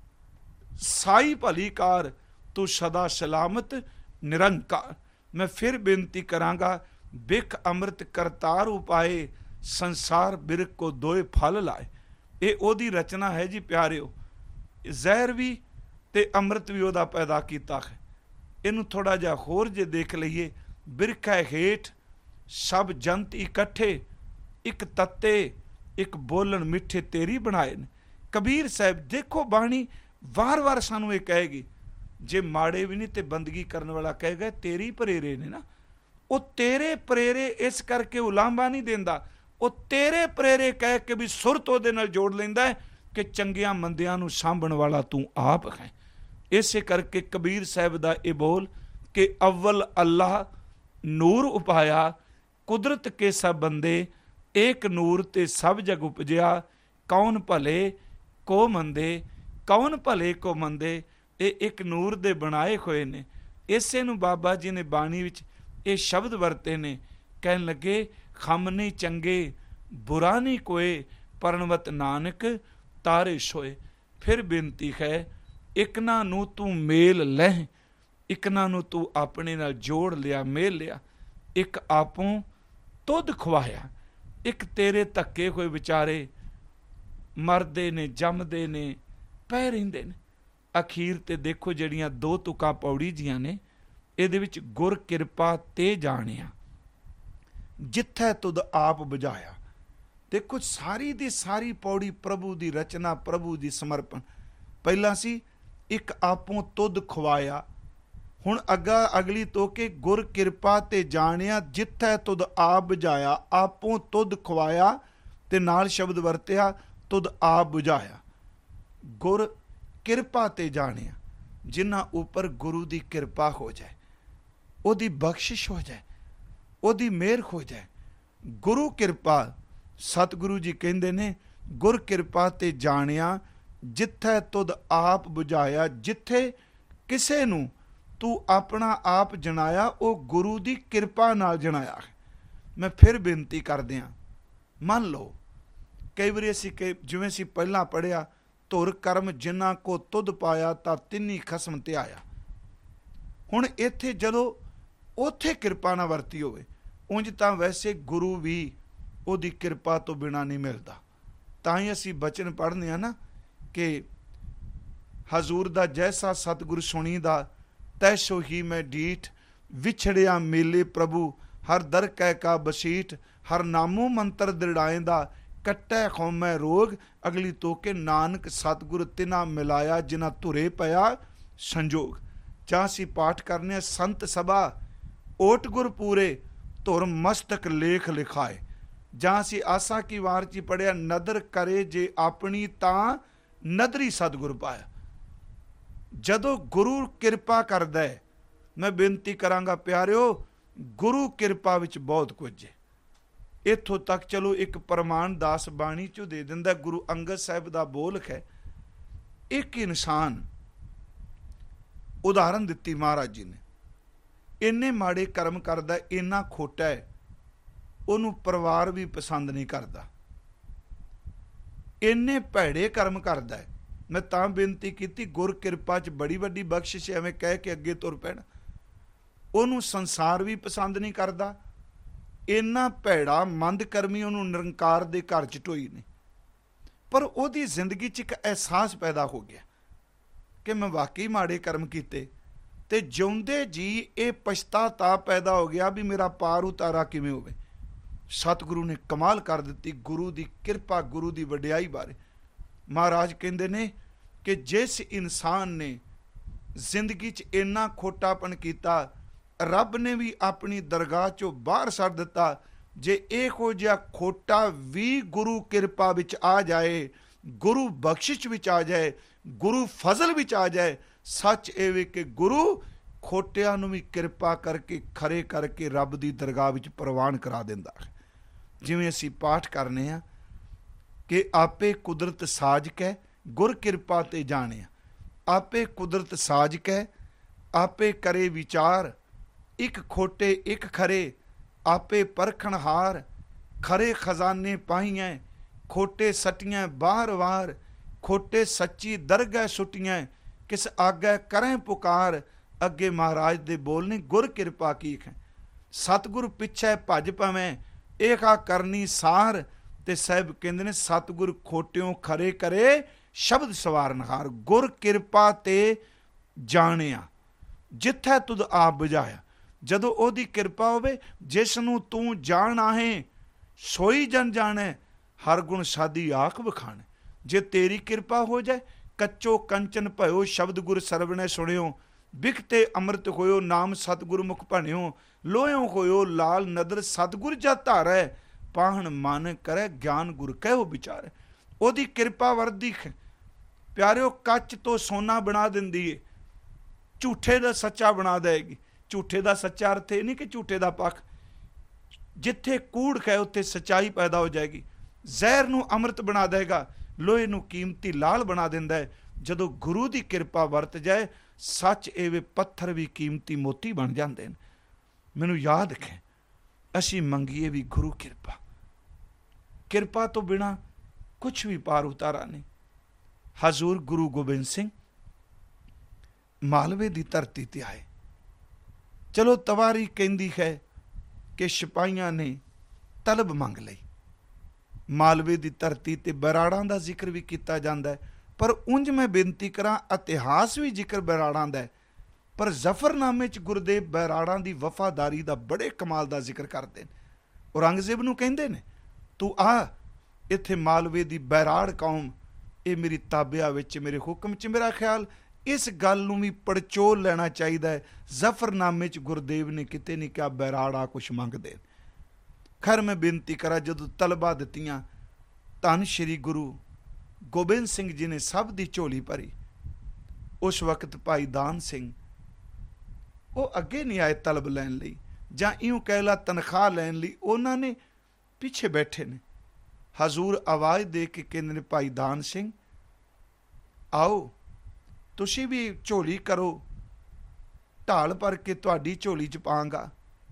साई भली कार, तू सदा सलामत निरंकार। मैं फिर बेनती करांगा, बिख अमृत करतार उपाए, संसार बिरख को दोए फल लाए। ਇਹ ਉਹਦੀ ਰਚਨਾ ਹੈ ਜੀ ਪਿਆਰਿਓ। ਜ਼ਹਿਰ ਵੀ ਤੇ ਅੰਮ੍ਰਿਤ ਵੀ ਉਹਦਾ ਪੈਦਾ ਕੀਤਾ ਹੈ। ਇਹਨੂੰ ਥੋੜਾ ਜਿਹਾ ਹੋਰ ਜੇ ਦੇਖ ਲਈਏ, ਬਿਰਖੈ ਹੇਠ ਸਭ ਜੰਤ ਇਕੱਠੇ, ਇੱਕ ਤੱਤੇ ਇੱਕ ਬੋਲਣ ਮਿੱਠੇ ਤੇਰੀ ਬਣਾਏ ਨੇ। ਕਬੀਰ ਸਾਹਿਬ ਦੇਖੋ ਬਾਣੀ ਵਾਰ-ਵਾਰ ਸਾਨੂੰ ਇਹ ਕਹੇਗੀ, ਜੇ ਮਾੜੇ ਵੀ ਨਹੀਂ ਤੇ ਬੰਦਗੀ ਕਰਨ ਵਾਲਾ ਕਹੇਗਾ ਤੇਰੀ ਪ੍ਰੇਰੇ ਨੇ ਨਾ। ਉਹ ਤੇਰੇ ਪ੍ਰੇਰੇ ਇਸ ਕਰਕੇ ਉਲਾਂਭਾ ਨਹੀਂ ਦਿੰਦਾ, ਉਹ ਤੇਰੇ ਪ੍ਰੇਰੇ ਕਹਿ ਕੇ ਵੀ ਸੁਰਤ ਉਹਦੇ ਨਾਲ ਜੋੜ ਲੈਂਦਾ ਕਿ ਚੰਗਿਆਂ ਮੰਦਿਆਂ ਨੂੰ ਸਾਂਭਣ ਵਾਲਾ ਤੂੰ ਆਪ ਹੈ। ਇਸੇ ਕਰਕੇ ਕਬੀਰ ਸਾਹਿਬ ਦਾ ਇਹ ਬੋਲ ਕਿ ਅਵਲ ਅੱਲਾਹ ਨੂਰ ਉਪਾਇਆ, ਕੁਦਰਤ ਕੇ ਸਭ ਬੰਦੇ, ਏਕ ਨੂਰ ਤੇ ਸਭ ਜਗ ਉਪਜਿਆ, ਕੌਣ ਭਲੇ ਕੋ ਮੰਦੇ, ਕੌਣ ਭਲੇ ਕੋ ਮੰਦੇ। ਇਹ ਇੱਕ ਨੂਰ ਦੇ ਬਣਾਏ ਹੋਏ ਨੇ। ਇਸੇ ਨੂੰ ਬਾਬਾ ਜੀ ਨੇ ਬਾਣੀ ਵਿੱਚ ਇਹ ਸ਼ਬਦ ਵਰਤੇ ਨੇ, ਕਹਿਣ ਲੱਗੇ ਖਮ ਨਹੀਂ ਚੰਗੇ ਬੁਰਾ ਨਹੀਂ ਕੋਏ, ਪਰਣਵਤ ਨਾਨਕ ਤਾਰੇ ਸੋਏ। ਫਿਰ ਬੇਨਤੀ ਹੈ, ਇਕਨਾਂ ਨੂੰ ਤੂੰ ਮੇਲ ਲੈ, ਇਕਨਾਂ ਨੂੰ ਤੂੰ ਆਪਣੇ ਨਾਲ ਜੋੜ ਲਿਆ, ਮੇਲ ਲਿਆ। ਇੱਕ ਆਪੋਂ ਤੁਧ ਖਵਾਇਆ, ਇੱਕ ਤੇਰੇ ਧੱਕੇ ਹੋਏ ਵਿਚਾਰੇ ਮਰਦੇ ਨੇ, ਜੰਮਦੇ ਨੇ, ਪੈ ਰਹਿੰਦੇ ਨੇ। ਅਖੀਰ ਤੇ ਦੇਖੋ ਜਿਹੜੀਆਂ ਦੋ ਤੁਕਾਂ ਪੌੜੀ ਜੀਆਂ ਨੇ, ਇਹਦੇ ਵਿੱਚ ਗੁਰ ਕਿਰਪਾ ਤੇ ਜਾਣਿਆ, ਜਿੱਥੈ ਤੁਧ ਆਪ ਬੁਝਾਇਆ। ਦੇਖੋ ਸਾਰੀ ਦੀ ਸਾਰੀ ਪੌੜੀ ਪ੍ਰਭੂ ਦੀ ਰਚਨਾ, ਪ੍ਰਭੂ ਦੀ ਸਮਰਪਣ। ਪਹਿਲਾਂ ਸੀ ਇੱਕ ਆਪੋਂ ਤੁਧ ਖਵਾਇਆ, ਹੁਣ ਅਗਲੀ ਤੋਂ ਕਿ ਗੁਰ ਕਿਰਪਾ ਤੇ ਜਾਣਿਆ, ਜਿੱਥੈ ਤੁਧ ਆਪ ਬੁਝਾਇਆ। ਆਪੋਂ ਤੁਧ ਖਵਾਇਆ ਤੇ ਨਾਲ ਸ਼ਬਦ ਵਰਤਿਆ ਤੁਧ ਆਪ ਬੁਝਾਇਆ। ਗੁਰ ਕਿਰਪਾ ਤੇ ਜਾਣਿਆ, ਜਿਨ੍ਹਾਂ ਉੱਪਰ ਗੁਰੂ ਦੀ ਕਿਰਪਾ ਹੋ ਜਾਏ, ਉਹਦੀ ਬਖਸ਼ਿਸ਼ ਹੋ ਜਾਏ, ਉਹਦੀ ਮਿਹਰ ਹੋ ਜਾਏ। ਗੁਰੂ ਕਿਰਪਾ, ਸਤਿਗੁਰੂ ਜੀ ਕਹਿੰਦੇ ਨੇ, ਗੁਰ ਕਿਰਪਾ ਤੇ ਜਾਣਿਆ, ਜਿੱਥੈ ਤੁਧ ਆਪ ਬੁਝਾਇਆ। ਜਿੱਥੇ ਕਿਸੇ ਨੂੰ ਤੂੰ ਆਪਣਾ ਆਪ ਜਣਾਇਆ, ਉਹ ਗੁਰੂ ਦੀ ਕਿਰਪਾ ਨਾਲ ਜਣਾਇਆ ਹੈ। ਮੈਂ ਫਿਰ ਬੇਨਤੀ ਕਰਦੇ ਹਾਂ, ਮੰਨ ਲਓ ਕਈ ਵਾਰੀ ਅਸੀਂ ਜਿਵੇਂ ਅਸੀਂ ਪਹਿਲਾਂ ਪੜ੍ਹਿਆ, ਧੁਰ ਕਰਮ ਜਿਨ੍ਹਾਂ ਕੋ ਤੁਧ ਪਾਇਆ ਤਾਂ ਤਿੰਨੀ ਖਸਮ ਧਿਆਇਆ। ਹੁਣ ਇੱਥੇ ਜਦੋਂ ਉੱਥੇ ਕਿਰਪਾ ਨਾ ਵਰਤੀ ਹੋਵੇ, ਉਂਝ ਤਾਂ ਵੈਸੇ ਗੁਰੂ ਵੀ ਉਹਦੀ ਕਿਰਪਾ ਤੋਂ ਬਿਨਾਂ ਨਹੀਂ ਮਿਲਦਾ। ਤਾਂ ਹੀ ਅਸੀਂ ਬਚਨ ਪੜ੍ਹਦੇ ਹਾਂ ਨਾ ਕਿ ਹਜ਼ੂਰ ਦਾ ਜੈਸਾ ਸਤਿਗੁਰ ਸੁਣੀਦਾ, ਤੈਸੋ ਹੀ ਮੈਂ ਡੀਠ, ਵਿਛੜਿਆ ਮੇਲੇ ਪ੍ਰਭੂ ਹਰ ਦਰ ਕਹਿ ਕਾ ਬਸੀਠ, ਹਰ ਨਾਮੋ ਮੰਤਰ ਦ੍ਰਿੜਾਏਂਦਾ, ਕੱਟੈ ਖੌਮੈ ਰੋਗ। ਅਗਲੀ ਤੋਕੇ ਨਾਨਕ ਸਤਿਗੁਰ ਤਿਨਾ ਮਿਲਾਇਆ, ਜਿਨ੍ਹਾਂ ਧੁਰੇ ਪਿਆ ਸੰਜੋਗ। ਜਾਂ ਅਸੀਂ ਪਾਠ ਕਰਨੇ ਸੰਤ ਸਭਾ ਓਟ ਗੁਰ ਪੂਰੇ, ਧੁਰ ਮਸਤਕ ਲੇਖ ਲਿਖਾਏ। ਜਾਂ ਅਸੀਂ ਆਸਾ ਕੀ ਵਾਰ 'ਚ ਪੜ੍ਹਿਆ, ਨਦਰ ਕਰੇ ਜੇ ਆਪਣੀ ਤਾਂ ਨਦਰੀ ਸਤਿਗੁਰ ਪਾਇਆ। ਜਦੋਂ ਗੁਰੂ ਕਿਰਪਾ ਕਰਦਾ ਹੈ, ਮੈਂ ਬੇਨਤੀ ਕਰਾਂਗਾ ਪਿਆਰਿਓ, ਗੁਰੂ ਕਿਰਪਾ ਵਿੱਚ ਬਹੁਤ ਕੁਝ ਹੈ। ਇੱਥੋਂ ਤੱਕ ਚਲੋ ਇੱਕ ਪ੍ਰਮਾਣ ਦਾਸ ਬਾਣੀ 'ਚੋਂ ਦੇ ਦਿੰਦਾ। ਗੁਰੂ ਅੰਗਦ ਸਾਹਿਬ ਦਾ ਬੋਲ ਹੈ, ਇੱਕ ਇਨਸਾਨ, ਉਦਾਹਰਨ ਦਿੱਤੀ ਮਹਾਰਾਜ ਜੀ ਨੇ, ਇੰਨੇ ਮਾੜੇ ਕਰਮ ਕਰਦਾ, ਇੰਨਾ ਖੋਟਾ ਹੈ, ਉਹਨੂੰ ਪਰਿਵਾਰ ਵੀ ਪਸੰਦ ਨਹੀਂ ਕਰਦਾ। ਇੰਨੇ ਭੈੜੇ ਕਰਮ ਕਰਦਾ ਹੈ, मैं तां बेनती की, गुर किरपा च बड़ी वड्डी बख्शिश एवें कह के अगे तुर पैण। ਉਹਨੂੰ ਸੰਸਾਰ ਵੀ ਪਸੰਦ ਨਹੀਂ ਕਰਦਾ, ਇੰਨਾ ਭੈੜਾ ਮੰਦਕਰਮੀ ਉਹਨੂੰ ਨਿਰੰਕਾਰ ਦੇ ਘਰ 'ਚ ਢੋਈ ਨੇ। ਪਰ ਉਹਦੀ ਜ਼ਿੰਦਗੀ 'ਚ ਇੱਕ ਅਹਿਸਾਸ ਪੈਦਾ ਹੋ ਗਿਆ ਕਿ ਮੈਂ ਵਾਕਈ ਮਾੜੇ ਕਰਮ ਕੀਤੇ, ਤੇ ਜਿਉਂਦੇ ਜੀ ਇਹ ਪਛਤਾਤਾ ਪੈਦਾ ਹੋ ਗਿਆ ਵੀ ਮੇਰਾ ਪਾਰ ਉਤਾਰਾ ਕਿਵੇਂ ਹੋਵੇ। ਸਤਿਗੁਰੂ ਨੇ ਕਮਾਲ ਕਰ ਦਿੱਤੀ ਗੁਰੂ ਦੀ ਕਿਰਪਾ, ਗੁਰੂ ਦੀ ਵਡਿਆਈ ਬਾਰੇ। ਮਹਾਰਾਜ ਕਹਿੰਦੇ ਨੇ ਕਿ ਜਿਸ ਇਨਸਾਨ ਨੇ ਜ਼ਿੰਦਗੀ 'ਚ ਇੰਨਾ ਖੋਟਾਪਣ ਕੀਤਾ, ਰੱਬ ਨੇ ਵੀ ਆਪਣੀ ਦਰਗਾਹ 'ਚੋਂ ਬਾਹਰ ਛੱਡ ਦਿੱਤਾ। ਜੇ ਇਹੋ ਜਿਹਾ ਖੋਟਾ ਵੀ ਗੁਰੂ ਕਿਰਪਾ ਵਿੱਚ ਆ ਜਾਏ, ਗੁਰੂ ਬਖਸ਼ਿਸ਼ ਵਿੱਚ ਆ ਜਾਏ, ਗੁਰੂ ਫਜ਼ਲ ਵਿੱਚ ਆ ਜਾਏ, ਸੱਚ ਇਹ ਵੇ ਕਿ ਗੁਰੂ ਖੋਟਿਆਂ ਨੂੰ ਵੀ ਕਿਰਪਾ ਕਰਕੇ ਖਰੇ ਕਰਕੇ ਰੱਬ ਦੀ ਦਰਗਾਹ ਵਿੱਚ ਪ੍ਰਵਾਨ ਕਰਾ ਦਿੰਦਾ ਹੈ। ਜਿਵੇਂ ਅਸੀਂ ਪਾਠ ਕਰਨੇ ਆ ਕਿ ਆਪੇ ਕੁਦਰਤ ਸਾਜ ਕੈ ਗੁਰ ਕਿਰਪਾ ਤੇ ਜਾਣਿਆ, ਆਪੇ ਕੁਦਰਤ ਸਾਜ ਕੈ ਆਪੇ ਕਰੇ ਵਿਚਾਰ, ਇੱਕ ਖੋਟੇ ਇੱਕ ਖਰੇ ਆਪੇ ਪਰਖਣਹਾਰ, ਖਰੇ ਖਜ਼ਾਨੇ ਪਾਈਆਂ ਖੋਟੇ ਸਟੀਆਂ ਬਾਹਰ ਵਾਰ, ਖੋਟੇ ਸੱਚੀ ਦਰਗਾਹ ਸੁੱਟੀਆਂ ਕਿਸ ਆਗੇ ਕਰੇ ਪੁਕਾਰ। ਅੱਗੇ ਮਹਾਰਾਜ ਦੇ ਬੋਲ ਨੇ, ਗੁਰ ਕਿਰਪਾ ਕੀ ਹੈ ਸਤਿਗੁਰ ਪਿੱਛੇ ਭੱਜ ਪਵੇਂ ਏਕਾ ਕਰਨੀ ਸਾਰ। ਤੇ ਸਾਹਿਬ ਕਹਿੰਦੇ ਨੇ ਸਤਿਗੁਰ ਖੋਟਿਓਂ ਖਰੇ ਕਰੇ ਸ਼ਬਦ ਸਵਾਰਨਹਾਰ। ਗੁਰ ਕਿਰਪਾ ਤੇ ਜਾਣਿਆ ਜਿੱਥੇ ਤੁਧ ਆਪ ਬੁਝਾਇਆ। ਜਦੋਂ ਉਹਦੀ ਕਿਰਪਾ ਹੋਵੇ, ਜਿਸ ਨੂੰ ਤੂੰ ਜਾਣ ਆਹੇ ਸੋਈ ਜਨ ਜਾਣੈ, ਹਰ ਗੁਣ ਸਾਦੀ ਆਖ ਵਿਖਾਣ। ਜੇ ਤੇਰੀ ਕਿਰਪਾ ਹੋ ਜਾਏ, ਕੱਚੋ ਕੰਚਨ ਭਇਓ ਸ਼ਬਦ ਗੁਰ ਸਰਵਣੈ ਸੁਣਿਓ, ਬਿਖਤੇ ਅੰਮ੍ਰਿਤ ਹੋਇਓ ਨਾਮ ਸਤਿਗੁਰ ਮੁਖ ਭਣਿਓ, ਲੋਇਓ ਹੋਇਓ ਲਾਲ ਨਦਰ ਸਤਿਗੁਰ ਜਾ ਧਾਰੈ, ਪਾਹਣ ਮਨ ਕਰੈ ਗਿਆਨ ਗੁਰ ਕਹਿਓ ਵਿਚਾਰੈ। ਉਹਦੀ ਕਿਰਪਾ ਵਰਦੀ ਪਿਆਰਿਓ ਕੱਚ ਤੋਂ ਸੋਨਾ ਬਣਾ ਦਿੰਦੀ ਏ, ਝੂਠੇ ਦਾ ਸੱਚਾ ਬਣਾ ਦੇਗੀ। ਝੂਠੇ ਦਾ ਸੱਚਾ ਅਰਥ ਇਹ ਨਹੀਂ ਕਿ ਝੂਠੇ ਦਾ ਪੱਖ, ਜਿੱਥੇ ਕੂੜ ਹੈ ਉੱਥੇ ਸੱਚਾਈ ਪੈਦਾ ਹੋ ਜਾਏਗੀ। ਜ਼ਹਿਰ ਨੂੰ ਅੰਮ੍ਰਿਤ ਬਣਾ ਦੇਗਾ, ਲੋਹੇ ਨੂੰ ਕੀਮਤੀ ਲਾਲ ਬਣਾ ਦਿੰਦਾ ਹੈ। ਜਦੋਂ ਗੁਰੂ ਦੀ ਕਿਰਪਾ ਵਰਤ ਜਾਏ, ਸੱਚ ਇਹ ਪੱਥਰ ਵੀ ਕੀਮਤੀ ਮੋਤੀ ਬਣ ਜਾਂਦੇ ਨੇ। ਮੈਨੂੰ ਯਾਦ ਹੈ ਅਸੀਂ ਮੰਗੀਏ ਵੀ ਗੁਰੂ ਕਿਰਪਾ, ਕਿਰਪਾ ਤੋਂ ਬਿਨਾਂ ਕੁਛ ਵੀ ਪਾਰ ਉਤਾਰਾ ਨਹੀਂ। ਹਜ਼ੂਰ ਗੁਰੂ ਗੋਬਿੰਦ ਸਿੰਘ ਮਾਲਵੇ ਦੀ ਧਰਤੀ ਤੇ ਆਏ। ਚਲੋ ਤਵਾਰੀ ਕਹਿੰਦੀ ਹੈ ਕਿ ਸਿਪਾਹੀਆਂ ਨੇ ਤਲਬ ਮੰਗ ਲਈ। ਮਾਲਵੇ ਦੀ ਧਰਤੀ ਤੇ ਬਰਾੜਾਂ ਦਾ ਜ਼ਿਕਰ ਵੀ ਕੀਤਾ ਜਾਂਦਾ ਹੈ, ਪਰ ਉਂਝ ਮੈਂ ਬੇਨਤੀ ਕਰਾਂ ਇਤਿਹਾਸ ਵੀ ਜ਼ਿਕਰ ਬਰਾੜਾਂ ਦਾ ਹੈ, ਪਰ ਜ਼ਫਰਨਾਮੇ 'ਚ ਗੁਰਦੇਵ ਬਰਾੜਾਂ ਦੀ ਵਫਾਦਾਰੀ ਦਾ ਬੜੇ ਕਮਾਲ ਦਾ ਜ਼ਿਕਰ ਕਰਦੇ ਨੇ। ਔਰੰਗਜ਼ੇਬ ਨੂੰ ਕਹਿੰਦੇ ਨੇ ਤੂੰ ਆ ਇੱਥੇ ਮਾਲਵੇ ਦੀ ਬਰਾੜ ਕੌਮ ਇਹ ਮੇਰੀ ਤਾਬਿਆ ਵਿੱਚ, ਮੇਰੇ ਹੁਕਮ 'ਚ। ਮੇਰਾ ਖਿਆਲ ਇਸ ਗੱਲ ਨੂੰ ਵੀ ਪੜਚੋਲ ਲੈਣਾ ਚਾਹੀਦਾ ਹੈ। ਜ਼ਫਰਨਾਮੇ 'ਚ ਗੁਰਦੇਵ ਨੇ ਕਿਤੇ ਨਹੀਂ ਕਿਹਾ ਬਰਾੜਾ ਕੁਛ ਮੰਗਦੇ। ਖੈਰ ਮੈਂ ਬੇਨਤੀ ਕਰਾਂ, ਜਦੋਂ ਤਲਬਾ ਦਿੱਤੀਆਂ, ਧੰਨ ਸ਼੍ਰੀ ਗੁਰੂ ਗੋਬਿੰਦ ਸਿੰਘ ਜੀ ਨੇ ਸਭ ਦੀ ਝੋਲੀ ਭਰੀ। ਉਸ ਵਕਤ ਭਾਈ ਦਾਨ ਸਿੰਘ ਉਹ ਅੱਗੇ ਨਹੀਂ ਆਏ ਤਲਬ ਲੈਣ ਲਈ, ਜਾਂ ਇਉਂ ਕਹਿ ਲਾ ਤਨਖਾਹ ਲੈਣ ਲਈ, ਉਹਨਾਂ ਨੇ ਪਿੱਛੇ ਬੈਠੇ ਨੇ। ਹਜ਼ੂਰ ਆਵਾਜ਼ ਦੇ ਕੇ ਕਹਿੰਦੇ ਨੇ ਭਾਈ ਦਾਨ ਸਿੰਘ ਆਓ ਤੁਸੀਂ ਵੀ ਝੋਲੀ ਕਰੋ, ਢਾਲ ਭਰ ਕੇ ਤੁਹਾਡੀ ਝੋਲੀ 'ਚ ਪਾਂਗਾ।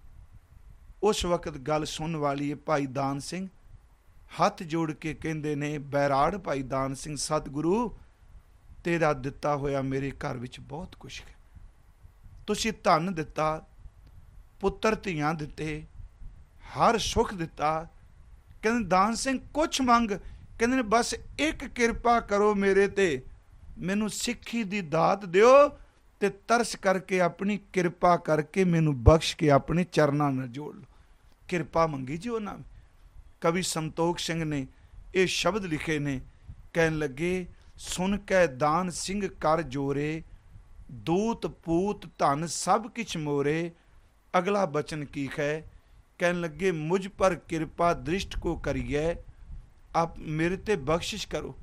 ਉਸ ਵਕਤ ਗੱਲ ਸੁਣਨ ਵਾਲੀ ਹੈ ਭਾਈ ਦਾਨ ਸਿੰਘ ਹੱਥ ਜੋੜ ਕੇ ਕਹਿੰਦੇ ਨੇ, ਬੈਰਾੜ ਭਾਈ ਦਾਨ ਸਿੰਘ, ਸਤਿਗੁਰੂ ਤੇਰਾ ਦਿੱਤਾ ਹੋਇਆ ਮੇਰੇ ਘਰ ਵਿੱਚ ਬਹੁਤ ਕੁਛ ਹੈ। ਤੁਸੀਂ ਧਨ ਦਿੱਤਾ, ਪੁੱਤਰ ਧੀਆਂ ਦਿੱਤੇ, ਹਰ ਸੁੱਖ ਦਿੱਤਾ। ਕਹਿੰਦੇ ਦਾਨ ਸਿੰਘ ਕੁਛ ਮੰਗ। ਕਹਿੰਦੇ ਨੇ ਬਸ ਇੱਕ ਕਿਰਪਾ ਕਰੋ ਮੇਰੇ ਤੇ, ਮੈਨੂੰ ਸਿੱਖੀ ਦੀ ਦਾਤ ਦਿਓ ਤੇ ਤਰਸ ਕਰਕੇ ਆਪਣੀ ਕਿਰਪਾ ਕਰਕੇ ਮੈਨੂੰ ਬਖਸ਼ ਕੇ ਆਪਣੇ ਚਰਨਾਂ ਨਾਲ ਜੋੜ ਲਓ। ਕਿਰਪਾ ਮੰਗੀ ਜੀ ਉਹਨਾਂ। ਕਵੀ ਸੰਤੋਖ ਸਿੰਘ ਨੇ ਇਹ ਸ਼ਬਦ ਲਿਖੇ ਨੇ, ਕਹਿਣ ਲੱਗੇ ਸੁਣ ਕੇ ਦਾਨ ਸਿੰਘ ਕਰ ਜੋਰੇ, ਦੂਤ ਪੂਤ ਧਨ ਸਭ ਕਿਛ ਮੋਰੇ। ਅਗਲਾ ਬਚਨ ਕੀ ਹੈ, ਕਹਿਣ ਲੱਗੇ ਮੁਝ ਪਰ ਕਿਰਪਾ ਦ੍ਰਿਸ਼ਟ ਕੋ ਕਰੀਏ, ਆਪ ਮੇਰੇ ਤੇ ਬਖਸ਼ਿਸ਼ ਕਰੋ।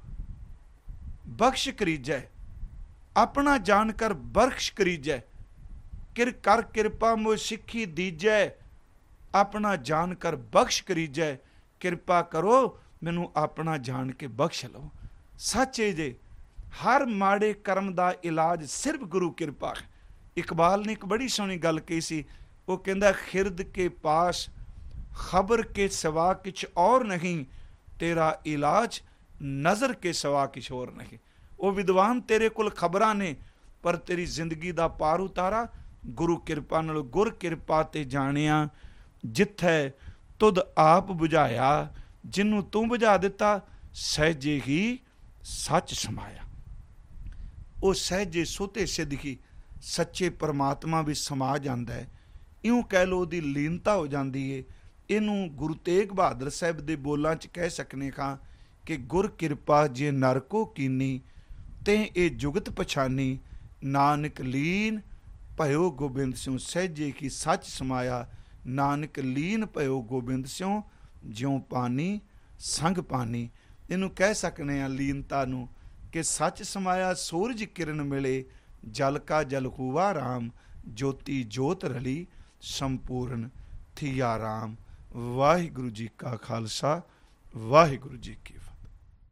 ਬਖਸ਼ ਕਰੀਜੈ ਆਪਣਾ ਜਾਣ ਕਰ ਬਖਸ਼ ਕਰੀਜੈ, ਕਰ ਕਿਰਪਾ ਮੋ ਸਿੱਖੀ ਦੀਜੈ, ਆਪਣਾ ਜਾਣ ਕਰ ਬਖਸ਼ ਕਰੀਜੈ। ਕਿਰਪਾ ਕਰੋ ਮੈਨੂੰ ਆਪਣਾ ਜਾਣ ਕੇ ਬਖਸ਼ ਲਓ। ਸੱਚੇ ਜੇ ਹਰ ਮਾੜੇ ਕਰਮ ਦਾ ਇਲਾਜ ਸਿਰਫ ਗੁਰੂ ਕਿਰਪਾ। ਇਕਬਾਲ ਨੇ ਇੱਕ ਬੜੀ ਸੋਹਣੀ ਗੱਲ ਕਹੀ ਸੀ, ਉਹ ਕਹਿੰਦਾ ਖਿਰਦ ਕੇ ਪਾਸ ਖਬਰ ਕੇ ਸਿਵਾ ਕੁਛ ਔਰ ਨਹੀਂ, ਤੇਰਾ ਇਲਾਜ ਨਜ਼ਰ ਕੇ ਸਿਵਾ ਕੁਛ ਹੋਰ ਨਹੀਂ। ਉਹ ਵਿਦਵਾਨ ਤੇਰੇ ਕੋਲ ਖਬਰਾਂ ਨੇ, ਪਰ ਤੇਰੀ ਜ਼ਿੰਦਗੀ ਦਾ ਪਾਰ ਉਤਾਰਾ ਗੁਰੂ ਕਿਰਪਾ ਨਾਲ ਗੁਰ ਕਿਰਪਾ ਤੇ ਜਾਣਿਆ। ਜਿੱਥੇ ਤੁਧ ਆਪ ਬੁਝਾਇਆ, ਜਿਹਨੂੰ ਤੂੰ ਬੁਝਾ ਦਿੱਤਾ, ਸਹਿਜੇ ਹੀ ਸੱਚ ਸਮਾਇਆ। ਉਹ ਸਹਿਜੇ ਸੋਤੇ ਸਿੱਧ ਹੀ ਸੱਚੇ ਪਰਮਾਤਮਾ ਵਿੱਚ ਸਮਾ ਜਾਂਦਾ ਹੈ। ਇਉਂ ਕਹਿ ਲਓ ਉਹਦੀ ਲੀਨਤਾ ਹੋ ਜਾਂਦੀ ਏ। ਇਹਨੂੰ ਗੁਰੂ ਤੇਗ ਬਹਾਦਰ ਸਾਹਿਬ ਦੇ ਬੋਲਾਂ 'ਚ ਕਹਿ ਸਕਨੇ ਖਾਂ ਕਿ ਗੁਰ ਕਿਰਪਾ ਜੇ ਨਰ ਕੋ ਕੀਨੀ, ਤੇ ਇਹ ਜੁਗਤ ਪਛਾਨੀ, ਨਾਨਕ ਲੀਨ ਭਇਓ ਗੋਬਿੰਦ ਸਿਉ, ਸਹਿਜੇ ਕੀ ਸੱਚ ਸਮਾਇਆ। ਨਾਨਕ ਲੀਨ ਭਇਓ ਗੋਬਿੰਦ ਸਿਉ, ਜਿਉ ਪਾਣੀ ਸੰਗ ਪਾਣੀ। ਇਹਨੂੰ ਕਹਿ ਸਕਨੇ ਆ ਲੀਨਤਾ ਨੂੰ ਕਿ ਸੱਚ ਸਮਾਇਆ, ਸੂਰਜ ਕਿਰਨ ਮਿਲੇ, ਜਲ ਕਾ ਜਲ ਹੂਆ ਰਾਮ, ਜੋਤੀ ਜੋਤ ਰਲੀ, ਸੰਪੂਰਨ ਥੀਆ ਰਾਮ। ਵਾਹਿਗੁਰੂ ਜੀ ਕਾ ਖਾਲਸਾ, ਵਾਹਿਗੁਰੂ ਜੀ ਕੀ ਫਤਿਹ।